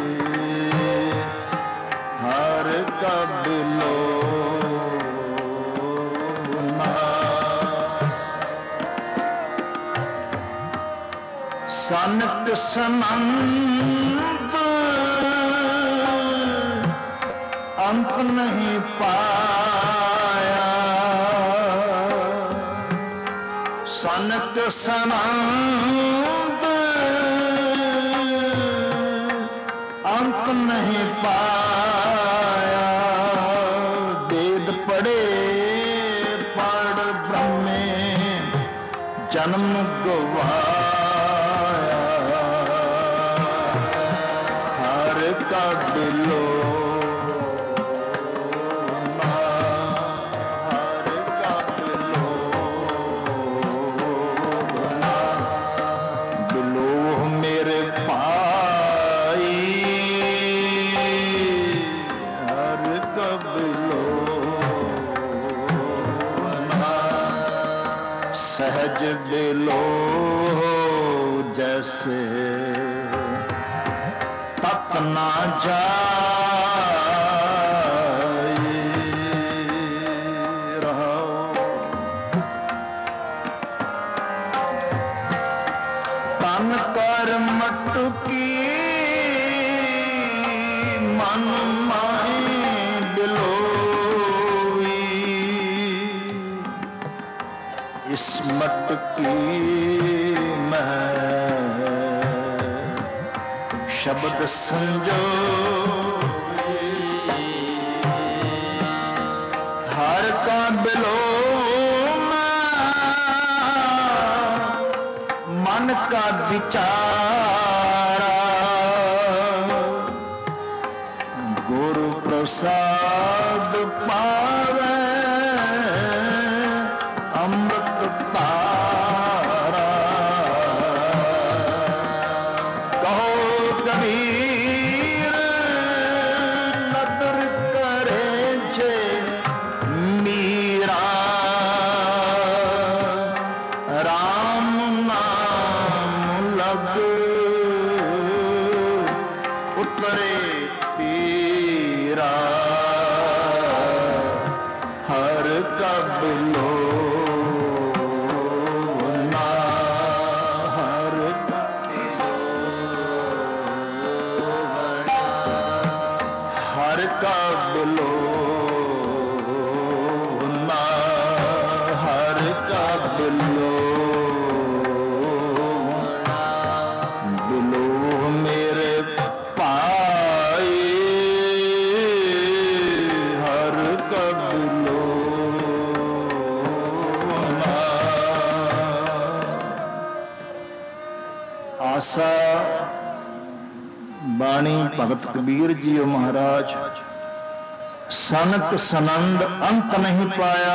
हर कब लो ना सनक सनंद अंत नहीं पाया, सनक सनंद अंत नहीं पाया। वेद पढ़े पढ़ ब्रह्मे जन्म गवाया, हर का बिलो सहज बिलो जैसे तप ना जाए रहो। तन कर मटकी मन माए बिलो, इस मटकी में शब्द संजो, हर का बिलो मन का विचारा, गुरु प्रसाद पावे अमृत तारा। कहो कबीर नदर करे जे मीरा, राम नाम लग उतरे तीरा, हर का बिलो का बिलो ना, हर का बिलो बिलो मेरे पाए, हर का बिलो ना। आशा बाणी भगत कबीर जी महाराज, सनक सनंद अंत नहीं पाया,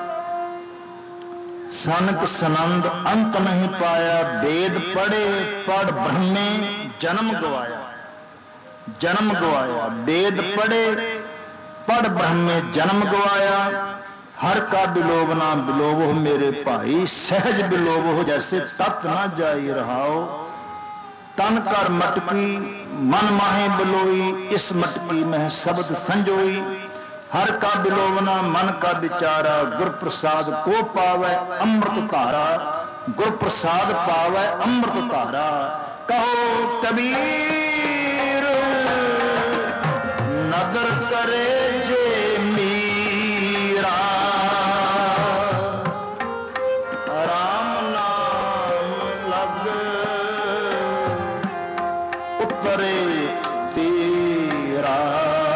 सनक सनंद अंत नहीं पाया। वेद पढ़े पढ़ ब्रह्मे जन्म गवाया, जन्म गवाया। वेद पढ़े पढ़ ब्रह्मे जन्म गवाया, हर का बिलोवना बिलोवो मेरे भाई, सहज बिलोवो जैसे तत ना जाई रहाओ। तन कर मटकी मन माहे बिलोई, इस मटकी में शब्द संजोई, हर का बिलोवना मन का विचारा। गुर प्रसाद को पावै अमृत धारा, गुर प्रसाद पावै अमृत धारा। कहो कबीर नदर करे जे मीरा, राम नाम लग उतरे तेरा,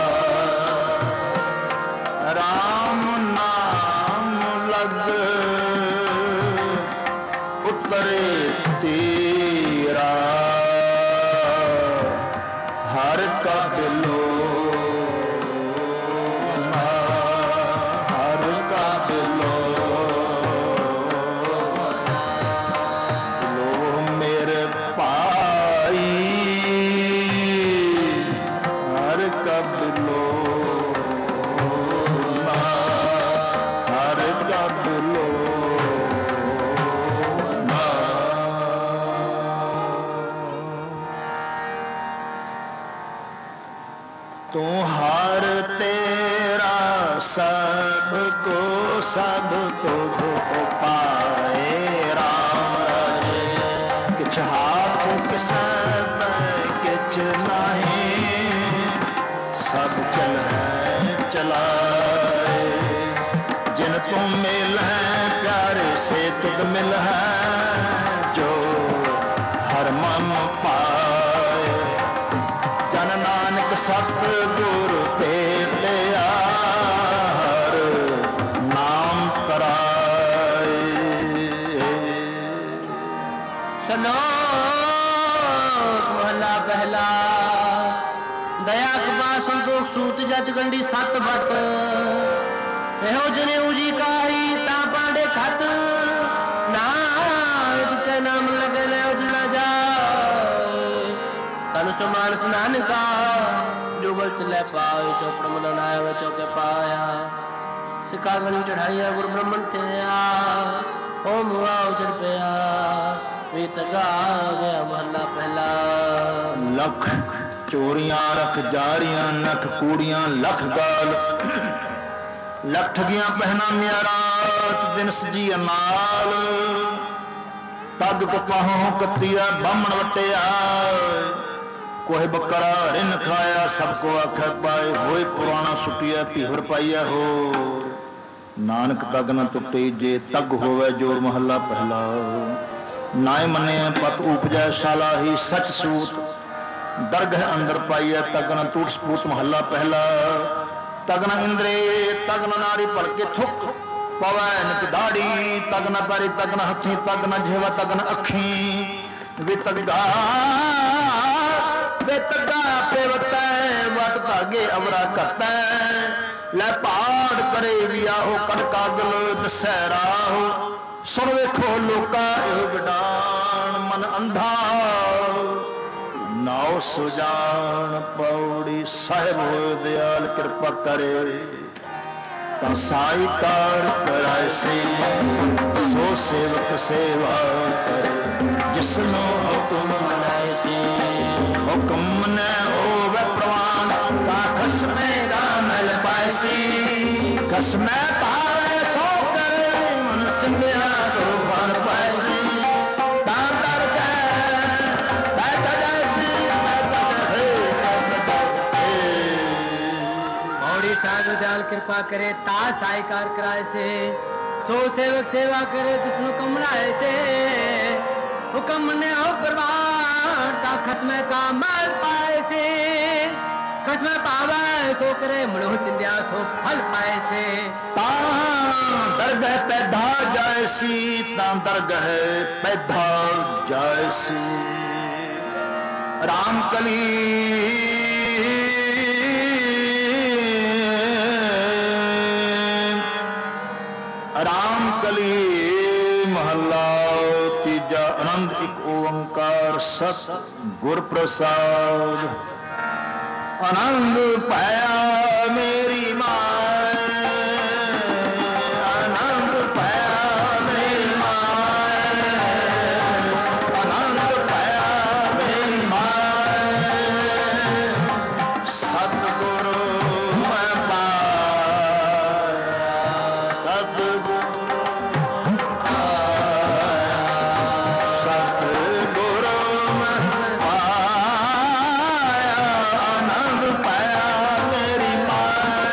राम नाम लग उतरे तेरा, हर का बिलो ना, हर का बिलो बिलो मेरे पाई, हर का बिलो तू हर तेरा सबको सब तुझ पाए राम राजे। किछ हाथ चलै चलाए। जिन तुम मिल है प्यारे से तुद मिल है जो हर मन पाए। जन नानक सतगुर ते प्यार नाम कराए। श्लोक महला पहला। दया कृपा संतोष सूत जत गंडी सत बट एहो जने उजी काई ता पांडे खत नाम के नाम लगे ले उजना जाए। तन समान स्नान का जुगल चले पाए चौपड़ मन आया वे चौके पाया। सिक्का गणी चढ़ाइया गुरु ब्रह्मण थे ओ मुआ उचड़ पिया वे तगा गया महला पहला। लख चोरियां रख जारियां नख कूड़ियां लख गाल लख ठगियां पहना मिया रात दिन सजी नाल। तग कपाहों कतिया बामण वटिया कोहे बकरा रिन खाया सबको आख पाए। होए पुराना सुटिया पीहर पाइया हो नानक तग न टुटे जे तग होवे जोर महला पहला। नाय मने पत उपजै साला ही सच सूत दरगह अंदर पाइया तग न टूट स्पूत महला पहला। तग न इंद्रे तग न नारी भड़के थुक पवै नित दाड़ी। तग न पैरी तग न हथी तग न जेवा तग न अखी। वे तगा पेवतै वट धागे अवरा करतै। लै पहाड़ करे विया हो कड़कागल दशहरा हो। सुन वेखो लोका एहो विडान मन अंधा नाओ सुजान पौड़ी। साहिब हो दयाल कृपा करे ता साई कार कराए से सो सेवक सेवा करे। जिसनो हुक्म मनाए से हुक्म न होवे प्रवान ता खसमे दा मिल पाए सी। खसमे पावे सो करे मन चंगिया सो फल पाए सी। दयाल कृपा करे ता साईकार कराए से सो सेवक सेवा करे जिसनु कमराए से। हुक्म ने हो प्रवान ता खसमे का मल पाए से। खसमे पावे सो करे मुड़ो चिंदिया सो फल पाए से। ता दरगह पैदा जाए सी ता दरगह पैदा जाए सी। राम कली राम कली महला तीजा आनंद एक ओंकार सत गुर प्रसाद। आनंद पाया मेरी माए आनंद पाया मेरी माए आनंद पाया मेरी माए। सतगुरु मैं पाया सतगुरु आनंद पाया मेरी माँ।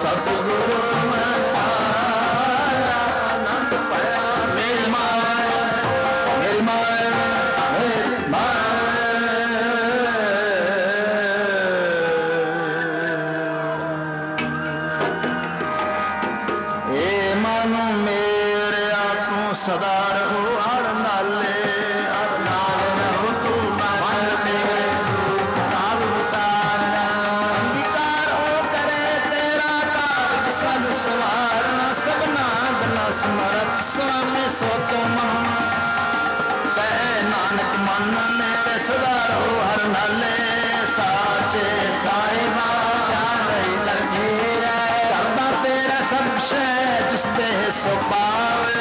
ਸਤਿਗੁਰੂ ਮੈਂ ਪਾਇਆ ਆਨੰਦ ਪਾਇਆ ਮੇਰੀ ਮਾਇਆ ਮੇਰੀ ਮਾਇਆ ਮੇਰੀ ਮਾਇਆ। ਏ ਮਨ ਮੇਰਿਆ ਤੂੰ ਸਦਾ ਰਹੋ ਹਰ ਨਾਲੇ ਹਰ ਨਾਲ ਰਹੋ ਤੂੰ ਮਨ ਮੇਰੇ ਸਾਧ ਵਿਸਾਰਨਾ ਅੰਗੀਕਾਰ ਹੋ ਕਰੇ ਤੇਰਾ ਕਾਰਜ ਸਭ ਸਵਾਰਨਾ ਸਭਨਾ ਬਨਾ ਸਮਰਥ ਸੁਆਮੀ ਸੋ ਤੁਮ ਕਹਿ ਨਾਨਕ ਮਨ ਮੇਰੇ ਸਦਾ ਰਹੋ ਹਰ ਨਾਲੇ ਸਾਚੇ ਸਾਹਿਬਾ ਜਾਣੇ ਲਗੇਰਾ ਕਰਦਾ ਤੇਰਾ ਸਭ ਸ਼ੈ ਜਿਸ ਤੇ ਸੋ ਪਾਵੇ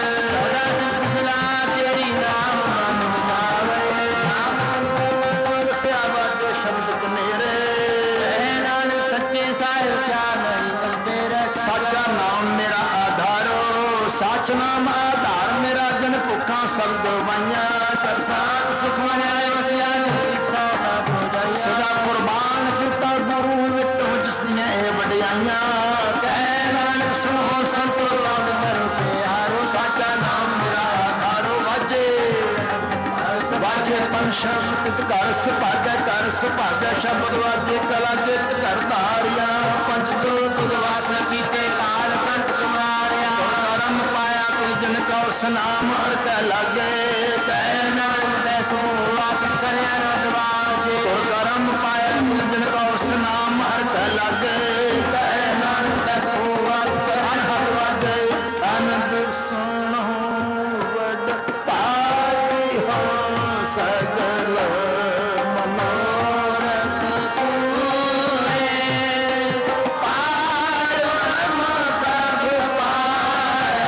ਤੇਰੀ ਨਾਮ ਮਨ ਜਾਵੇ ਨਾਮ ਮਨ ਸਿਆਵਾ ਦੇ ਸ਼ਬਦ ਕਨੇਰੇ ਨਾਨਕ ਸੱਚੇ ਸਾਹਿਬ ਕਿਆ ਨਹੀਂ ਤੇਰਾ ਸਾਚਾ ਨਾਮ ਮੇਰਾ ਆਧਾਰੋ ਸਾਚ ਨਾਮ ਆਧਾਰ ਮੇਰਾ ਜਨ ਭੁੱਖਾਂ ਸਬਦ ਵਾਈਆਂ ਕਰ ਸਾਥ ਸੁਖ ਮਨਿਆ ਵਸਿਆ ਇੱਛਾ ਸਭ ਹੋ ਜਾਈ ਸਦਾ ਕੁਰਬਾਨ ਕੀਤਾ ਗੁਰੂ ਵਿਟੋ ਜਿਸ ਦੀਆਂ ਇਹ ਵਡਿਆਈਆਂ ਕਹਿ ਨਾਨਕ ਸੁਣੋ ਸੰਤੋ ਰਾਮ ਕਰੋ ਪਿਆਰੋ ਸਾਚਾ ਨਾਮ ਮੇਰਾ ਆਧਾਰੋ ਵਾਜੇ ਵਾਜੇ ਤਨ ਸ਼ਬਦ ਘਰ ਸੁਭਾਗੈ ਕਰ ਸੁਭਾਗੈ ਸ਼ਬਦ ਵਾਜੇ ਕਲਾ ਜਿਤ ਘਰ ਧਾਰਿਆ ਪੰਜ ਤੋਂ ਬੁਧਵਾਸ ਕੀਤੇ ਕਾਲ ਕੰਟ ਕੁਮਾਰਿਆ ਕਰਮ ਪਾਇਆ ਤੇ ਜਨ ਕਾ ਉਸ ਨਾਮ ਹਰ ਕੈ ਲਾਗੇ ਕਹਿ ਨਾਮ ਤੈ ਸੋ ਆਪ ਕਰਿਆ ਰਦਵਾਜੇ ਕਰਮ ਪਾਇਆ ਤੇ ਜਨ ਕਾ ਉਸ ਨਾਮ ਹਰ ਕੈ ਲਾਗੇ ਕਹਿ ਨਾਮ ਤੈ ਸੋ ਆਪ ਕਰਿਆ ਰਦਵਾਜੇ ਆਨੰਦ ਸੁਣੋ ਵਡ ਪਾਈ ਹੋ ਸਗਲ ਮਨੋਰਥ ਪੂਰੇ ਪਾਇ ਮਨ ਪ੍ਰਭ ਪਾਇਆ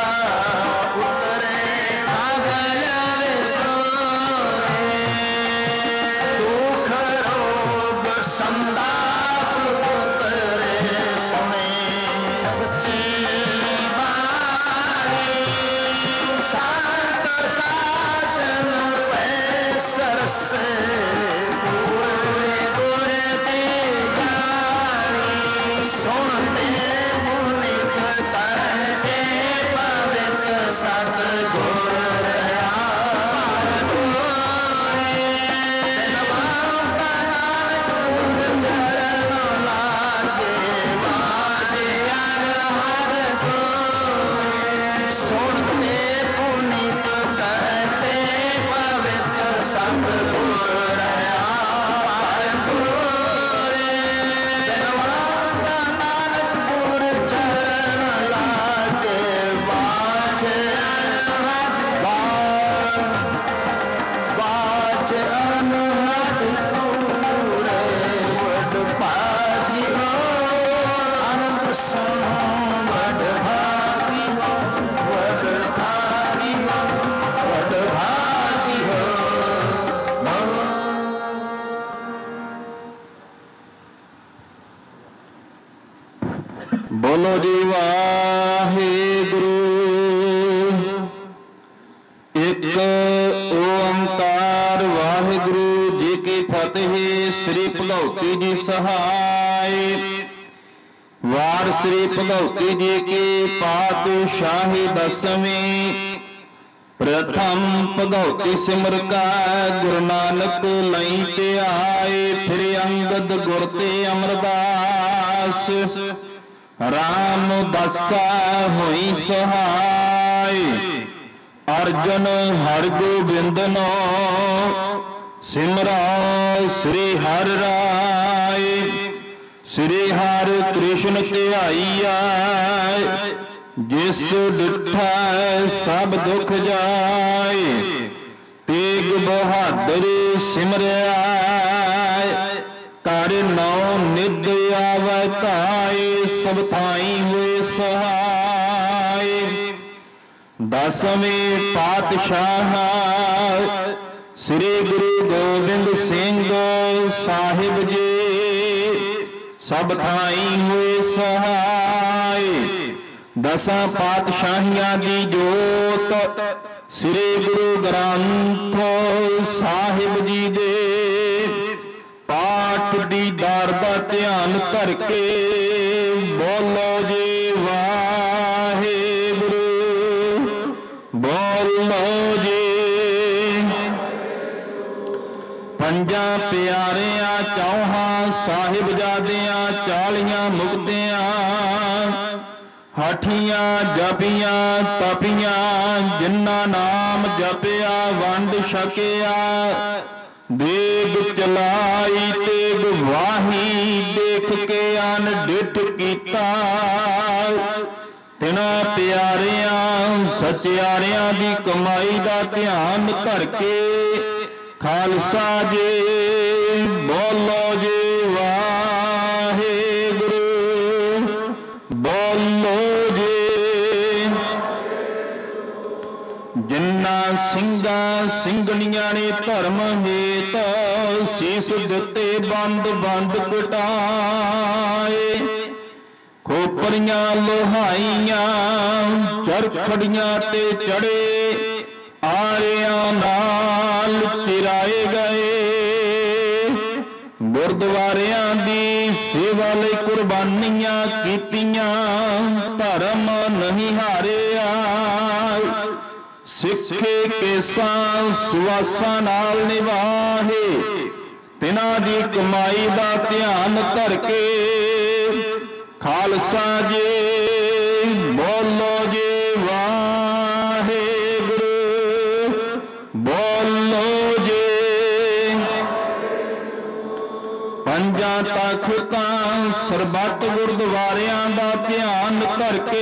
ਉਤਰੇ ਮਗਲ ਵਿਸੋਏ ਦੁਖ ਰੋਗ ਸੰਤਾਪ ਉਤਰੇ ਸੁਣੇ ਸੱਚੀ ਬਾਣੀ ਸੰਤ ਸਾਚਨ ਪੈ ਸਰਸੇ ਪੂਰੇ ਪੂਰੇ ਤੇ ਜਾਣੀ ਸੁਣਦੇ ਮੁਨਿ ਕਹਤੇ ਪਵਿੱਤ ਸਤ ਗੁਰ ਰਹਾ ਚਰਨ ਲਾਗੇ ਵਾਜੇ ਹਰ ਸੁਣਦੇ ਪੁਨੀਤ ਕਹਤੇ ਪਵਿੱਤ ਸਤ ਗੁਰ ਰਹਾ ਨਾਨਕ ਗੁਰ ਚਰਨ ਲਾਗੇ ਵਾਜੇ ਬਾਜ ਅਨਹਦ ਪੂਰੇ ਵਡ ਭਾਗੀ ਹੋ ਅਨੰਦ ਸੁਣੋ ਵਡ ਭਾਗੀ ਹੋ ਵਡ ਭਾਗੀ ਹੋ ਵਡ ਭਾਗੀ ਹੋ ਬੋਲੋ ਜੀ ਵਾਹਿਗੁਰੂ ਇੱਕ ਓੰਕਾਰ ਵਾਹਿਗੁਰੂ ਜੀ ਕੀ ਫਤਿਹ। ਸ੍ਰੀ ਭਗਉਤੀ ਜੀ ਸਹਾਇ ਵਾਰ ਸ੍ਰੀ ਭਗਉਤੀ ਜੀ ਕੀ ਪਾਤਸ਼ਾਹੀ ਦਸਵੀਂ ਪ੍ਰਥਮ ਭਗਉਤੀ ਸਿਮਰ ਕਾ ਗੁਰੂ ਨਾਨਕ ਲਈ ਤੇ ਆਏ ਫਿਰ ਅੰਗਦ ਗੁਰ ਤੇ ਅਮਰਦਾਸ ਰਾਮ ਦਾਸਾ ਹੋਈ ਸਹਾਈ ਅਰਜਨ ਹਰਿ ਗੋਬਿੰਦਨੋ ਸਿਮਰਾ ਸ੍ਰੀ ਹਰਿ ਰਾਏ ਸ੍ਰੀ ਹਰਿ ਕ੍ਰਿਸ਼ਨ ਧਿਆਈਆ ਜਿਸ ਡਿਠਾ ਸਭ ਦੁਖ ਜਾਏ ਤੇਗ ਬਹਾਦਰ ਸਿਮਰਿਆ ਕਰ ਨੌ ਨਿਧ ਆਵੈ ਧਾਏ ਸਭ ਥਾਈ ਹੋਏ ਸਹਾਈ ਦਸਵੇਂ ਪਾਤਸ਼ਾਹ ਸ੍ਰੀ ਗੁਰੂ ਗੋਬਿੰਦ ਸਿੰਘ ਸਾਹਿਬ ਜੀ ਸਭ ਥਾਈ ਹੋਏ ਸਹਾਈ ਦਸਾਂ ਪਾਤਸ਼ਾਹੀਆਂ ਦੀ ਜੋਤ ਸ੍ਰੀ ਗੁਰੂ ਗ੍ਰੰਥ ਸਾਹਿਬ ਜੀ ਦੇ ਪਾਠ ਦੀ ਦਾਰ ਦਾ ਧਿਆਨ ਕਰਕੇ ਬੋਲੋ ਜੀ ਵਾਹਿਗੁਰੂ, ਬੋਲੋ ਜੀ। ਪੰਜਾਂ ਪਿਆਰਿਆਂ ਚੌਹਾਂ ਸਾਹਿਬਜ਼ਾਦਿਆਂ 40 ਮੁਕਤਿਆਂ ਹਾਠੀਆਂ ਜਪੀਆਂ ਤਪੀਆਂ ਜਿਨ੍ਹਾਂ ਨਾਮ ਜਪਿਆ ਵੰਡ ਛਕਿਆ। ਦੇਗ ਚਲਾਈ ਤੇਗ ਵਾਹੀ ਦੇਖ ਕੇ ਅਨ ਡਿਠ ਕੀਤਾ। ਤਿਨਾਂ ਪਿਆਰਿਆਂ ਸਚਿਆਰਿਆਂ ਦੀ ਕਮਾਈ ਦਾ ਧਿਆਨ ਧਰ ਕੇ ਖਾਲਸਾ ਜੀ ਬੋਲੋ ਜੀ ਵਾਹਿਗੁਰੂ, ਬੋਲੋ ਜੀ। ਜਿਨ੍ਹਾਂ ਸਿੰਘਾਂ ਸਿੰਘਣੀਆਂ ਨੇ ਧਰਮ ਹੇਤ ਸੀਸ ਦਿੱਤੇ ਬੰਦ ਬੰਦ ਕਟਾਏ। ਖੋਪਰੀਆਂ ਲੋਹਾਈਆਂ ਚਰਖੜੀਆਂ ਤੇ ਚੜੇ ਆਰਿਆਂ ਨਾਲ ਚਿਰਾਏ ਗਏ। ਗੁਰਦੁਆਰਿਆਂ ਦੀ ਸੇਵਾ ਲਈ ਕੁਰਬਾਨੀਆਂ ਕੀਤੀਆਂ ਧਰਮ ਨਹੀਂ ਹਾਰਿਆ। ਸਿੱਖੇ ਕੇਸਾਂ ਸੁਆਸਾਂ ਨਾਲ ਨਿਵਾਹੇ ਤਿਨਾਂ ਦੀ ਕਮਾਈ ਦਾ ਧਿਆਨ ਧਰ ਕੇ ਖਾਲਸਾ ਜੀ ਬੋਲੋ ਜੀ ਵਾਹਿਗੁਰੂ, ਬੋਲੋ ਜੀ। ਪੰਜਾਂ ਤਖਤਾਂ ਸਰਬੱਤ ਗੁਰਦੁਆਰਿਆਂ ਦਾ ਧਿਆਨ ਧਰ ਕੇ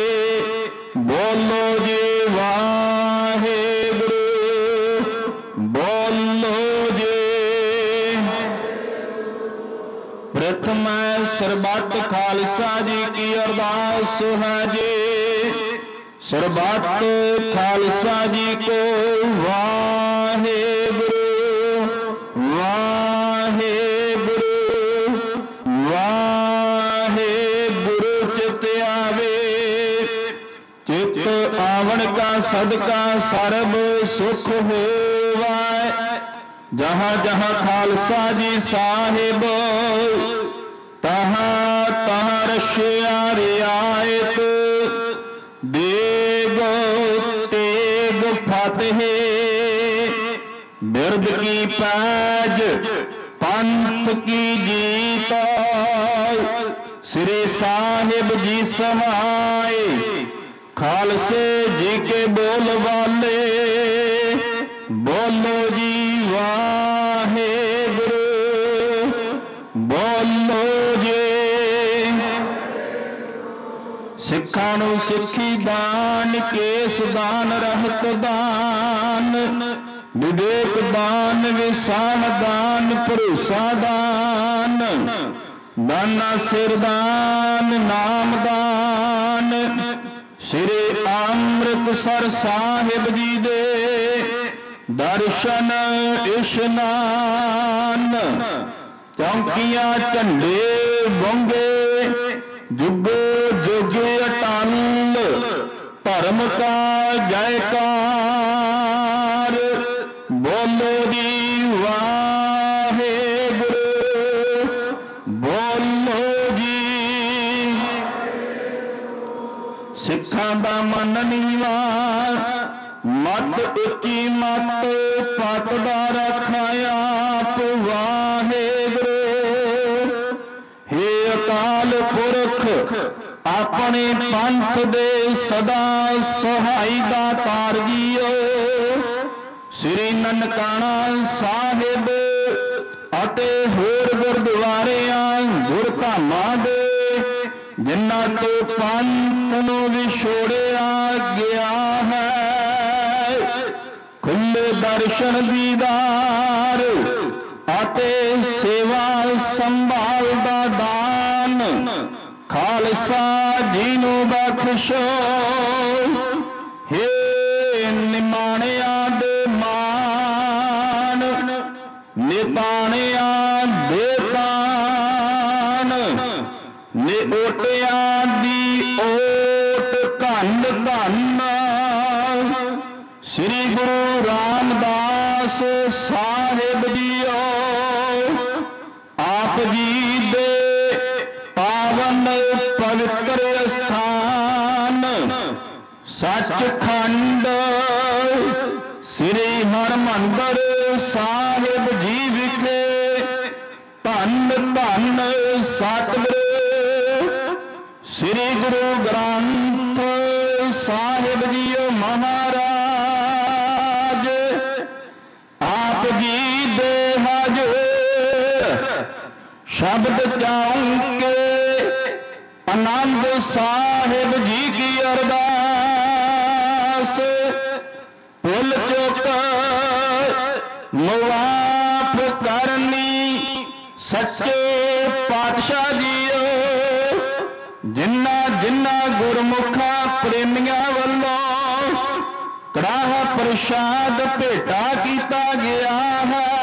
ਬੋਲੋ ਜੀ ਵਾਹਿਗੁਰੂ, ਬੋਲੋ ਜੀ। ਪ੍ਰਥਮ ਸਰਬੱਤ ਖਾਲਸਾ ਜੀ ਕੀ ਅਰਦਾਸ ਹੈ ਜੀ। ਸਰਬੱਤ ਖਾਲਸਾ ਜੀ ਕੋ ਵਾਹਿਗੁਰੂ, ਵਾਹਿਗੁਰੂ, ਵਾਹਿਗੁਰੂ ਚਿਤ ਆਵੇ। ਚਿਤ ਆਵਣ ਕਾ ਸਦਕਾ ਸਰਬ ਸੁਖ ਹੋਵੈ। ਜਹਾਂ ਜਹਾਂ ਖਾਲਸਾ ਜੀ ਸਾਹਿਬ ਤਹਾਂ ਤਹਾਂ ਰਸ਼ਿਆ ਰਿਆਇਤ। ਦੇਗ ਤੇਗ ਫਤਿਹ ਬਿਰਦ ਕੀ ਪੈਜ ਪੰਥ ਕੀ ਜੀਤ। ਸ੍ਰੀ ਸਾਹਿਬ ਜੀ ਸਮਾਏ ਖਾਲਸੇ ਜੀ ਕੇ ਬੋਲ ਵਾਲੇ। ਬੋਲੋ ਜੀ ਵਾਹਿਗੁਰੂ, ਬੋਲੋ ਜੀ। ਸਿੱਖਾਂ ਨੂੰ ਸਿੱਖੀ ਦਾਨ, ਕੇਸ ਦਾਨ, ਰਹਿਤ ਦਾਨ, ਵਿਵੇਕ ਦਾਨ, ਵਿਸਾਨ ਦਾਨ, ਭਰੋਸਾ ਦਾਨ, ਦਾਨਾ ਸਿਰ ਦਾਨ, ਨਾਮ ਦਾਨ। ਸ੍ਰੀ ਅੰਮ੍ਰਿਤਸਰ ਸਾਹਿਬ ਜੀ ਦੇ ਦਰਸ਼ਨ ਇਸ਼ਨਾਨ। ਚੌਂਕੀਆਂ ਝੰਡੇ ਵੰਗੇ ਜੁਗੋ ਜੁਗੇ ਅਟਲ। ਧਰਮ ਕਾ ਜੈਕਾਰ ਬੋਲੋ ਜੀ ਵਾਹਿਗੁਰੂ, ਬੋਲੋ ਜੀ। ਸਿੱਖਾਂ ਦਾ ਮਨ ਨੀਵਾ ਮਤ ਉੱਚੀ ਮਤ ਪਤ ਦਾ ਰੱਖਾ ਆਪ ਵਾਹਿਗੁਰੂ। ਹੇ ਅਕਾਲ ਪੁਰਖ ਆਪਣੇ ਪੰਥ ਦੇ ਸਦਾ ਸਹਾਈ ਦਾਤਾਰ ਜੀਓ। ਸ੍ਰੀ ਨਨਕਾਣਾ ਸਾਹਿਬ ਅਤੇ ਹੋਰ ਗੁਰਦੁਆਰਿਆਂ ਗੁਰਧਾਮਾਂ ਦੇ ਜਿਨ੍ਹਾਂ ਤੋਂ ਪੰਥ ਨੂੰ ਵਿਛੋੜਿਆ ਗਿਆ ਹੈ। ਖੁੱਲੇ ਦਰਸ਼ਨ ਦੀਦਾਰ ਅਤੇ ਸੇਵਾ ਸੰਭਾਲ ਦਾ ਦਾਨ ਖਾਲਸਾ ਜੀ ਨੂੰ ਬਖਸ਼ੋ। ਹੇ ਨਿਮਾਣਿਆਂ ਦੇ ਮਾਣ, ਨਿਤਾਣਿਆਂ ਦੇ ਤਾਣ, ਨਿਓਟਿਆਂ ਦੀ ਓਟ ਧੰਨ ਧੰਨ। ਸ੍ਰੀ ਗੁਰੂ ਰਾਮਦਾਸ ਸਾਹਿਬ ਜੀਓ ਆਪ ਜੀ ਦੇ ਪਾਵਨ ਪਵਿੱਤਰ ਅਸਥਾਨ ਸੱਚਖੰਡ ਸ੍ਰੀ ਹਰਿਮੰਦਰ ਸਾਹਿਬ ਜੀ ਵਿਖੇ ਧੰਨ ਧੰਨ ਸਤਿਗੁਰੂ ਸ੍ਰੀ ਗੁਰੂ ਗ੍ਰੰਥ ਸਾਹਿਬ ਜੀਓ ਮਹਾਰਾਜ ਆਪ ਜੀ ਦੇ ਹਜ਼ੂਰ ਸ਼ਬਦ ਚਾਉਂਕੇ ਆਨੰਦ ਸਾਹਿਬ ਜੀ ਕੀ ਅਰਦਾਸ ਭੁੱਲ ਚੁੱਕ ਮੁਆਫ ਕਰਨੀ ਸੱਚੇ ਪਾਤਸ਼ਾਹ ਜੀਓ ਜਿਨ੍ਹਾਂ ਜਿਨ੍ਹਾਂ ਗੁਰਮੁਖਾਂ ਪ੍ਰੇਮੀਆਂ ਵੱਲੋਂ ਕੜਾਹ ਪ੍ਰਸ਼ਾਦ ਭੇਟਾ ਕੀਤਾ ਗਿਆ ਹੈ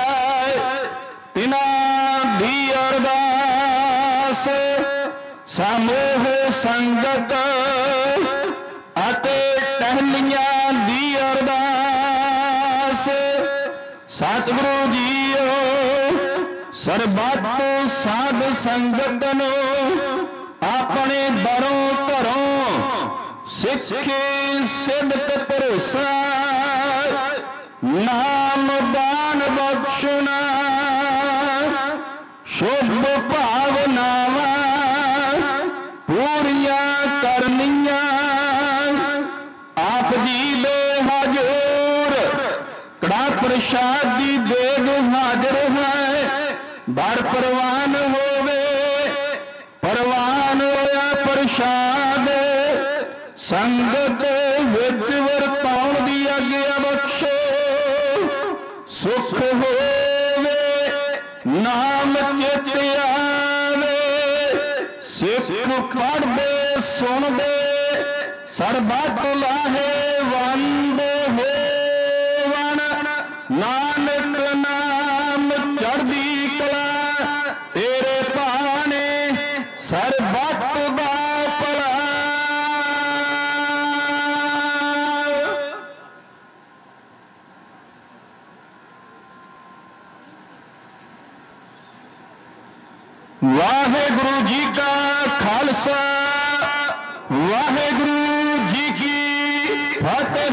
ਤਿਨਾਂ ਦੀ ਅਰਦਾਸ ਸਮੂਹ ਸੰਗਤ ਅਤੇ ਟਹਿਲੀਆਂ ਦੀ ਅਰਦਾਸ ਸਤਿਗੁਰੂ ਜੀਓ ਸਰਬੱਤ ਸਾਧ ਸੰਗਤ ਨੂੰ ਆਪਣੇ ਦਰੋਂ ਘਰੋਂ ਸਿੱਖੀ ਸਿਦਕ ਭਰੋਸਾ ਨਾਮ ਦਾਨ ਬਖਸ਼ਣਾ ਸ਼ੁਭ ਭਾਵਨਾਵਾਂ ਪੂਰੀਆਂ ਕਰਨੀਆਂ ਆਪ ਜੀ ਦੇ ਹਜ਼ੂਰ ਕੜਾ ਪ੍ਰਸ਼ਾਦ ਦੀ ਦੇਗ ਹਾਜ਼ਰ ਹੈ ਦਰ ਪ੍ਰਵਾਨ ਹੋਵੇ ਪ੍ਰਵਾਨ ਹੋਇਆ ਪ੍ਰਸ਼ਾਦ ਸੰਗਤ ਵਿੱਚ ਵਰਤਾਉਣ ਦੀ ਆਗਿਆ ਬਖਸ਼ੋ ਸੁਖ ਹੋਵੇ ਨਾਮ ਚਿਤ ਆਵੇ ਸਿੱਖ ਪੜ੍ਹਦੇ ਸੁਣਦੇ ਸਰਬੱਤ ਲਾਹੇ ਵੰਦ ਹੋਵਣ ਨਾਨਕ ਨਾਮ ਚੜ੍ਹਦੀ ਕਲਾ ਤੇਰੇ ਭਾਣੇ ਸਰਬੱਤ ਦਾ ਭਲਾ ਵਾਹਿਗੁਰੂ ਜੀ ਕਾ ਖਾਲਸਾ ਵਾਹਿਗੁਰੂ ਜੀ ਕੀ ਫਤਿਹ।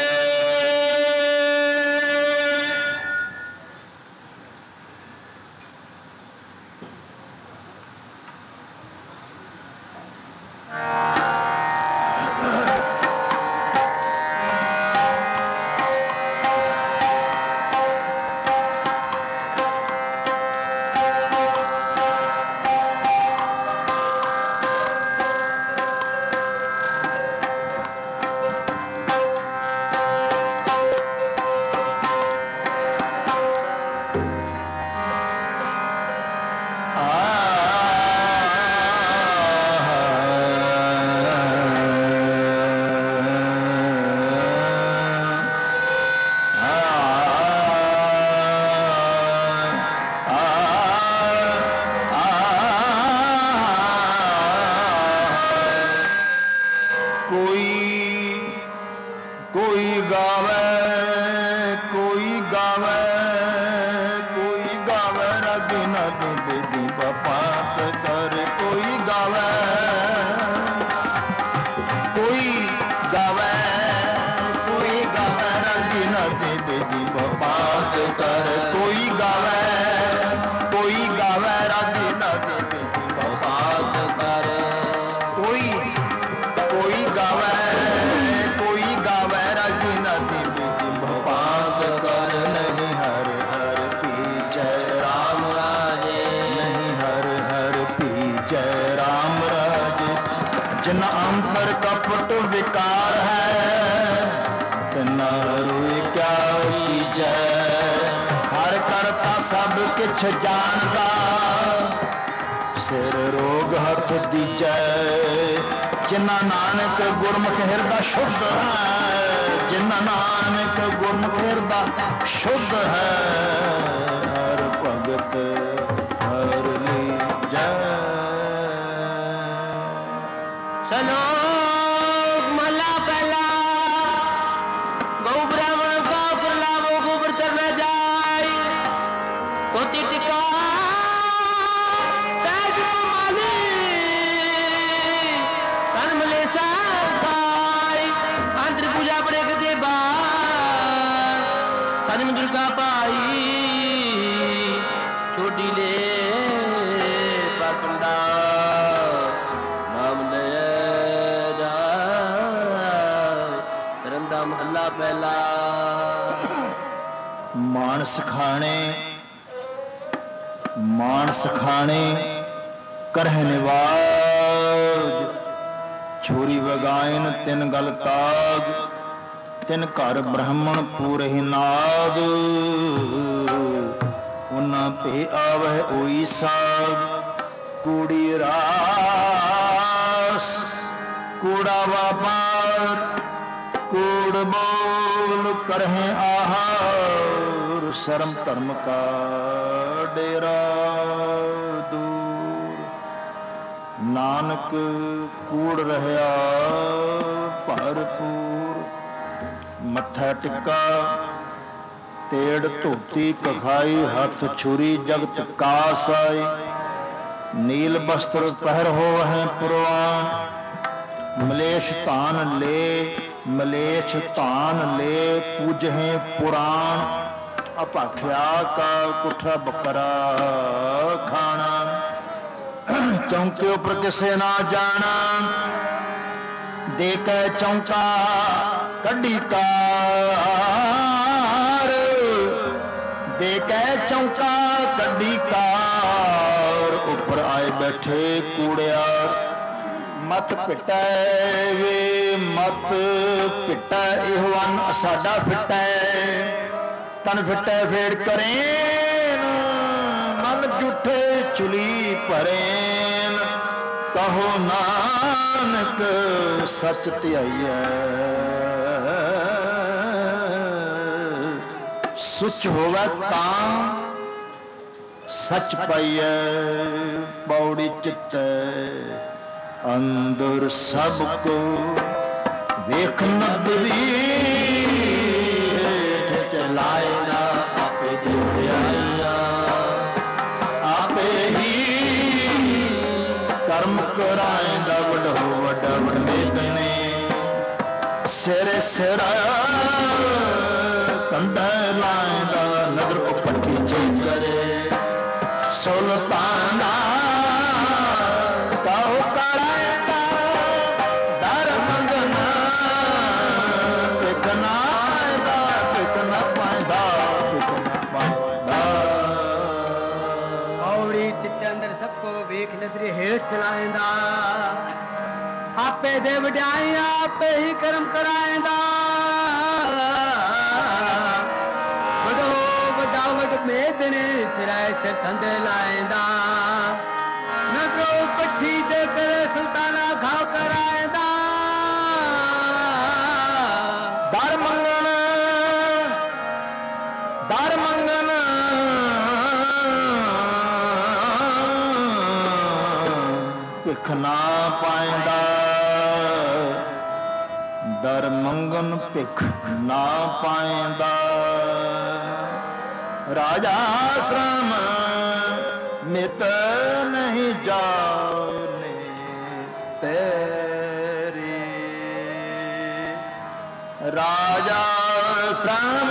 सब किछ जानदा सिर रोग हथ दीजै जिन्ना नानक गुरमुख हिरदा शुद्ध है जिन्ना नानक गुरमुख हिरदा शुद्ध है हर भगत हर लीजै। चलो मला पहला गौ ब्राह्मण का लावो गोबर करना जाए कोटि टिका ताज माली इंद्र का भाई छोटी ले पकड़ा नाम ले रंदा महला पहला। मानस खाने करह निवाज छोरी वगायन तिन गल ताग तिन घर ब्राह्मण पूरहि नाग उन्ना पे आवह ओई साग कूड़ी रास कूड़ा वापार कूड़ बोल करह आहार शर्म धर्म का डेरा दूर नानक कूड़ रहया भरपूर मत्था टिक्का तेड़ धोती कखाई हाथ छुरी जगत कास आई नील वस्त्र पहर हो है पुरवान मलेश तान ले पूजहे पुराण अपाख्या का कुठा बकरा खाना चौंके उपर किसे ना जाना देख चौंका कड्डी कार देख चौंका कड्डी कार उपर आए बैठे कूड़ियार मत पिटै वे मत पिटै इहवन साडा फिटै तन फिटै फेर करेन मन जुठे चुली भरेन कहो नानक सच ध्याइयै सुच होवै तां सच पाइयै पौड़ी चित्तै अंदर सबको वेख नगरी चलाए ना आपे दिया आपे ही कर्म कराएंदा वडो वड्डा वडमेदने सिर सिर कंधा लाएंदा नजर को पट्टी चेंज करे सुल्ताना नजरी हेठ चलाएंदा आपे दे वड्याई आपे ही कर्म कराएंदा वडो वड्डा वड मेदने सिराए सिर कंधे लाएंदा नजरो पट्टी जे करे सुल्ताना घाव कराएंदा दर मंगन भिख ना पाएंदा दर मंगन भिख ना पाएंदा राजा श्रम मित नहीं जाने तेरी राजा श्रम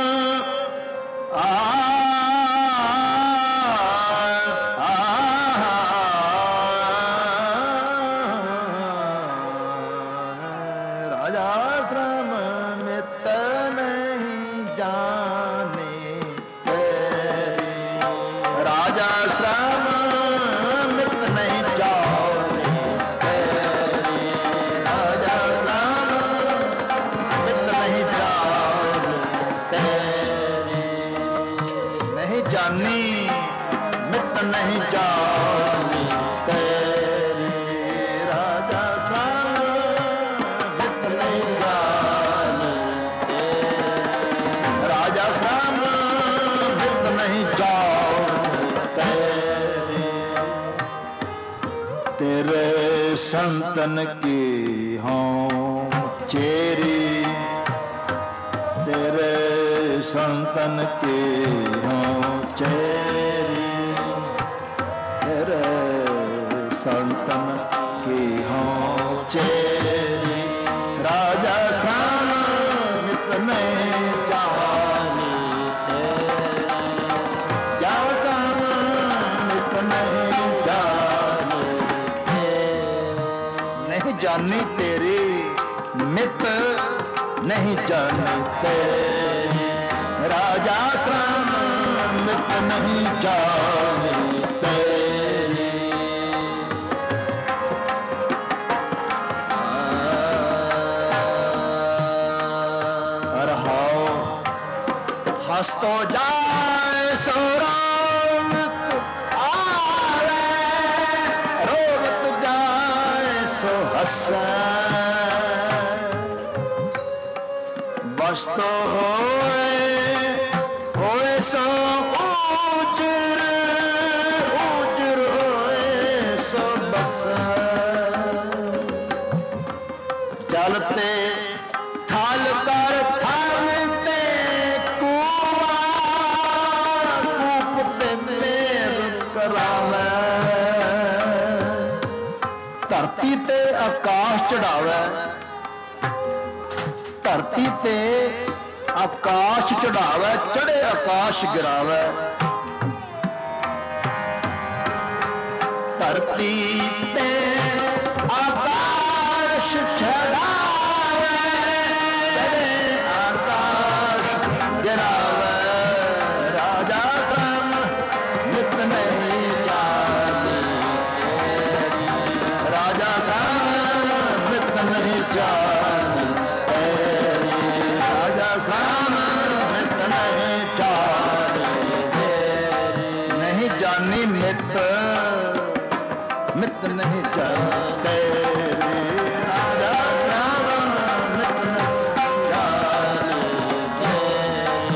संतन की हों चेरी तेरे संतन की हों चेरी तेरे संतन की हों चेरी राजा श्याम इतने जानी नहीं जानी तेरी मित नहीं जानी तेरी राजा श्रम मित नहीं जानी तेरी। रहाओ हंस तो जाए सो रोवत आवे, रोवत जाए सो हंसे, बस तो होए सो ऊजर, ऊजर होए सो बस, चलते थल कर थलते कुआ, कूपते मेर करावे, धरती ते आकाश चढ़ावे, धरती ते आकाश चढ़ावे, चढ़े आकाश गिरावे, धरती ते आकाश चढ़ावे, चढ़े आकाश गिरावे, राजा श्रम मित नहीं जानी तेरी, राजा श्रम मित नहीं जानी तेरी, राजा श्रम मित नहीं जानी तेरी, नहीं जानी मित, मित नहीं जानी तेरी, राजा श्रम मित नहीं जानी तेरी।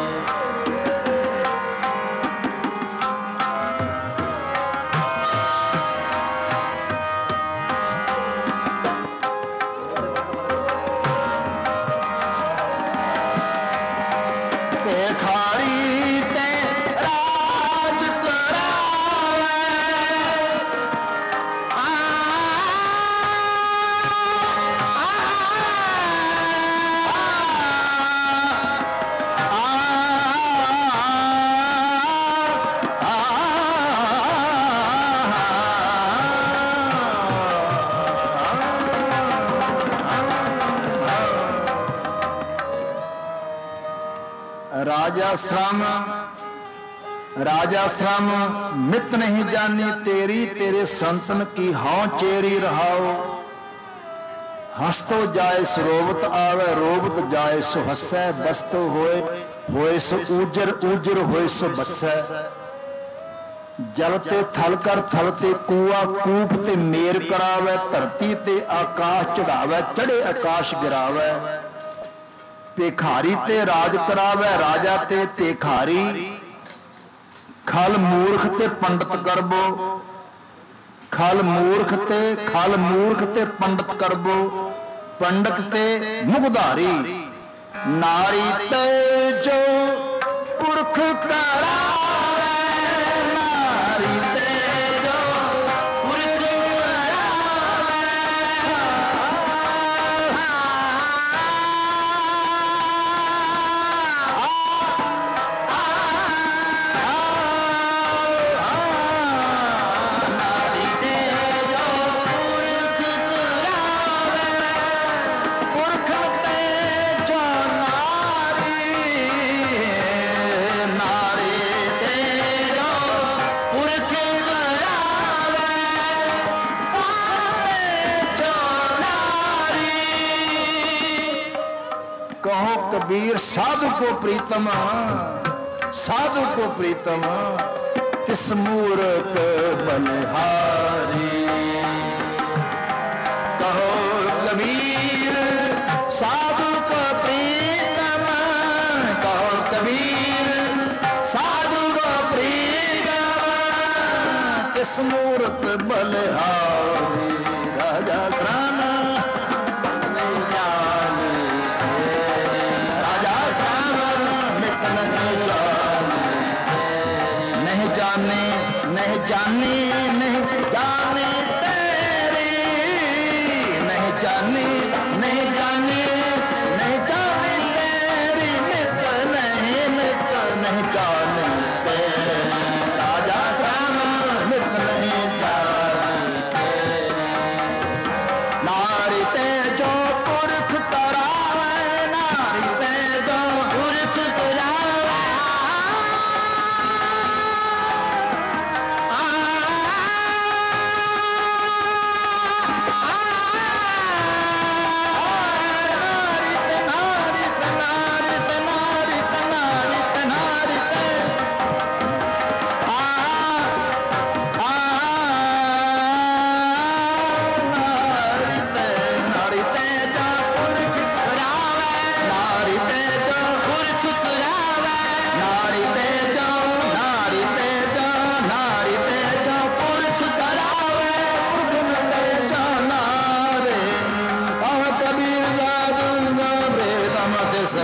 भिखारी ते राज करावे, राजा श्रम, राजा श्रम मित नहीं जानी तेरी, तेरे संतन की हाँ चेरी रहाओ, हंस तो जाए सो रोवत आवे, रोवत जाए सो हंसै, बस तो होए सो ऊजर, ऊजर होए सो बसै, जलते थल कर थलते कुआ, कूप ते मेर करावे, धरती ते आकाश चढ़ावे, चढ़े आकाश गिरावे, भिखारी ते राज करावे, राजा ते भिखारी, खल मूर्ख ते पंडित करबो, खल मूर्ख ते पंडित करबो, पंडित ते मुखधारी, नारी ते जो पुरख करावे, नारी ते जो पुरख कबीर साधु को प्रीतम, साधु को प्रीतम, तिस मूर्ख बलिहारी। कहो कबीर साधु को प्रीतम, कहो कबीर साधु को प्रीतम, तिस मूर्ख बलिहारी। राजा श्राम जानी नहीं जानी तेरी, नहीं जानी नहीं जानी नहीं जानी तेरी, मित नहीं जानी तेरी। राजा श्याम मित नहीं जानी तेरी।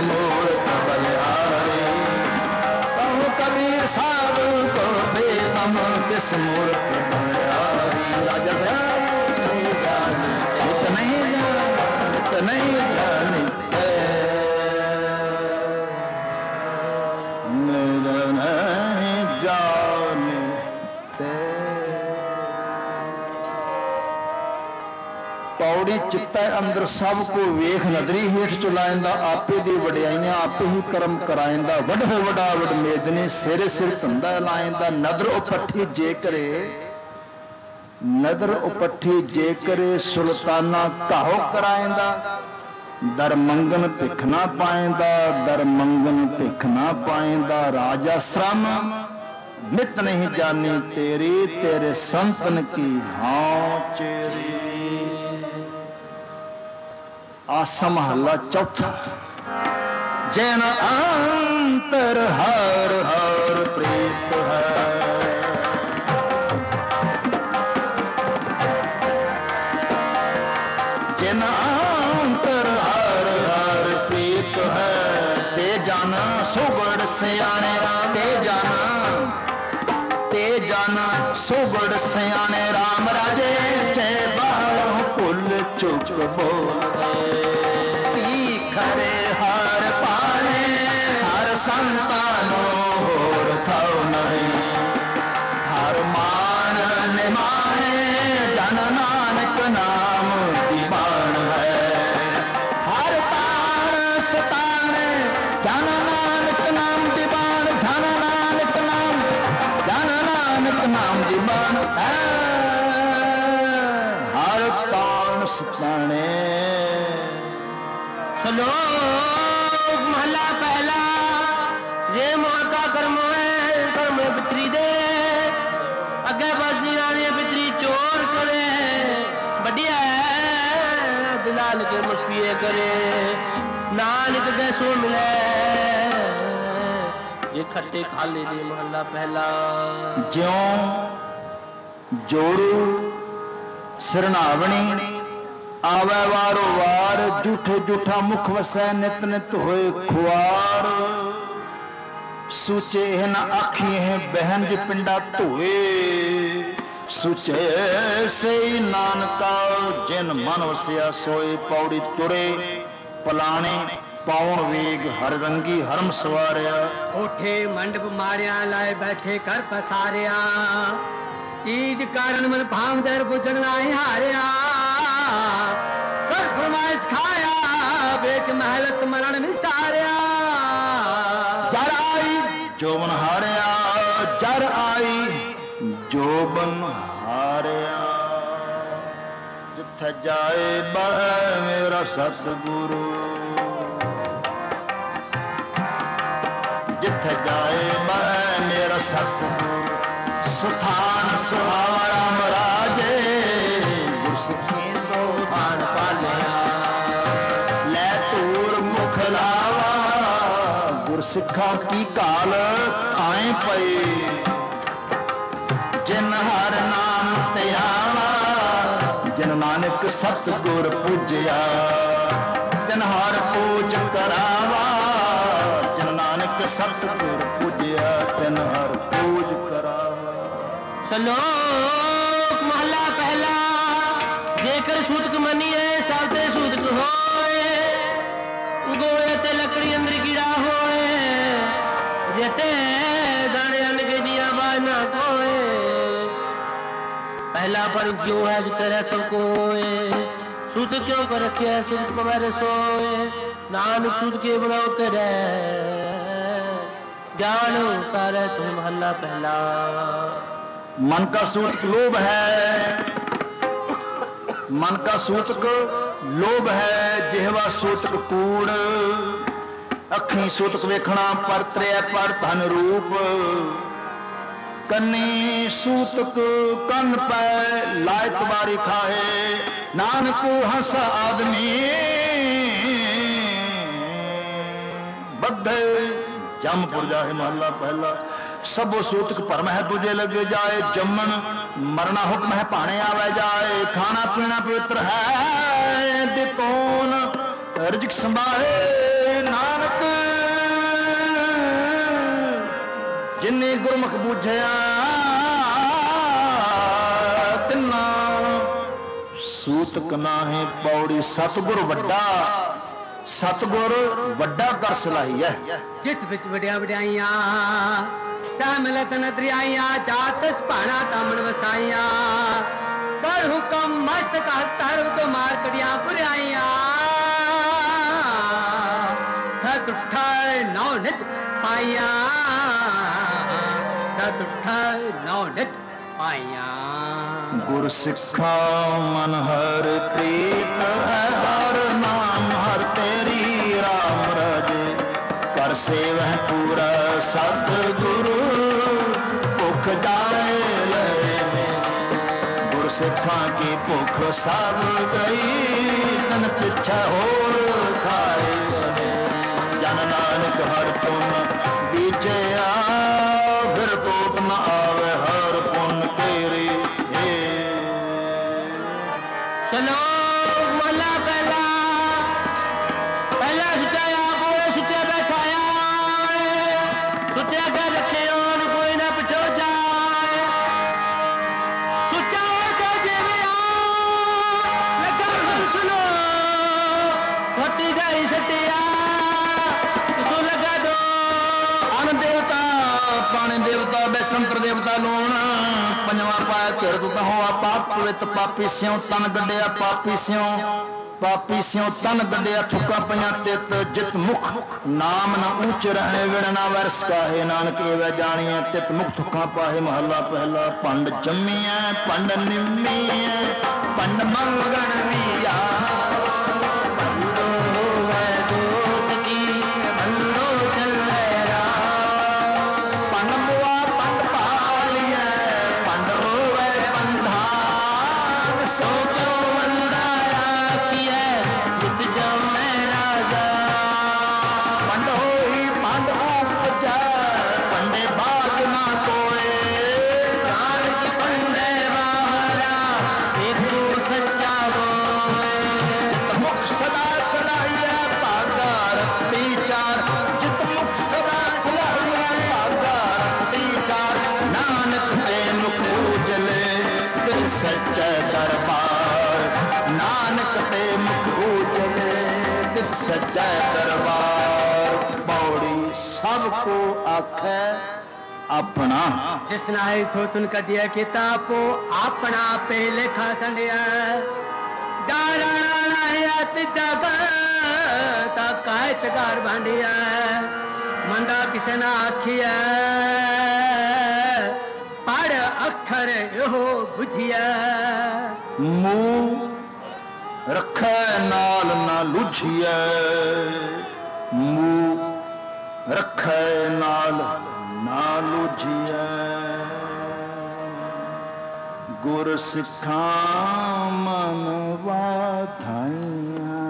मूर्त बलिहारी। कहो कबीर साधु को प्रीतम तिस मूर्त बलिहारी। राजा नहीं जाने पौड़ी चित्तै अंदर सब को वेख नदरी हेठ चुलाइंदा। आपे दी वडियाइयां आपे ही कर्म कराइंदा। वड हो वडा वड मेदनी सिरे सिर धंधा लाइंदा। नदर उपट्ठी जे करे नदर उपट्ठी जे करे सुल्ताना काहो कराइंदा। दर मंगन भिख ना पाइंदा। दर मंगन भिख ना पाइंदा। राजा श्रम नित नहीं जानी तेरी। तेरे संतन की हाँ चेरी। आसा महला चौथा। जैन अंतर हर हर प्रीत है। जैन अंतर हर हर प्रीत है। ते जाना सुगड़ सियाने। ते जाना सुगड़ सियाने। राम राजे चे बालों कुल चुक बोले। खरे हर पाने हर संतानो होर थाओ नहीं। हर मान निमाने जन नानक नाम दीवान है। हर तान सताने जन नानक नाम दीवान। धन नानक नाम दीवान है। हर तान सताने। श्लोक महला पहला। जे मोहका कर्म है कर्म पितरी दे। अगे पासी आने पितरी चोर करे। बढ़िया है दिलाल के मुस्पिए करे। नानक दे सो मिले ये खट्टे खाले दे। महला पहला। ज्यों जोड़ू सिरनावणी आवे वारो वार। झूठे झूठा मुख वसै नित नित होए खुआर। सूचे न आखी है बहन जी पिंडा धोए। सूचे से नानका जिन मन वसिया सोए। पौड़ी तुरे पलाने पाउन वेग हर रंगी हरम सवारिया। उठे मंडप मारिया लाए बैठे कर पसारिया। चीज कारण मन भाव दर बुझन नहीं हारिया। फरमाइश खाया बेक महलत मरण विसारिया। जर आई जोबन हारिया। जर आई जोबन हारिया। जिथे जाए बह मेरा सतगुरु। जिथे जाए बह मेरा सतगुरु। सुथान सुहावा राम राजे। गुरसिखी सोहान पालिया। लै तूर मुख लावा। गुरसिखा की काल थाए पई। जिन हर नाम ते आवा। जिन नानक सतगुर पूजिया। जिन हर पूज करावा। जिन नानक सतगुर पूजिया। तिन हर पूज करावा। श्लोक महला पहला। जेकर सूतक मनिए साथे सूतक होए। गोए ते लकड़ी अंदर कीड़ा होए। जेते दाने अन्न के दिया बाजना कोए। पहला पर जो है जो तेरे सब कोए। सूत क्यों कर रखे सूत को मेरे सोए। नानक सूत के बनाओ तेरे ज्ञान उतारे तुम। महला पहला। मन का सूतक लोभ है। मन का सूतक लोभ है। जिहवा सूतक कूड़। अखी सूतक वेखना पर त्रै पर धन रूप। कन्नी सूतक कन पै लायक बारी खाए। नानक हंसा आदमी बद्धे जमपुर जाए। महला पहला। सबो सूतक भरम है दूजे लगे जाए। जमन मरना हुक्म है भाने आवे जाए। खाना पीना पवित्र है दिकोन। रिजक संभाले ਨਾਨਕ ਜਿਨੇ ਗੁਰਮੁਖ ਬੂਝਿਆ ਤਿੰਨਾ ਸੂਤਕ ਨਾਹੀ ਪੌੜੀ। ਸਤਿਗੁਰ ਵੱਡਾ, ਸਤਿਗੁਰ ਵੱਡਾ ਕਰ ਸਲਾਹੀ ਹੈ। ਜਿਸ ਵਿੱਚ ਵਡਿਆ ਵਡਿਆਈਆਂ ਮਿਲਤ ਨਦਰਿਆਈਆਂ ਜਾਤ ਸਭਾਣਾ ਤਾਮਣ ਵਸਾਈਆਂ ਕਰ ਹੁਕਮ ਮਸਤ ਕਰ ਧਰਮ ਤੋਂ ਮਾਰ ਕੜੀਆਂ ਬੁਰਾਈਆਂ ਸਤ ਉਠਾਏ ਨੌ ਨਿਤ ਪਾਈਆਂ ਸਤ ਉਠਾਏ ਨੌ ਨਿਤ ਪਾਈਆਂ। ਗੁਰ ਸਿੱਖਾ ਮਨ ਹਰ ਪ੍ਰੀਤ ਹੈ ਹਰ ਨਾਮ ਹਰ ਤੇਰੀ ਰਾਮ ਰਾਜੇ ਕਰ ਸੇਵਹਿ ਪੂਰਾ ਸਤਿਗੁਰੂ ਭੁਖ ਜਾਏ ਲੈ ਗੁਰ ਸਿੱਖਾਂ ਕੀ ਭੁਖ ਸਭ ਗਈ ਤਨ ਪਿੱਛੇ ਹੋਰ ਖਾਏ ਜਨ ਨਾਨਕ ਹਰ ਪੁਨ ਬੀਜਿਆ ਫਿਰ ਕੋਟ ਨ ਆਵੇ ਹਰ ਪੁਨ ਤੇਰੇ। ਚਲੋ ਮਹਲਾ ਪਹਿਲਾ ਪਹਿਲਾ ਸੁੱਚਾ ਆਪ ਹੋਏ ਸੁੱਚੇ ਬੈਠਾਇਆ ਸੁੱਚੇ ਅੱਗੇ ਰੱਖੇ ਹੋਣ ਕੋਈ ਨਾ ਪਿਛੋ ਜਾਏ ਸੁੱਚਾ ਕੇ ਜਿਵੇਂ ਲੱਗਾ ਸੁਣੋ ਫੱਟੀ ਗਈ ਸੱਟਿਆ ਕਿਸੂ ਲੱਗਾ ਦੋ ਅਨ ਦੇਵਤਾ ਪਾਣੀ ਦੇਵਤਾ ਬੈਸੰਤਰ ਦੇਵਤਾ ਲੋਣ ਪੰਜਵਾਂ ਪਾਇਆ ਧਿਰ ਤੂੰ ਤਾਂ ਹੋ ਪਾਪ ਪਵਿੱਤ ਪਾਪੀ ਸਿਉ ਤਨ ਗੱਡਿਆ ਪਾਪੀ ਸਿਉ ਤਨ ਗੱਡਿਆ ਥੁੱਕਾ ਪਈਆਂ ਤਿਤ ਜਿਤ ਮੁਖ ਨਾਮ ਨ ਉੱਚ ਰਹੇ ਵਿਣ ਨਾ ਵਰਸ ਕਾਹੇ ਨਾਨਕ ਏਵੈ ਜਾਣੀਐ ਤਿਤ ਮੁਖ ਥੁੱਕਾ ਪਾਹੇ ਮਹੱਲਾ ਪਹਿਲਾ ਪੰਡ ਜੰਮੀਐ ਪੰਡ ਨਿੰਮੀਐ ਪੰਡ ਮੰਗਣ ਵੀਆ सच्चा दरबार नानक ते मुख उजले सच्चा दरबार पौड़ी सबको आखे अपना जिस नाई सो तुन कटिया किताबो अपना पे लेखा संडिया जाना जग कायतगार भांडिया मंदा किसे ना आखिया पढ़ अखर यो बुझिया मुंह रखे नाल ना लुझिया मुंह रखे नाल ना लुझिया गुर सिखा मन वाधाइया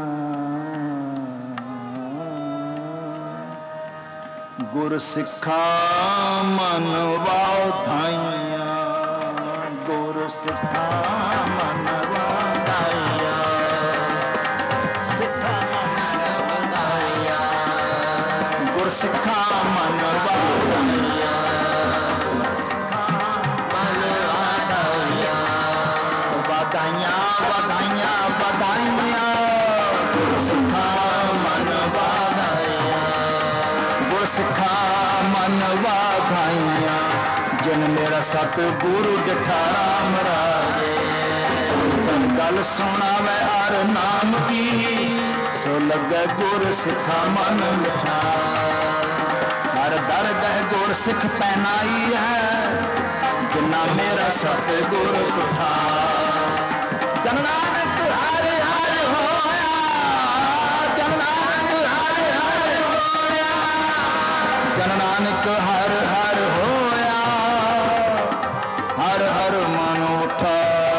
गुर सिखा मन वाधाइया गुर सिखा मन वाधाइया सिखा मन वाधाइया गुर सिखा मन वाधाइया गुर सिखा मन वाधाइया वाधाइया वाधाइया वाधाइया गुर सिखा मन वाधाइया गुर सिखा मन वाधाइया जिन मेरा सतगुरु डिठा राम राजे गल सुनावे हर नाम की सो लगे गुर सिखा मन मिठा हर दर गह गुर सिख पहनाई है जिन्ना मेरा सतगुरु उठा जन नानक हर हर होया जन नानक हर हर होया जन नानक हर हर होया हर हर मन उठा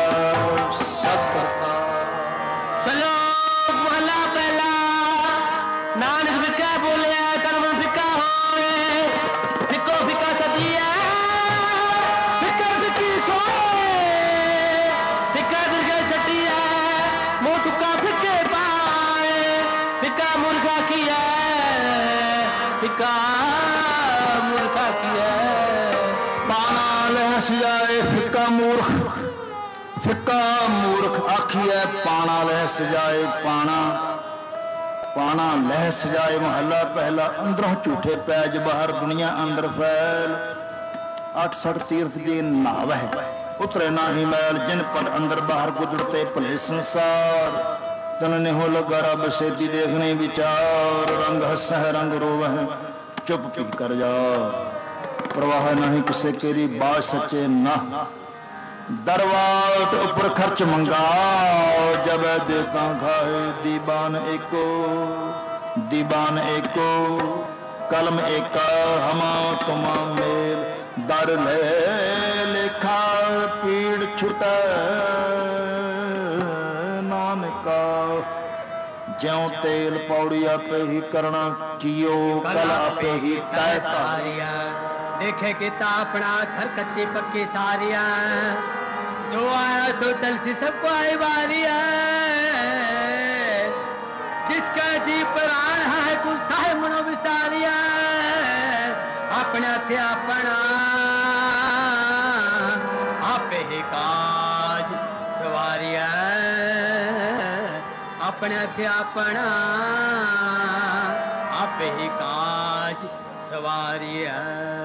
सतता चलो महला पहला नानक फिका बोलिया कर्म फिका होए फिको फिका सदिया फिकर फिकी सोए फिका दिल छटिया फिका मूर्खा किया। पाना लहस जाए फिका मूर्ख, फिका मूर्ख आखिए पाना लहस जाए। पाना पाना लहस जाए महला पहला। अंदरों झूठे पैज बाहर दुनिया अंदर फैल। 68 तीर्थ जी नाव है उतरे ना ही मैल। जिन पर अंदर बाहर गुजरते भले संसार। तन ने हो लगा रब सेती देखने विचार। रंग हस है रंग रोव है चुप पी कर जा। प्रवाह नहीं किसे केरी बात सच्चे ना। दरवाट ऊपर खर्च मंगाओ जब देता खाए। दीवान एको दीवान एको कलम एका हमा तुमा मेल। दर ले लेखा पीड़ छुटे नानका। ज्यों तेल पौड़ी आपे ही करना कियो कल आपे ही तय तारिया। देखे कि तापना थर कच्चे पक्के सारिया। जो आया सो चल सी सबको आई बारिया। जिसका जी प्राण है गुस्सा है मनो विसारिया। अपना थे अपना आपे ही काज सवारिया। अपना थे अपना आपे ही काज सवारिया।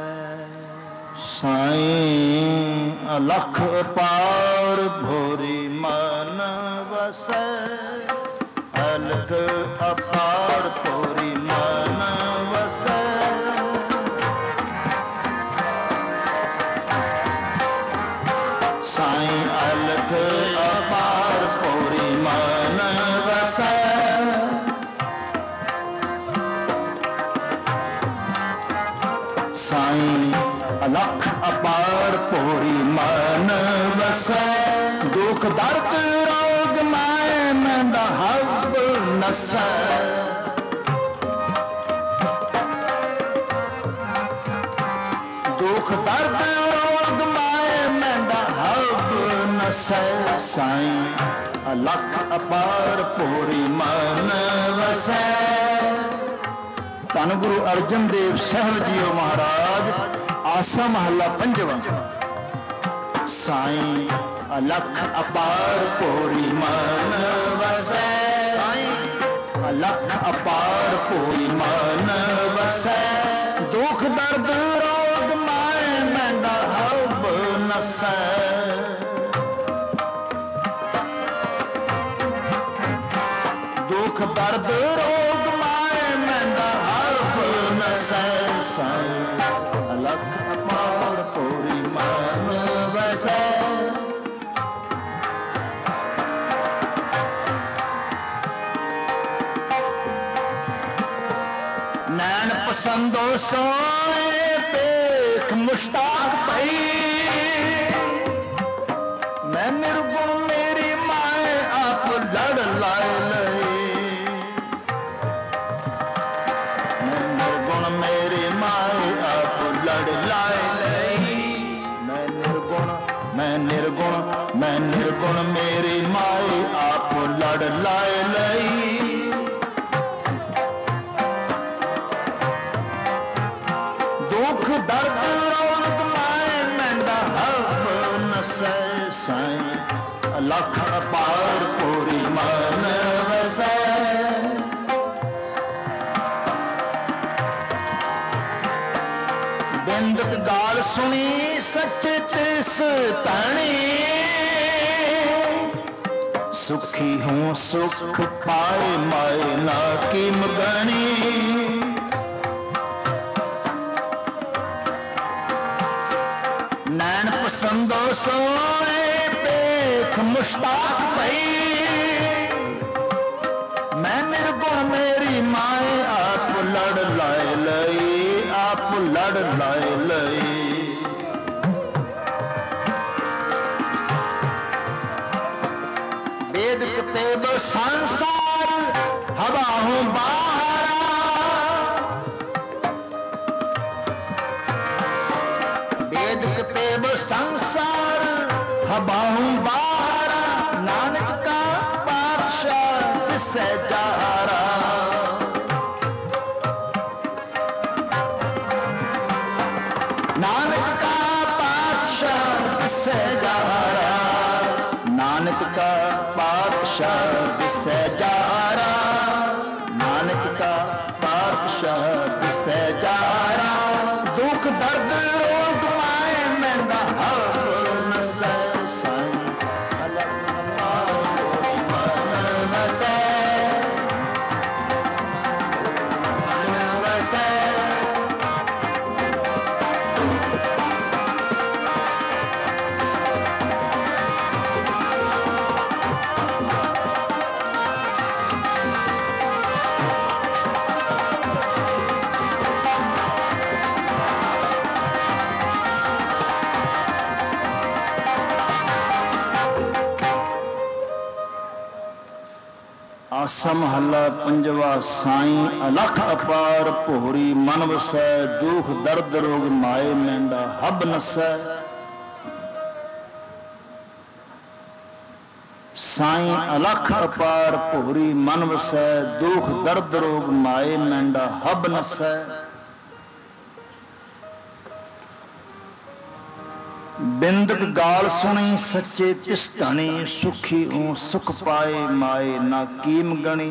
साईं अलख पार भोरी मन वसै। अलख अपार भोरी मन वसै। साईं अलख अपार भोरी मन वसै। साईं अलख अपार भोरी मन वसै। दुख दर्द रोग माए मैं हब नसै। दुख दर्द रोग माए मैं हब नसै। साईं अलख अपार भोरी मन वसै। धन गुरु अर्जन देव साहब जी महाराज आसा महला पंजवा। साईं अलख अपार भोरी मन वसै। साईं अलख अपार भोरी मन वसै। दुख दर्द रोग माए मैं हब नसै। दुख दर्द रोग माए मैं हब नसै। साईं अलख अपार भोरी मन वसै। नैन पसंदो सोए पेख मुश्ताक भई। मैं निर्गुण मेरी माए आप लड़ लाए लई। मैं निर्गुण मेरी माए आप लड़ लाए लई। मैं निर्गुण मैं निर्गुण मैं निर्गुण मेरी माए आप लड़ लाए लई। दुख दर्द रोग माए मैं हब नसै। साईं अलख अपार भोरी मन वसै। बिंदक गाल सुनी सच तिस तणी। सुखी हूँ सुख पाए माए ना की मगनी। नैन पसंदो सोए पेख मुश्ताक भई। मैं निर्गुण मेरी माए आप लड़ लाए लई। आप लड़ लाए लई। वेद किताब संसार हवा हूँ बाहरा। वेद किताब संसार हवा हूँ बाहरा। नानक का पातशाह किससे चारा। दिसै जारा, नानक का पातशाह दिसै जारा। दुख दर्द रोग माए मैंदा हब नसै, साईं अलग माए मन नसै, मन वसै। आसा महला पंजवा। साईं अलख अपार भोरी मन वसै, दुख दर्द रोग माए मैंडा हब नसै। साईं अलख अपार भोरी मन वसै, दुख दर्द रोग माए मैंडा हब नसै। बिंदक गाल सुनी सच्चे तिस धनी, सुखी हूं सुख पाए माए ना कीम गणी।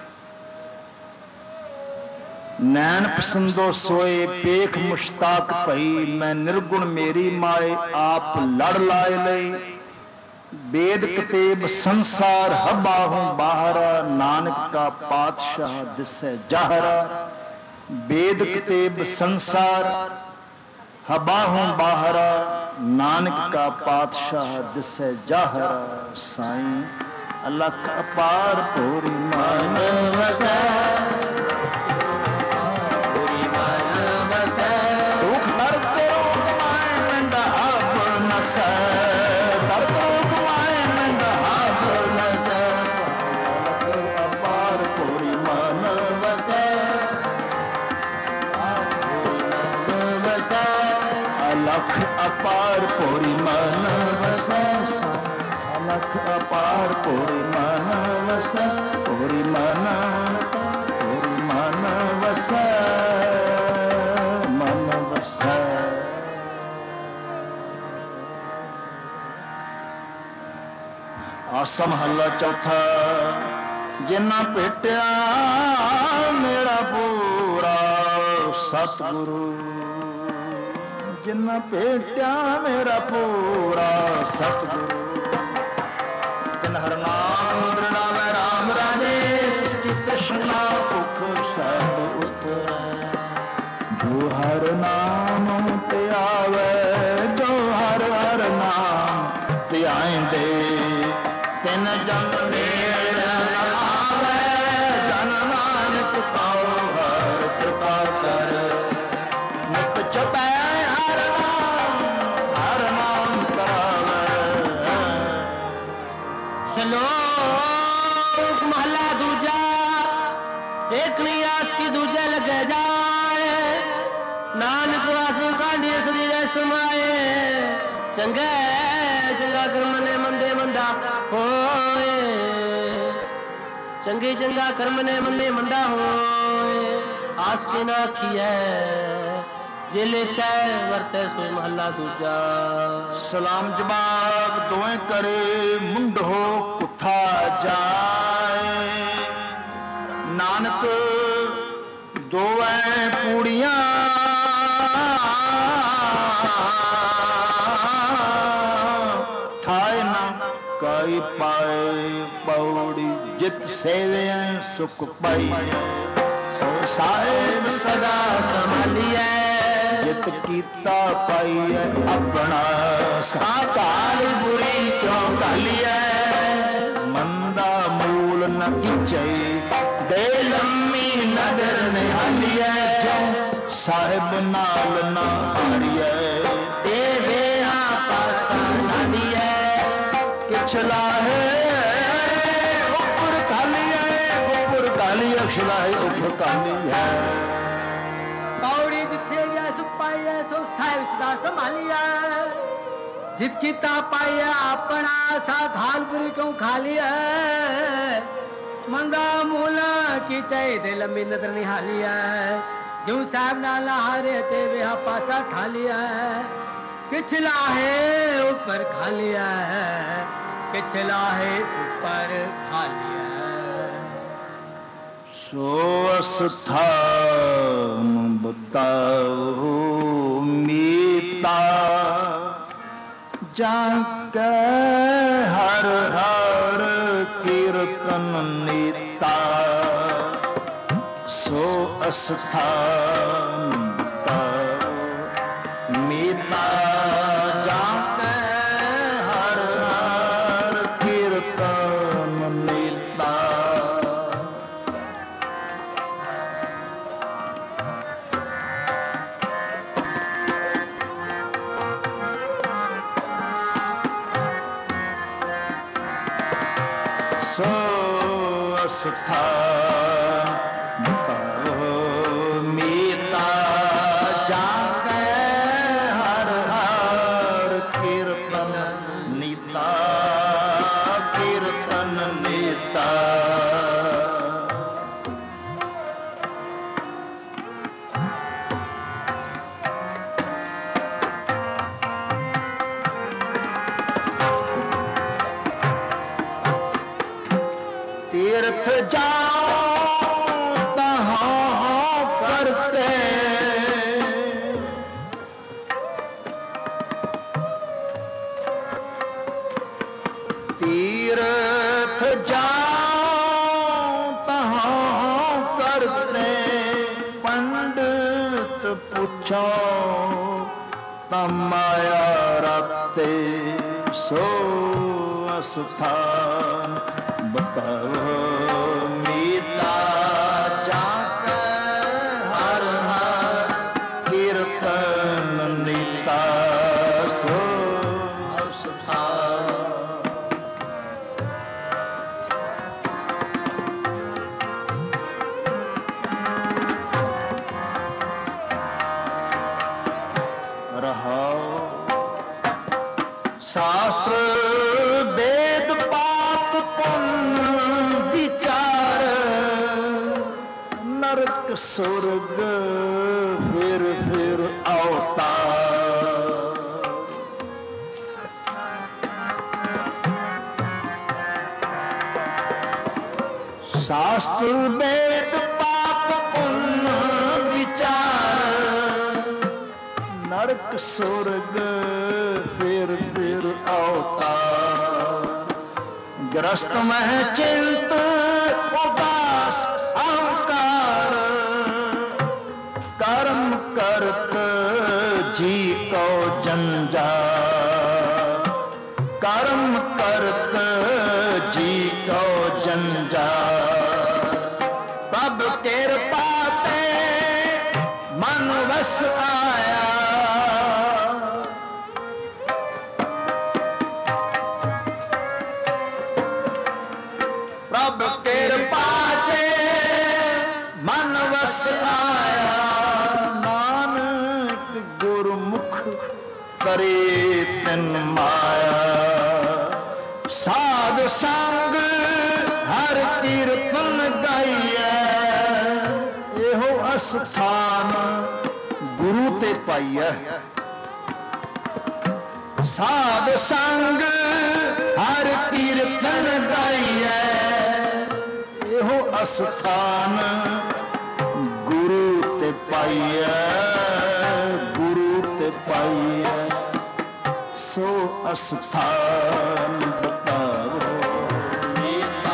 नैन पसंदो सोए पेख मुश्ताक भई, मैं निर्गुण मेरी माए आप लड़ लाए लई। वेद कतेब संसार हबाहूं बाहरा, नानक का पातशाह दिसै जाहरा। वेद कतेब संसार हबाहूं बाहरा, नानक का पातशाह दिसै जाहरा। साईं अलख अपार भोरी मन वसै, भोरी मन वसै। दुख दर्द रोग माए मैंडा हब नसै, दर्द रोग माए मैंडा हब नसै। अलख अपार भोरी मन वसै, अलख अपार भोरी मन वसै। अलख अपार भोरी मन वसै, भोरी मन वसै, मन वसै। आसा महला चौथा। जिन्ना भेटिया मेरा पूरा सतगुरु, जिन्ना भेटिया मेरा पूरा सतगुरु। तिन हर नाम दृढ़ावे राम राजे, तिसकी तृष्णा भुख सब उतरै। जो हर नाम ते आवे, जो हर हर नाम ते आएंदे, तिन जन मेल न आवे। जन नानक पाओ हर कृपा कर, नित जपै श्लोक महला दूजा। देखनी आस की दूजे लगे जाए, नानक वासु कांडी शरीर समाए। चंगे चंगा कर्म ने मंदे मंदा होए, चंगी चंगा कर्म ने मंदे मंदा होए। आस की ना किए जे लेके वरते सोई महला दूजा। सलाम जवाब दोए करे, मुंड हो कुथा जाए। नानक दोए पूड़ियां थाए ना काई पाए। पौड़ी जित सेवे सुख पाई, सो साहेब सदा संभालिए। जित कीता पाइए अपना, साकाल बुरी क्यों गालिए। मंदा मूल न इचई, दे लम्मी नजर निहालिए। जो साहिब नाल ना हारिए, देवे पासा नालिए। किछला है ऊपर कालिए, ऊपर कालिए। किछला है ऊपर कालिए। पौड़ी जिथे गया सुख पाइए, सो साहिब सदा संभालिया। जित कीता पाइए अपना, सा खाल बुरी क्यों खालिया। मंदा मूला की चाहे दे लंबी नजर निहालिया। जो साहब नाला हारे ते वे पासा ठालिया। पिछला है ऊपर खालिया है, पिछला है ऊपर खालिया। ਸੋ ਅਸਥਾਨ ਬਤਾਓ ਮੀਤਾ ਜਾਂ ਕੈ ਹਰ ਹਰ ਕੀਰਤਨ ਨੀਤਾ ਸੋ ਅਸਥਾਨ ਬਤਾਓ ਮੀਤਾ ਜਾਂ ਕੈ ਹਰ ਹਰ ਕੀਰਤਨ ਨੀਤਾ ਸੋ ਅਸਥਾਨ ਬਤਾਓ ਮੀਤਾ ਜਾਂ ਕੈ ਹਰ ਹਰ ਕੀਰਤਨ ਨੀਤਾ ਕੀਰਤਨ ਨੀਤਾ तीर्थ जाओ तहाँ करते तीर्थ जाओ तहाँ करते पंडित पूछो तमाया राते सो अस्थान बताओ मीता ਜਾਂ ਕੈ ਹਰ ਹਰ ਕੀਰਤਨ ਨੀਤਾ ਸੋ ਅਸਥਾਨ ਰਹਾਉ शास्त्र वेद पाप पुण्य विचार नरक स्वर्ग फिर अवतार शास्त्र वेद पाप पुण्य विचार नरक स्वर्ग फिर अवतार ग्रस्त मह चिंत उदास अहंकार कर्म करत जी को जंजाल कर्म करत जी को जंजाल प्रभ कृपा ते मन वस आया प्रभ कृपा ते मन वस आया नानक गुरमुख करे तिन माया साध संग हर कीर्तन गाइए एहो अस्थान गुरु ते पाइए साध संग हर कीर्तन गाइए एहो अस्थान गुरु ते पाइए सो अस्थान बताओ नीता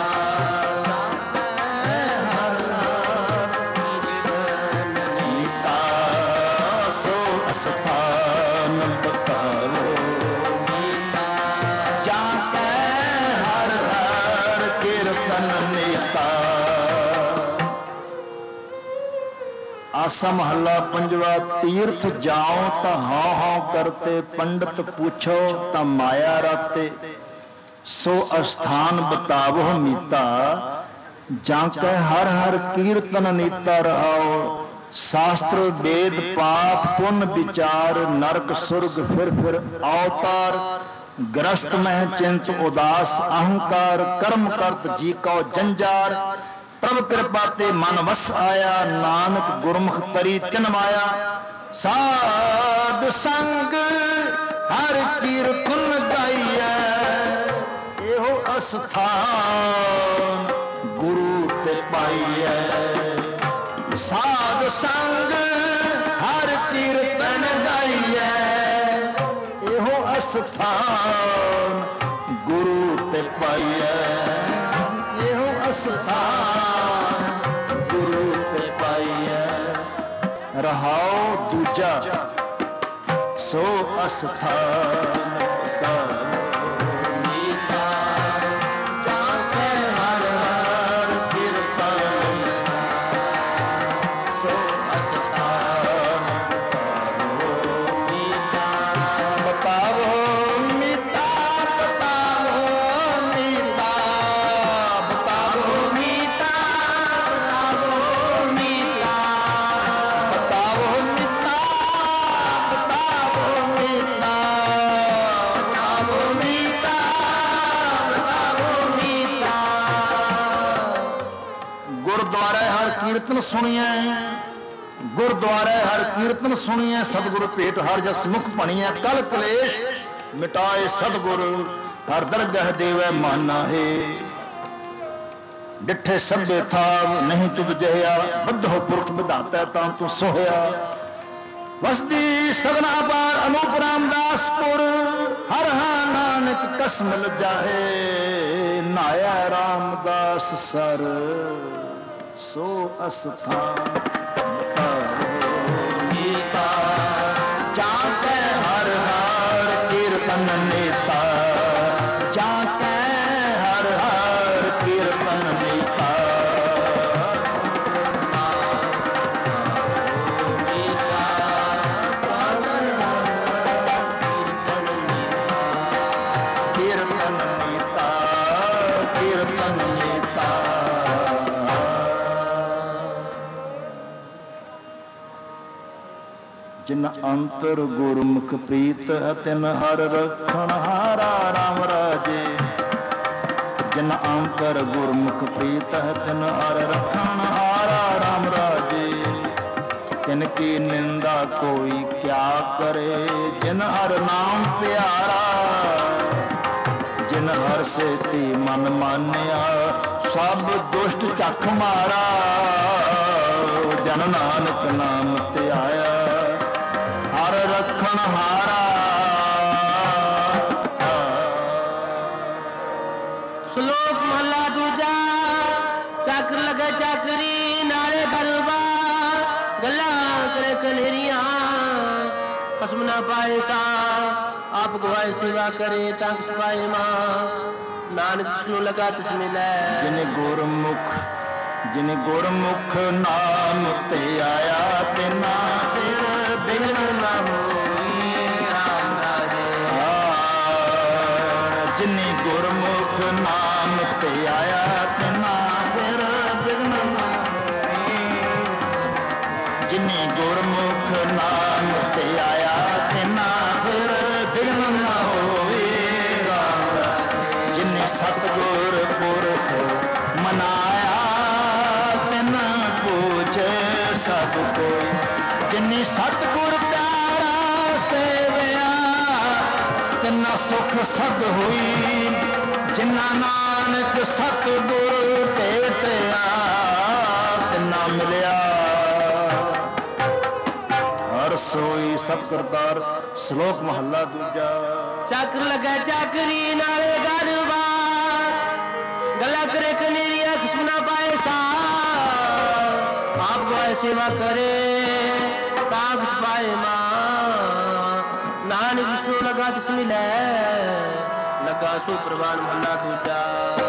सो अस्थान बताओ जाके हर हर कीर्तन नीता आसा महला पंजवा तीर्थ जाओ ता हाँ हाँ करते पंडित पूछो ता माया राते सो अस्थान बतावो मीता जाके हर हर कीर्तन नीता रहाओ शास्त्र वेद पाप पुण्य विचार नरक स्वर्ग फिर अवतार ग्रस्त मह चिंत उदास अहंकार कर्म करत जी को जंजार प्रभ कृपा ते मन वस आया नानक गुरमुख तरी तिन माया साध संग हर कीर्तन गाइए एहो अस्थान गुरु ते पाइए ਸਾਧ ਸੰਗ ਹਰ ਕੀਰਤਨ ਗਾਈਐ, ਇਹੋ ਅਸਥਾਨ ਗੁਰੂ ਤੇ ਪਾਈਐ, ਇਹੋ ਅਸਥਾਨ ਗੁਰੂ ਤੇ ਪਾਈਐ। ਰਹਾਉ ਦੂਜਾ ਸੋ ਅਸਥਾਨ ਕੀਰਤਨ ਸੁਣੀਐ, ਗੁਰਦੁਆਰੇ ਹਰ ਕੀਰਤਨ ਸੁਣੀਐ, ਸਤਿਗੁਰੂ ਭੇਟ ਹਰ ਜਸ ਮੁਖ ਭਣੀਐ, ਕਲ ਕਲੇਸ਼ ਮਿਟਾਏ ਸਤਿਗੁਰ ਹਰ ਦਰਗਹ ਦੇਵੈ ਮਾਨਾ ਹੈ। ਡਿਠੇ ਸਭੇ ਥਾਵ ਨਹੀਂ ਤੁਧ ਜਹਿਆ, ਬੱਧੋ ਪੁਰਖ ਵਿਧਾਤਾ ਤਾਂ ਤੂੰ ਸੋਹਿਆ। ਵਸਦੀ ਸਗਨਾ ਪਾਰ ਅਨੂਪ ਰਾਮਦਾਸਪੁਰ, ਹਰ ਹਾਂ ਨਾਨਕ ਕਸਮ ਲਜਾਹੇ, ਨਾਇਆ ਰਾਮਦਾਸ ਸਰ ਸੋ ਅਸਥਾਨ ਗੀਤਾ, ਜਾਂ ਕੈ ਹਰ ਹਰ ਕੀਰਤਨ ਨੇਤਾ, ਜਾਂ ਕੈ ਹਰ ਹਰ ਕੀਰਤਨ ਨੇਤਾ। ਕੀਰਤਨ ਨੇਤਾ, ਕੀਰਤਨ ਨੇਤਾ। ਜਿਨ ਅੰਤਰ ਗੁਰਮੁਖ ਪ੍ਰੀਤ ਹੈ, ਤਿਨ ਹਰ ਰਖਣ ਹਾਰਾ ਰਾਮ ਰਾਜੇ। ਜਿਨ ਅੰਤਰ ਗੁਰਮੁਖ ਪ੍ਰੀਤ ਹੈ, ਤਿਨ ਹਰ ਰਖਣ ਹਾਰਾ ਰਾਮ ਰਾਜੇ। ਤਿਨ ਕੀ ਨਿੰਦਾ ਕੋਈ ਕਿਆ ਕਰੇ, ਜਿਨ ਹਰ ਨਾਮ ਪਿਆਰਾ। ਜਿਨ ਹਰ ਸੇਤੀ ਮਨ ਮਾਨਿਆ, ਸਭ ਦੁਸ਼ਟ ਚੱਖ ਮਾਰਾ। ਜਨ ਨਾਨਕ ਨਾਮ ਤੇ ਆਇਆ, ਹਰ ਰੱਖਣ ਹਾਰਾ। ਸ਼ਲੋਕ ਮਹਲਾ ਦੂਜਾ। ਚੱਕਰ ਲਗੇ ਚੱਕਰੀ ਨਾਲੇ ਗਲਬਾ, ਗੱਲਾਂ ਕਰੇ ਕਨੇਰੀਆਂ ਕਸਮ ਨਾ ਪਾਏ ਸਾ। ਆਪ ਗਵਾਏ ਸੇਵਾ ਕਰੇ ਤਾਂ ਕਿਸ ਪਾਏ ਮਾਂ, ਨਾਨਕ ਜਿਸਨੂੰ ਲਗਾ ਤਿਸ ਮਿਲੈ। ਜਿਨੇ ਗੁਰਮੁਖ ਨਾਮ ਤੇ ਆਇਆ, ਤਿਨਾ ਫਿਰ ਬਿਗਨ ਨਾ ਹੋਈ ਰਾਮ ਰਾਜੇ। ਜਿਨੇ ਗੁਰਮੁਖ ਨਾਮ ਤੇ ਆਇਆ, ਤਿਨਾ ਫਿਰ ਬਿਗਨ ਨਾ ਹੋਈ। ਜਿਨੇ ਗੁਰਮੁਖ ਨਾਮ ਤੇ ਆਇਆ, ਤਿਨਾ ਫਿਰ ਬਿਗਨ ਨਾ ਹੋਈ ਰਾਮ ਰਾਜੇ। ਜਿਨੇ ਸਤਿਗੁਰ ਪੁਰਖ ਮਨਾਇਆ, ਸਭ ਕੋਈ। ਜਿਨੀ ਸਤਿਗੁਰ ਪਿਆਰਾ ਸੇਵਿਆ, ਤਿਨਾ ਸੁਖ ਸਦ ਹੋਈ। ਜਿਨਾ ਨਾਨਕ ਸਤਿਗੁਰ ਭੇਟਿਆ, ਤਿਨਾ ਮਿਲਿਆ ਹਰ ਸੋਈ ਸਭ ਕਰਤਾਰ। ਸ਼ਲੋਕ ਮਹੱਲਾ ਦੂਜਾ। ਚੱਕਰ ਲੱਗੇ ਚੱਕਰੀ ਨਾਲੇ ਗਰਬਾ, ਗੱਲਾਂ ਕਰੇ ਕਨੇਰੀਆਂ ਖੁਸ਼ਬੂ ਨਾ ਪਾਏ ਸਾ। ਆਪ ਗਵਾਏ ਸੇਵਾ ਕਰੇ ਤਾਂ ਕਿਸ ਪਾਏ ਮਾਂ, ਨਾਨਕ ਜਿਸਨੂੰ ਲਗਾ ਤਿਸ ਮਿਲੈ। ਲੱਗਾ ਸੋ ਪ੍ਰਵਾਨ ਮਹੱਲਾ ਦੂਜਾ।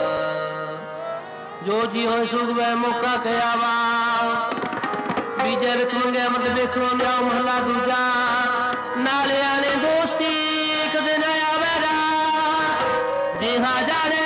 ਜੋ ਜੀ ਹੋਏ ਸੁਖ ਵੈ ਮੌਕਾ ਕਹਿਆ ਵਾ, ਬੀਜੇ ਵਿਖ ਮੰਗੇ ਅਮਰਤ ਵੇਖੋ ਲਿਆਓ ਮਹੱਲਾ ਦੂਜਾ। ਨਾਲੇ ਆਣੇ ਦੋਸਤੀ ਕਦੇ ਨਾ ਆਵੇਗਾ, ਜੇ ਹਾਂ ਜਾਣੇ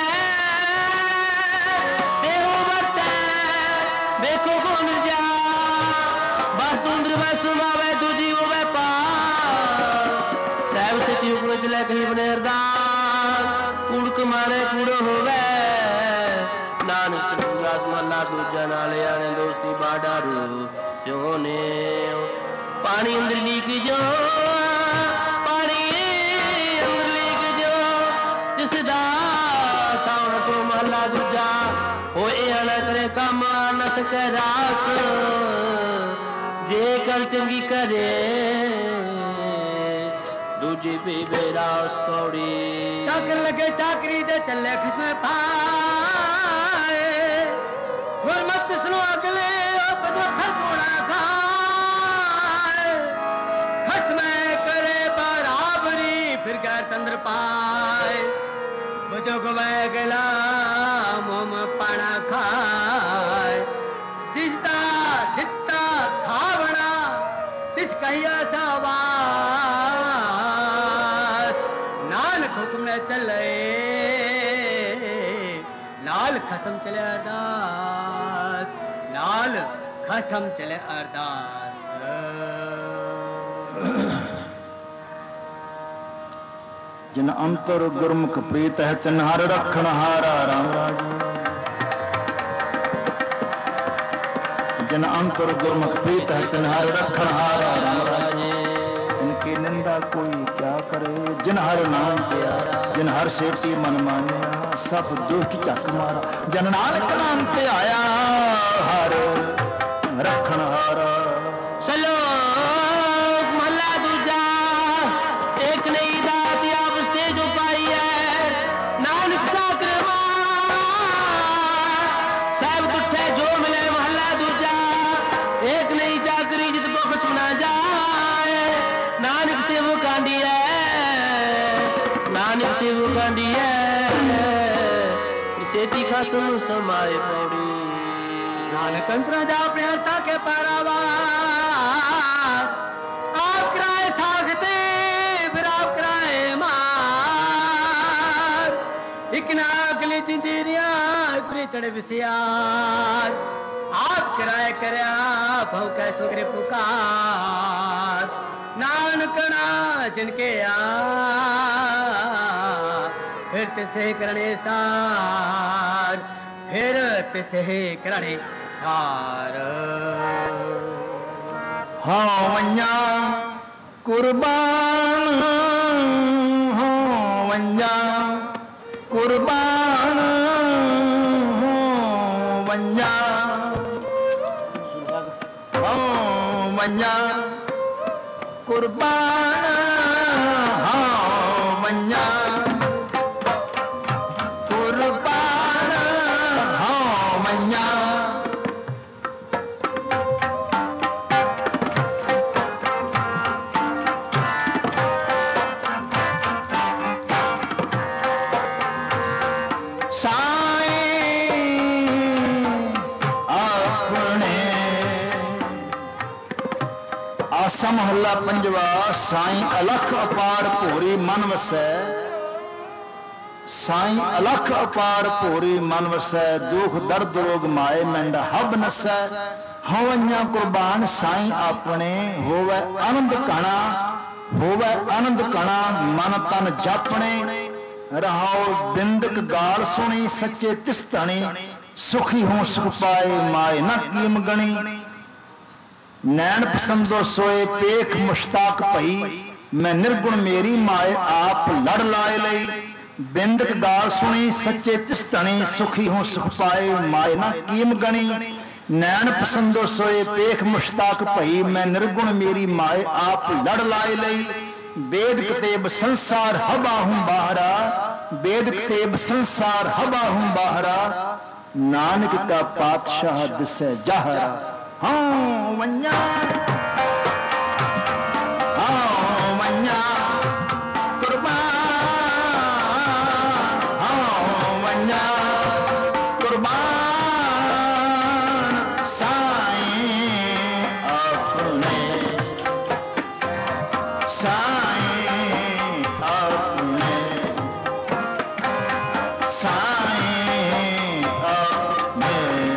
ਕਹੀ ਬਨੇ ਅਰਦਾਸ। ਕੂੜ ਕਮਾਣੇ ਕੂੜ ਹੋਵੇ, ਨਾਨਕ ਸੁਖਦਾਸ ਮਹੱਲਾ ਦੂਜਾ। ਨਾਲੇ ਆਣੇ ਦੋਸਤੀ ਬਾਡਾਰੂ ਸਿਉਨੇ, ਪਾਣੀ ਅੰਦਰ ਲੀਕ ਜੋ, ਪਾਣੀ ਅੰਦਰ ਲੀਕ ਜੋ, ਜਿਸ ਦਾ ਸਾਉਣ ਤੋਂ ਮਹੱਲਾ ਦੂਜਾ। ਹੋਏ न करे काम न सके रास जे कर चंगी करे दूजी भी बेरास पौड़ी चाकर लगे चाकरी जे चले खसमे पाए हुरमत सुनो अगले बजो खसोड़ा खाए खसमे करे बराबरी फिर गैर चंद्र पाए बजो गवाए गला मोम पाना खाए जिसदा दिता खावना तिस कहिया सवास नानक हुक्म ने चले लाल खसम चले अरदास लाल खसम चले अरदास जिन अंतर गुरमुख प्रीत है तिन हर रखण हारा राम राजे जिन अंतर गुरमुख प्रीत है तिन हर रखण हारा राम राजे इनकी निंदा कोई क्या करे जिन हर नाम प्यारा जिन हर सेती मन मानिया सब दुष्ट चक मारा जन नानक नाम ते आया हर रखण हारा चलो महला दूजा एक नई दात आप से जो पाई है नानक साकरवा सब दुठे जो मिले महला दूजा एक नई चाकरी जित को सुना जाए नानक से वो कांडी है नानक से वो कांडी है सेती खासम समाए पौड़ी नानक अंतरा जा अपने हरता के पारावा आप कराए साखते फिर आप कराए मार इकना अगली चिंजीरिया इकरी चढ़े विसियार आप कराए करया भाव कैसो करे पुकार नानकना जिनके आ फिर तिसे करने सार फिर तिसे करने सार हाँ वन्या कुर्बान हो वन्या कुर्बान हो वन्या हो वन्या कुर्बान हो वन्या आसा महला पंजवा साईं अलख अपार भोरी मन वसै साईं अलख अपार भोरी मन वसै दुख दर्द रोग माए मैंड हब नसै हवैया कुर्बान साईं अपने होवे आनंद कणा होवे आनंद कणा मन तन जापने रहाओ बिंदक गाल सुनी सच्चे तिस्तणी सुखी हूं सुख पाए माए न कीम गणी नैन पसंदो सोए पेख मुश्ताक भई मैं निर्गुण मेरी माए आप लड़ लाए लई बिंदक गाल सुनी सच्चे तिस्तणी सुखी हूं सुख पाए माए न कीम गणी नैन पसंदो सोए पेख मुश्ताक भई मैं निर्गुण मेरी माए आप लड़ लाए लई वेद कतेब संसार हबा हूं बाहरा वेद कतेब संसार हबा हूं बाहरा नानक का पातशाह दिसे जहरा हाँ वन्या कुर्बान हाँ वन्या कुर्बान साईं अपने साईं अपने साईं अपने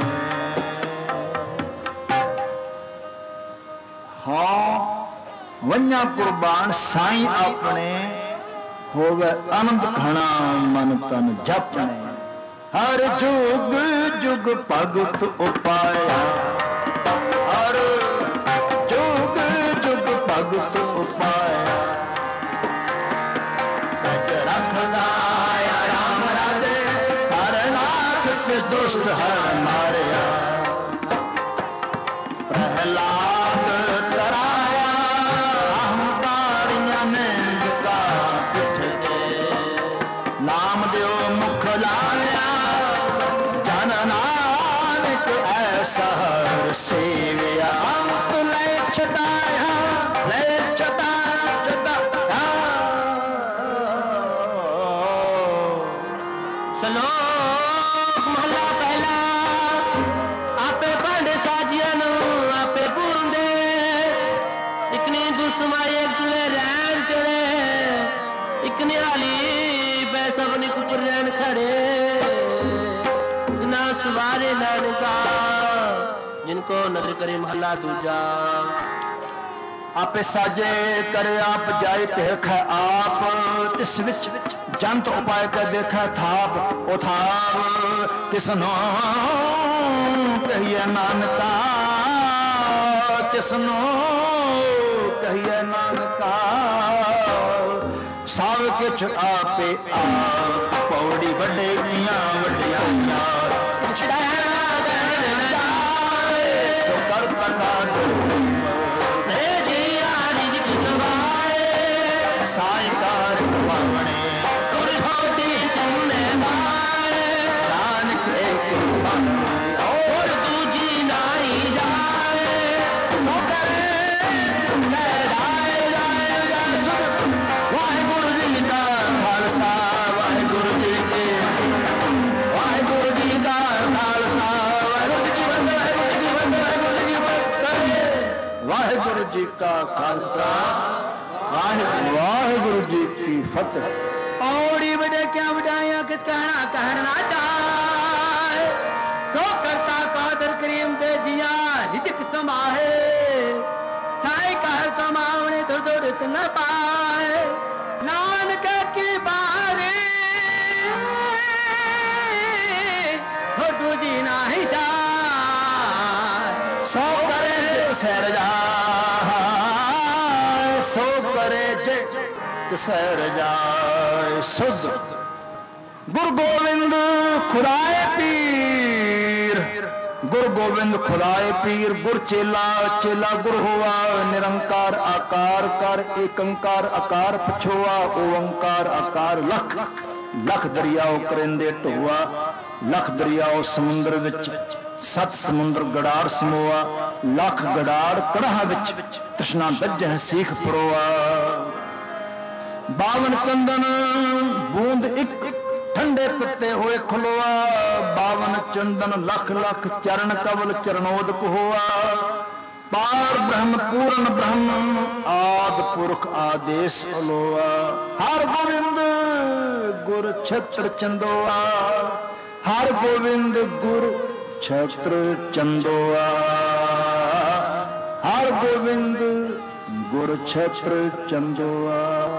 हाँ वन्या कुर्बान साईं अपने होवे आनंद घना मन तन जपने हर जुग जुग भगत उपाया हर जुग जुग भगत उपाया रखदा राम राजे हर लाख से दुष्ट हर हारिया प्रहलाद तराया अहंकारियां निंद का पिठ के नाम दियो मुख लाया जन नानक ऐसा हर सेविया अंत ले छटाया ਸ਼ਲੋਕ ਮਹਲਾ ਪਹਿਲਾ। ਆਪੇ ਭਾਂਡੇ ਸਾਜੀਆਂ ਨੂੰ ਆਪੇ ਪੂਰਦੇ ਇੱਕ ਨੇ ਦੁਸਮਾਏ ਇੱਕ ਚੁਲੇ ਰਹਿਣ ਚੜੇ ਇੱਕ ਨਿਹਾਲੀ ਪੈ ਸਭ ਨੇ ਕੁਤਰ ਰਹਿਣ ਖੜੇ ਨਾ ਸਵਾਰੇ ਨਾਨਕਾ ਜਿनको ਨਜ਼ਰ ਕਰੇ ਮਹਲਾ ਦੂਜਾ। आपे साजे करे आप जाए पेख आप तिस विच जंत उपाय कर देखा थाप उथाव किसनो कहिए नानका किसनो कहिए नानका साव किछ आपे आप पौड़ी वड्डे दियां वड्डियां सो कर तका साईकार पावने तुर छोटी तुमने माए नानक एक और दूजी नाई जाए सो करे सहराए जाए सुध वाहिगुरु जी का खालसा वाहिगुरु जी की वाहिगुरु जी का खालसा वाहिगुरु जी बंद वाहिगुरु जी बंद वाहिगुरु जी बंद वाहिगुरु जी का खालसा वाहिगुरु जी की फतेह। औड़ी बड़े क्या बढ़ाया किस कहना चाहे सो करता कादर करीम दे जिया रिजक समाहे साई कहर कमावने थोड़े न पाए नानक की बारे हो दूजी नहीं जाए सो करे सर जा सो करे सर जाए सुध गुरु गोविंद खुदाए पीर गुरु गोविंद खुदाए पीर गुर चेला चेला गुरु हुआ निरंकार आकार कर एकंकार आकार पछोआ ओंकार आकार लख लख दरियाओ करेंदे ढोआ लख दरियाओ समुद्र विच सत समुद्र गड़ाड़ समोआ लख गड़ाड़ कड़ाह विच तृष्णा दज्जह सीख परोआ बावन चंदन बूंद एक ठंडे पत्ते हुए खलोआ बावन चंदन लख लख चरण कवल चरणोदक हुआ पार ब्रह्म पूर्ण ब्रह्म आद पुरख आदेश अलोआ हर गोविंद गुर छत्र चंदोआ हर गोविंद गुर छत्र चंदोआ हर गोविंद गुर छत्र चंदोआ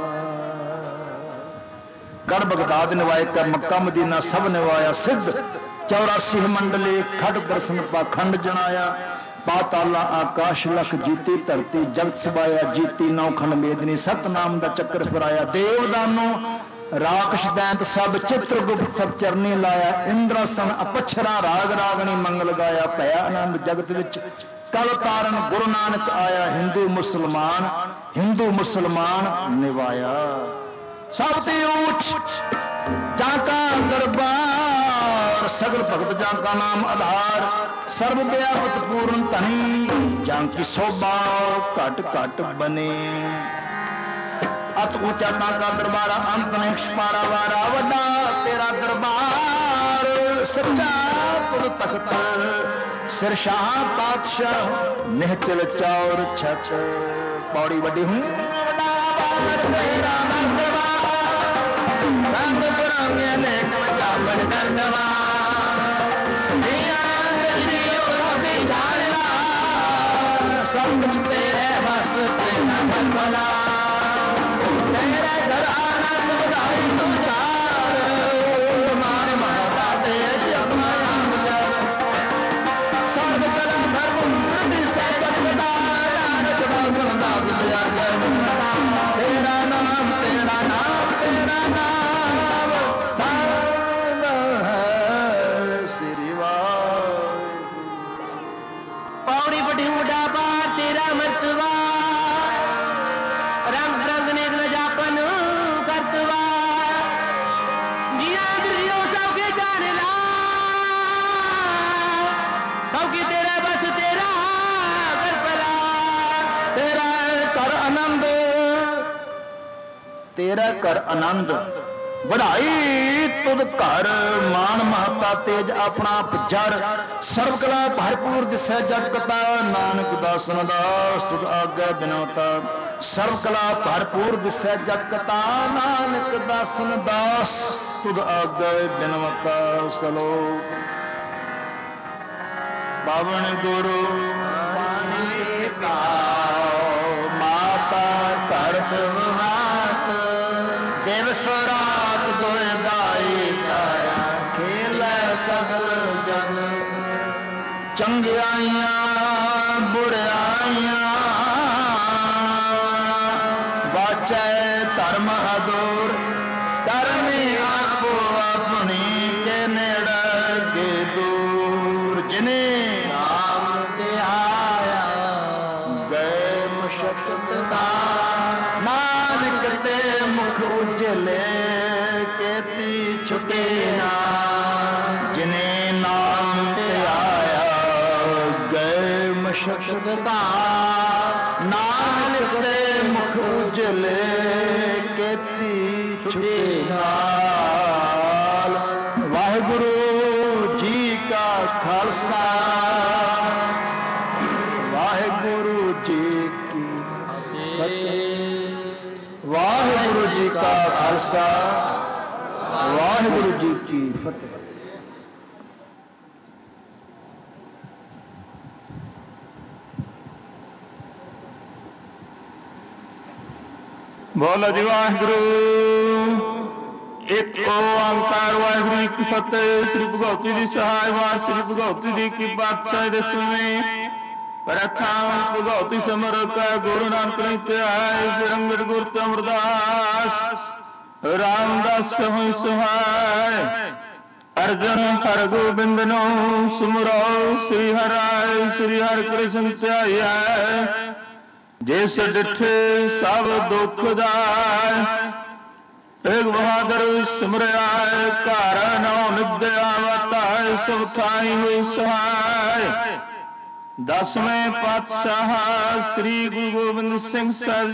गढ़ बगदाद निवाए कर मक्का मदीना सब निवाया सिद्ध 84 मंडले खड़ दर्शन पाखंड जनाया पाताला आकाश लख जीती धरती जगत सबाया जीती नौ खंड मेदनी सतनाम दा चक्कर फिराया देवदानो राक्षस दैंत सब चित्रगुप्त सब चरनी लाया इंद्रासन अपछरा राग रागनी मंगल गाया भया आनंद जगत विच कल तारण गुरु नानक आया हिंदू मुसलमान निवाया सबसे ऊंच जाका दरबार सगल भगत जाका नाम आधार सर्व व्यापक पूर्ण धनी जाकी शोभा घट घट बने अत ऊंचा ताका दरबारा अंत नहीं छपारा वारा वड्डा तेरा दरबार सच्चा पुर तख्त सिर शाह पातशाह निहचल चौर छत पौड़ी वड्डी हुई सब कुछ तेरे बस से न भला तेरे घर आनंद बधाई तू चार मान महता तेरे अपना सब कला धर्म मूर्ति से जगदा नानक दासन दास दिया तेरा नाम तेरा नाम तेरा नाम सब है ਤੇਰਾ ਘਰ ਆਨੰਦ ਵਧਾਈ ਤੁਧ ਘਰ ਮਾਨ ਮਹਤਾ ਤੇਜ ਆਪਣਾ ਜਰ ਸਰਬ ਕਲਾ ਭਰਪੂਰ ਦਿਸੈ ਜਗ ਕਤਾ ਨਾਨਕ ਦਾਸਨ ਦਾਸ ਤੁਧ ਆਗੇ ਬਿਨਵਤਾ ਸਰਬ ਕਲਾ ਭਰਪੂਰ ਦਿਸੈ ਜਗ ਕਤਾ ਨਾਨਕ ਦਾਸਨ ਦਾਸ ਤੁਧ ਆਗੇ ਬਿਨਵਤਾ ਸਲੋਕ ਪਾਵਨ ਗੁਰੂ ਬਾਣੀ ਕਾਉ ਮਾਤਾ ਧਰਤ ਵਿਵਾਤ ਦਿਵਸ ਰਾਤ ਦੁਇ ਦਾਈ ਤਾਇਆ ਖੇਲੈ ਸਗਲ ਜਨ ਚੰਗਿਆਈਆਂ ਬੁਰਿਆਈਆਂ ਬਾਚੈ ਧਰਮ ਅਦੂਰ ਕਰਮੀ ਆਪੋ ਆਪਣੀ ਕੇ ਨੇੜੇ ਕੇ ਦੂਰ ਜਿਨੇ ਨਾਮ ਤੇ ਆਇਆ ਗਏ ਮਸ਼ਕਤ ਦਾ ਨਾਨਕ ਤੇ ਮੁਖ ਉਜਲੇ ਕੇਤੀ ਛੁਟੇ ਨਾ ਜਿਨੇ ਨਾਮ ਤੇ ਆਇਆ ਗਏ ਮਸ਼ਕਤ ਦਾ ਨਾਨਕ ਤੇ ਮੁਖ ਉਜਲੇ ਕੇਤੀ ਛੁਟੇ ਨਾਲ ਵਾਹਿਗੁਰੂ ਜੀ ਕਾ ਖਾਲਸਾ ਵਾਹਿਗੁਰੂ ਜੀ ਕੀ ਫਤਿਹ ਵਾਹਿਗੁਰੂ ਜੀ ਕਾ ਖਾਲਸਾ ਵਾਹਿਗੁਰੂ ਜੀ ਕੀ ਫਤਿਹ। ਬੋਲੋ ਜੀ ਵਾਹਿਗੁਰੂ ਇੱਕ ਓੰਕਾਰ ਵਾਹਿਗੁਰੂ ਜੀ ਕੀ ਫਤਿਹ। ਸ੍ਰੀ ਭਗਵਤੀ ਦੀ ਸਹਾਇ ਵਾਰ ਸ੍ਰੀ ਭਗਵਤੀ ਦੀ ਕੀ ਬਾਦਸ਼ਾਹ ਦਸਵੇਂ ਪ੍ਰਥਮ ਭਗਵਤੀ ਸਮਰ ਕਾ ਗੁਰੂ ਨਾਨਕ ਨੇ ਧਿਆਇ ਬਿਰੰਗੜ ਗੁਰ ਤੇ ਅਮਰਦਾਸ ਰਾਮਦਾਸ ਹੋਇ ਸਹਾਇ ਅਰਜਨ ਹਰ ਗੋਬਿੰਦ ਨੂੰ ਸੁਮਰੋ ਸ੍ਰੀ ਹਰਿ ਸ੍ਰੀ ਹਰਿ ਕ੍ਰਿਸ਼ਨ ਧਿਆਇ ਜਿਸ ਡਿਠੇ ਸਭ ਦੁੱਖ ਦਾਇ ਤੇਗ ਬਹਾਦਰ ਸਿਮਰਿਆ ਘਰ ਨੌ ਨਿਦਿਆ ਵਤਾਇ ਸਭ ਥਾਈ ਹੋਈ ਸਹਾਇ ਦਸਵੇਂ ਪਾਤਸ਼ਾਹ ਸ੍ਰੀ ਗੁਰੂ ਗੋਬਿੰਦ ਸਿੰਘ ਸਾਹਿਬ